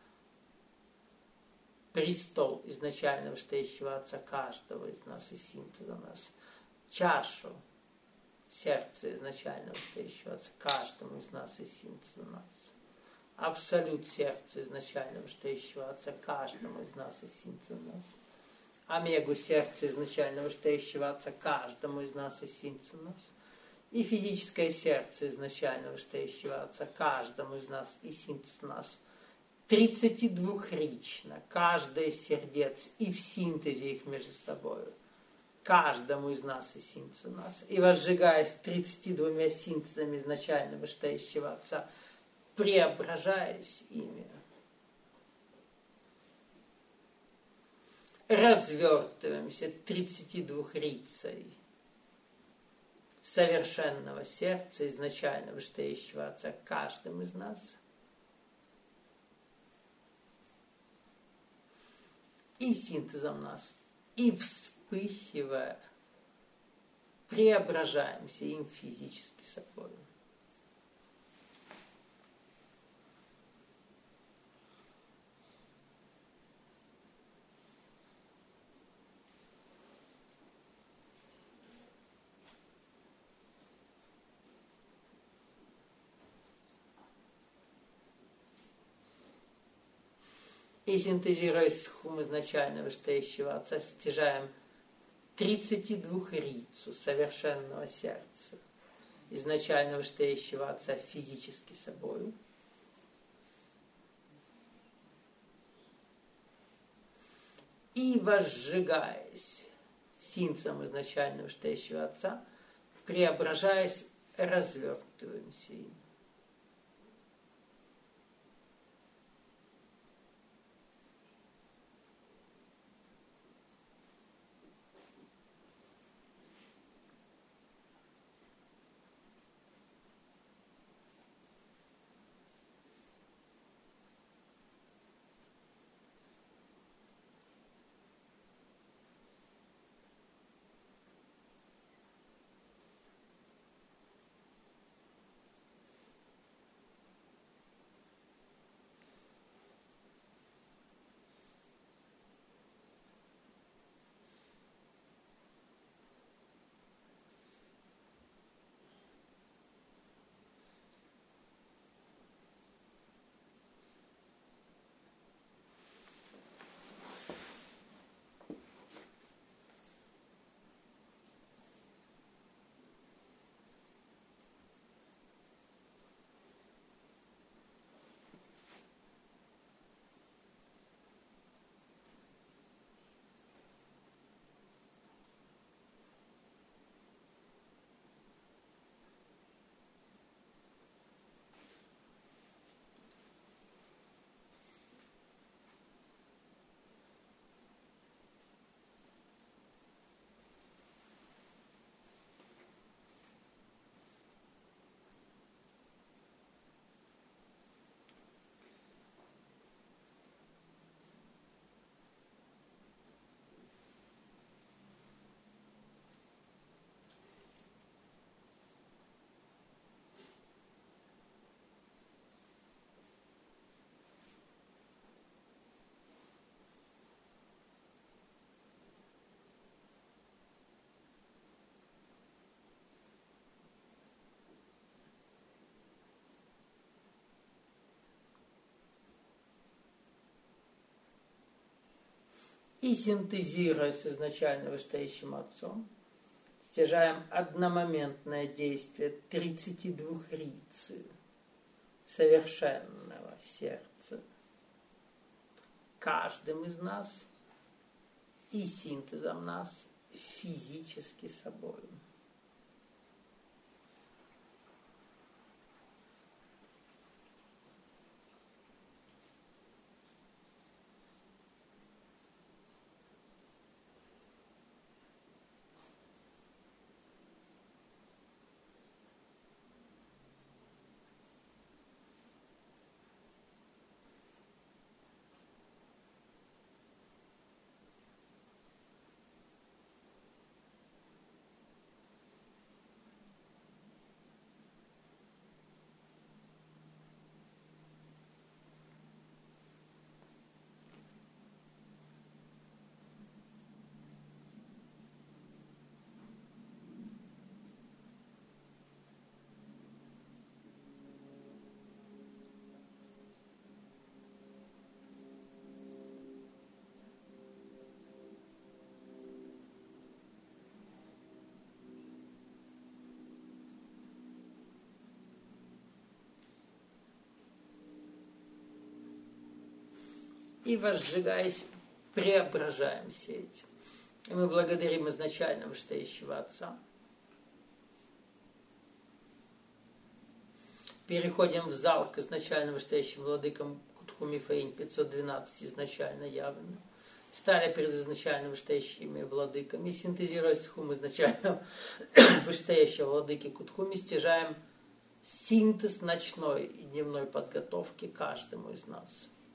Престол изначально вышестоящего Отца каждого из нас и синтезу нас. Чашу сердца изначально вышестоящего Отца каждому из нас и синтезу нас. Абсолют сердца изначально вышестоящего Отца каждому из нас и синтезу нас. Омегу сердца изначально вышестоящего Отца каждому из нас и синтезу нас. И физическое сердце изначально вышестоящего Отца каждому из нас и синтезу нас. 32-рично каждое из сердец и в синтезе их между собой. Каждому из нас и синтезу нас. И возжигаясь 32 синтезами изначально вышестоящего Отца, преображаясь ими, развертываемся 32-рицей совершенного сердца изначально вышестоящего Отца каждым из нас. И синтезом нас, и вспыхивая, преображаемся им физически собой. И синтезируя схум изначально вышестоящего Отца, стяжаем 32-рицу совершенного сердца, изначально вышестоящего Отца физически собою. И возжигаясь синцем изначально вышестоящего Отца, преображаясь, развертываемся им. и синтезируя с изначально вышестоящим Отцом, стяжаем одномоментное действие 32 рицы совершенного сердца каждым из нас и синтезом нас физически собой. И, возжигаясь, преображаемся этим. И мы благодарим изначально вышестоящего Отца. Переходим в зал к изначально вышестоящим владыкам Кутху Мифаинь 512 изначально явными. Стали перед изначально вышестоящими владыками. Синтезируя схум изначально вышестоящего владыки Кутхуми, стяжаем синтез ночной и дневной подготовки каждому из нас.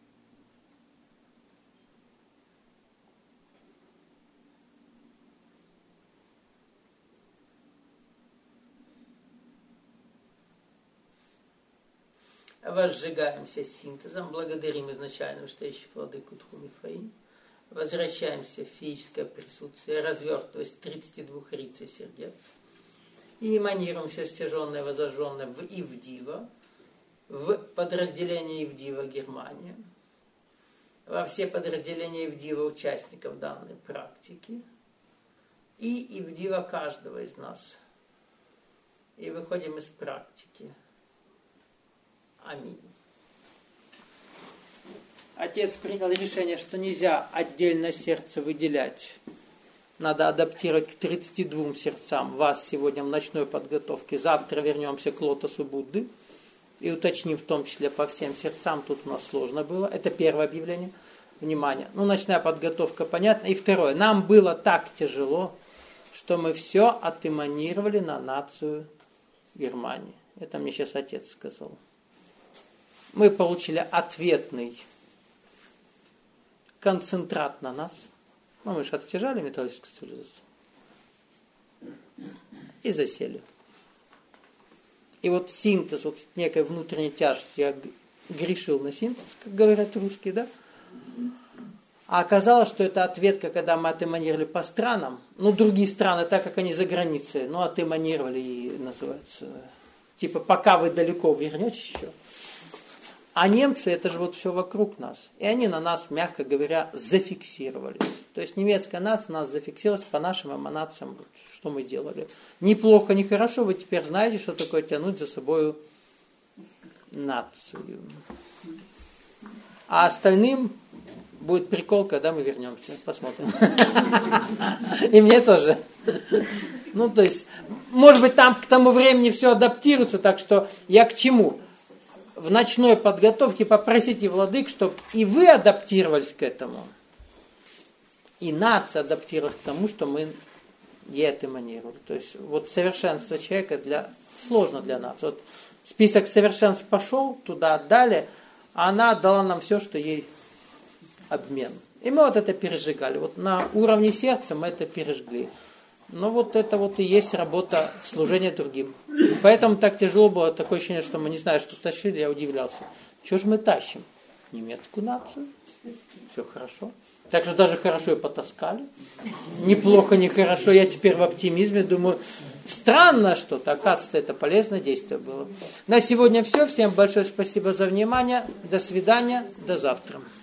Возжигаемся синтезом, благодарим изначально вышестоящих владыку Кутху Мифаинь, возвращаемся в физическое присутствие, развертываясь 32 рицей сердец, и эманируем все стяженное, возожженное в Ивдива, в подразделение Ивдива Германия, во все подразделения Ивдива участников данной практики и Ивдива каждого из нас. И выходим из практики. Аминь. Отец принял решение, что нельзя отдельно сердце выделять. Надо адаптировать к 32 сердцам вас сегодня в ночной подготовке. Завтра вернемся к лотосу Будды и уточним в том числе по всем сердцам. Тут у нас сложно было. Это первое объявление. Внимание. Ночная подготовка понятна. И второе. Нам было так тяжело, что мы все отэманировали на нацию Германии. Это мне сейчас отец сказал. Мы получили ответный концентрат на нас. Мы же оттяжали металлическую цивилизацию. И засели. И вот синтез, вот некая внутренняя тяжесть, я грешил на синтез, как говорят русские, да? А оказалось, что это ответка, когда мы отэманировали по странам. Другие страны, так как они за границей, отэманировали и называется. Типа, пока вы далеко вернетесь еще. А немцы, это же вот все вокруг нас. И они на нас, мягко говоря, зафиксировались. То есть немецкая нация нас зафиксировалась по нашим эманациям, что мы делали. Неплохо, не хорошо, вы теперь знаете, что такое тянуть за собой нацию. А остальным будет прикол, когда мы вернемся. Посмотрим. И мне тоже. То есть, может быть, там к тому времени все адаптируется, так что я к чему? В ночной подготовке попросите владык, чтобы и вы адаптировались к этому, и нация адаптировалась к тому, что мы ей отэманировали. То есть вот совершенство человека сложно для нас. Вот список совершенств пошел, туда отдали, а она отдала нам все, что ей обмен. И мы вот это пережигали. Вот на уровне сердца мы это пережгли. Но вот это вот и есть работа служения другим. Поэтому так тяжело было, такое ощущение, что мы не знаем, что тащили, я удивлялся. Чего же мы тащим? Немецкую нацию. Все хорошо. Так что даже хорошо и потаскали. Неплохо, не хорошо. Я теперь в оптимизме думаю, странно что-то. Оказывается, это полезное действие было. На сегодня все. Всем большое спасибо за внимание. До свидания. До завтра.